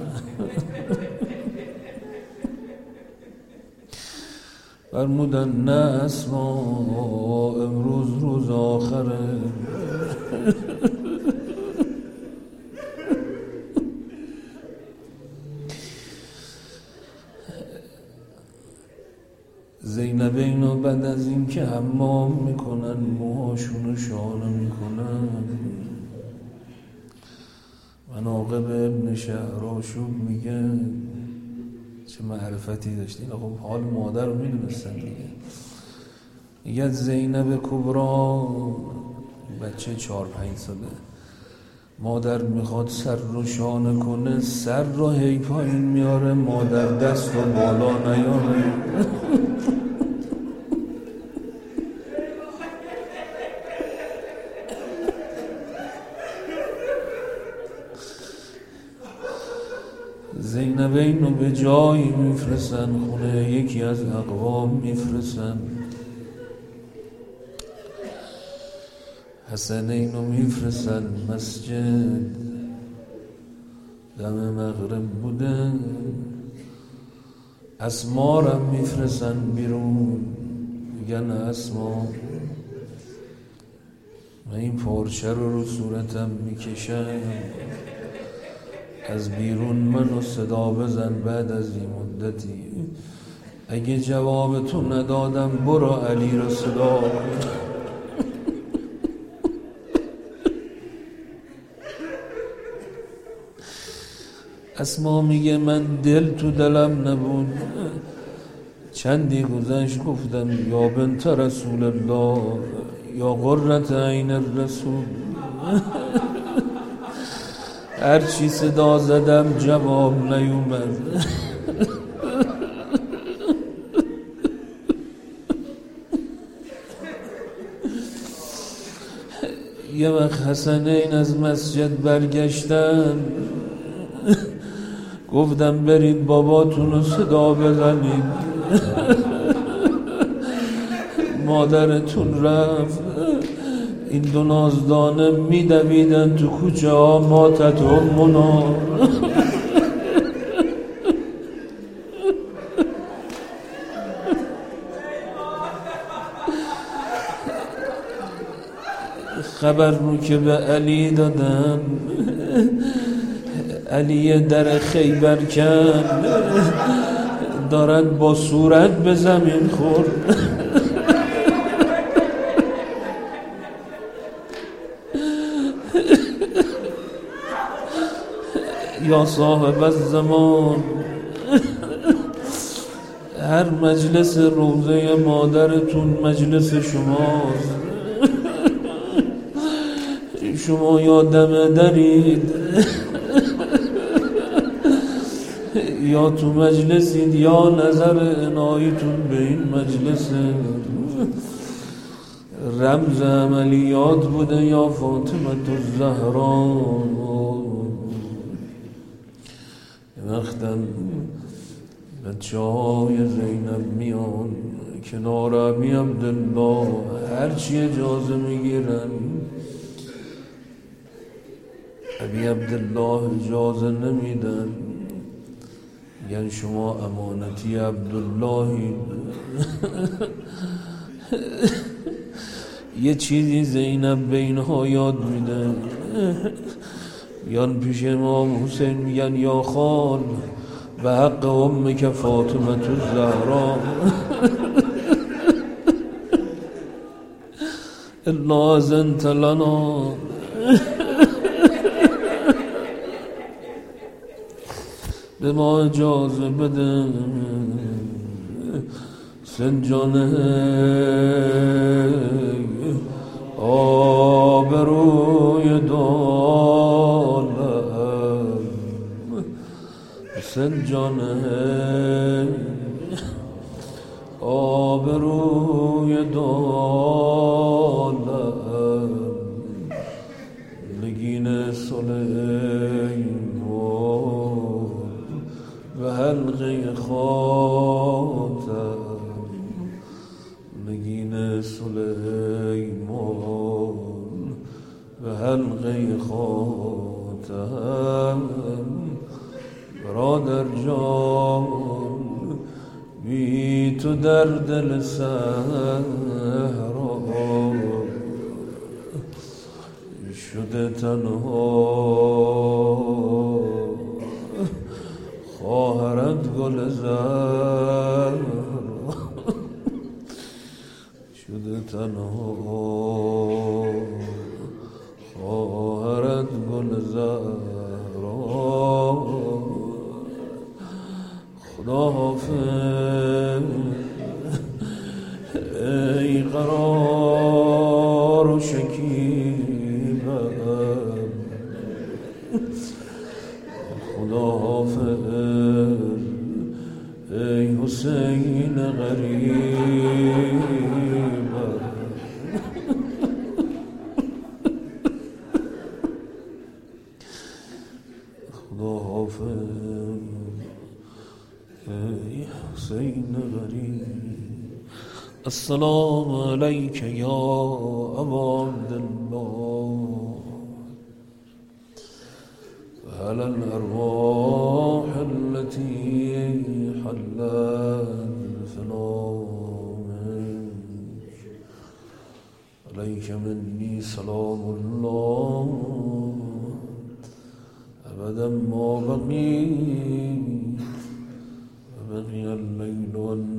فرمودن نه اسما امروز روز آخره. زینبینو بعد از این که حمام میکنن موهاشونو شانه میکنن، مناقب ابن شهرآشوب میگه چه معرفتی داشتین. خب حال مادر رو میدونستن دیگه. میگه زینب کبرا بچه 4-5 ساله، مادر میخواد سر رو شانه کنه، سر رو هی پایین میاره، مادر دست رو بالا نیاره. زینبین رو به جایی میفرستن، خونه یکی از اقوام میفرستن. حسنینو میفرستن مسجد، دم مغرب بودن، اسمارم میفرستن بیرون، میگن اسما من این پارچه رو صورتم میکشم، از بیرون منو صدا بزن بعد از این مدتی، اگه جوابتو ندادم برو علی رو صدا. اسما میگه من دل تو دلم نبود، چندی گذشت گفتم یا بنت رسول الله یا قرة عین الرسول، هرچی صدا زدم جواب نیومد. یه وقت حسنین از مسجد برگشتن، گفتم برید باباتون رو صدا بزنید. مادرتون رفت، این دو نازدانه میدویدن تو کوچه ها، ماتت امنا. خبر رو که به علی دادن، علی در خیبر کن، دارد با صورت به زمین خورد. یا صاحب الزمان، هر مجلس روضه مادرتون مجلس شماست، شما یا دم درید یا تو مجلسید یا نظر عنایتون به این مجلس. رمز عملیات بوده یا فاطمه الزهرا. وقتم بچه‌های زینب میان کنار ابی عبدالله، هرچی اجازه میگیرن ابی عبدالله اجازه نمیدن، یعنی شما امانتی عبداللهی. یه چیزی زینب به اینها یاد میده، بیان پیش امام حسین میگن یا خال به حق امک فاطمه الزهرا الا اذنت لنا، به ما اجازه بده سنجانه آبروی دالم، سنجانه آبروی دالم، نگین سلیمان و حلقه خاتم، نگین سلیمان و حلقه خاتم. برادر جان بی تو در دل صحرا شده تنها، خواهرت گل زهرا شده تنها، خواهرت گل زهرا. خدا حافظ ای قرار و شکیبم، خدا حافظ ای حسین غریبم. خدا حافظ ای حسین. السلام عليك يا أبا عبد الله وعلى الأرواح التي حلت بفنائك عليك مني سلام الله أبدا ما بقيت وبقي الليل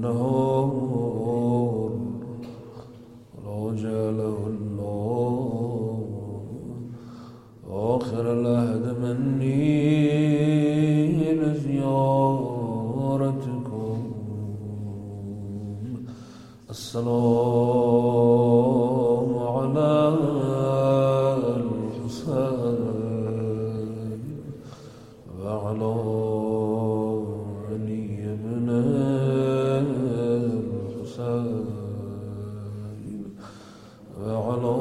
والنهار ولا جعله الله آخر العهد مني لزيارتكم السلام على الحسين وعلى علي بن الحسين وعلى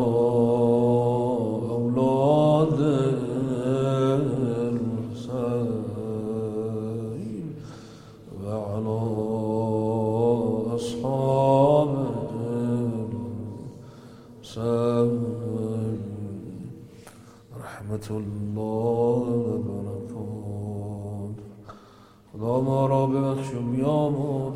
أولاد الحسين وعلى أصحاب الحسين رحمة الله وبركاته. خدا ما را ببخش و بیامرز.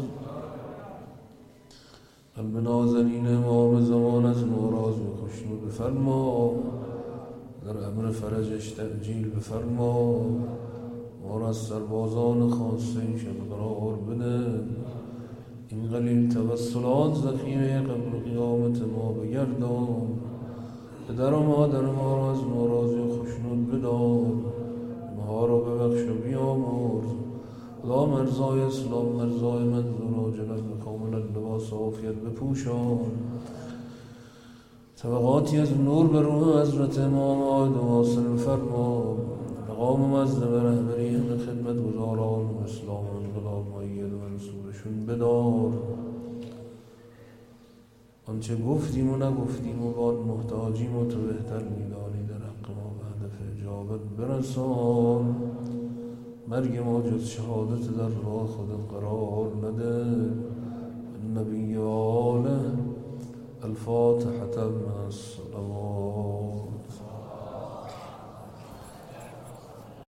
قلب نازنین امام زمان از نوراز و خشنود بفرما، در امر فرجش تأجیل بفرما، ما را از سربازان خاصه شب قرار بده. این قلیل توسلات ذخیره قبل قیامت ما بگردان. پدر و مادر ما را از ناراضی و خشنود بدار، ما را ببخش و بیامرز. خدا مرزای اسلام، مرزای منظور عاجلا و کاملا لباس عافیت بپوشان. طبقاتی از نور بر روح حضرت امام آید و واصل فرما. مقام مظلم رهبری همه خدمت گزاران و اسلام و انقلاب مؤید و منصورشون بدار. آنچه گفتیم و نگفتیم و بان محتاجیم و تو بهتر میدانی، در حق ما به هدف اجابت برسان. مرگ ما جز شهادت در راه خودت قرار نده. النبی و آله. الفاتحة.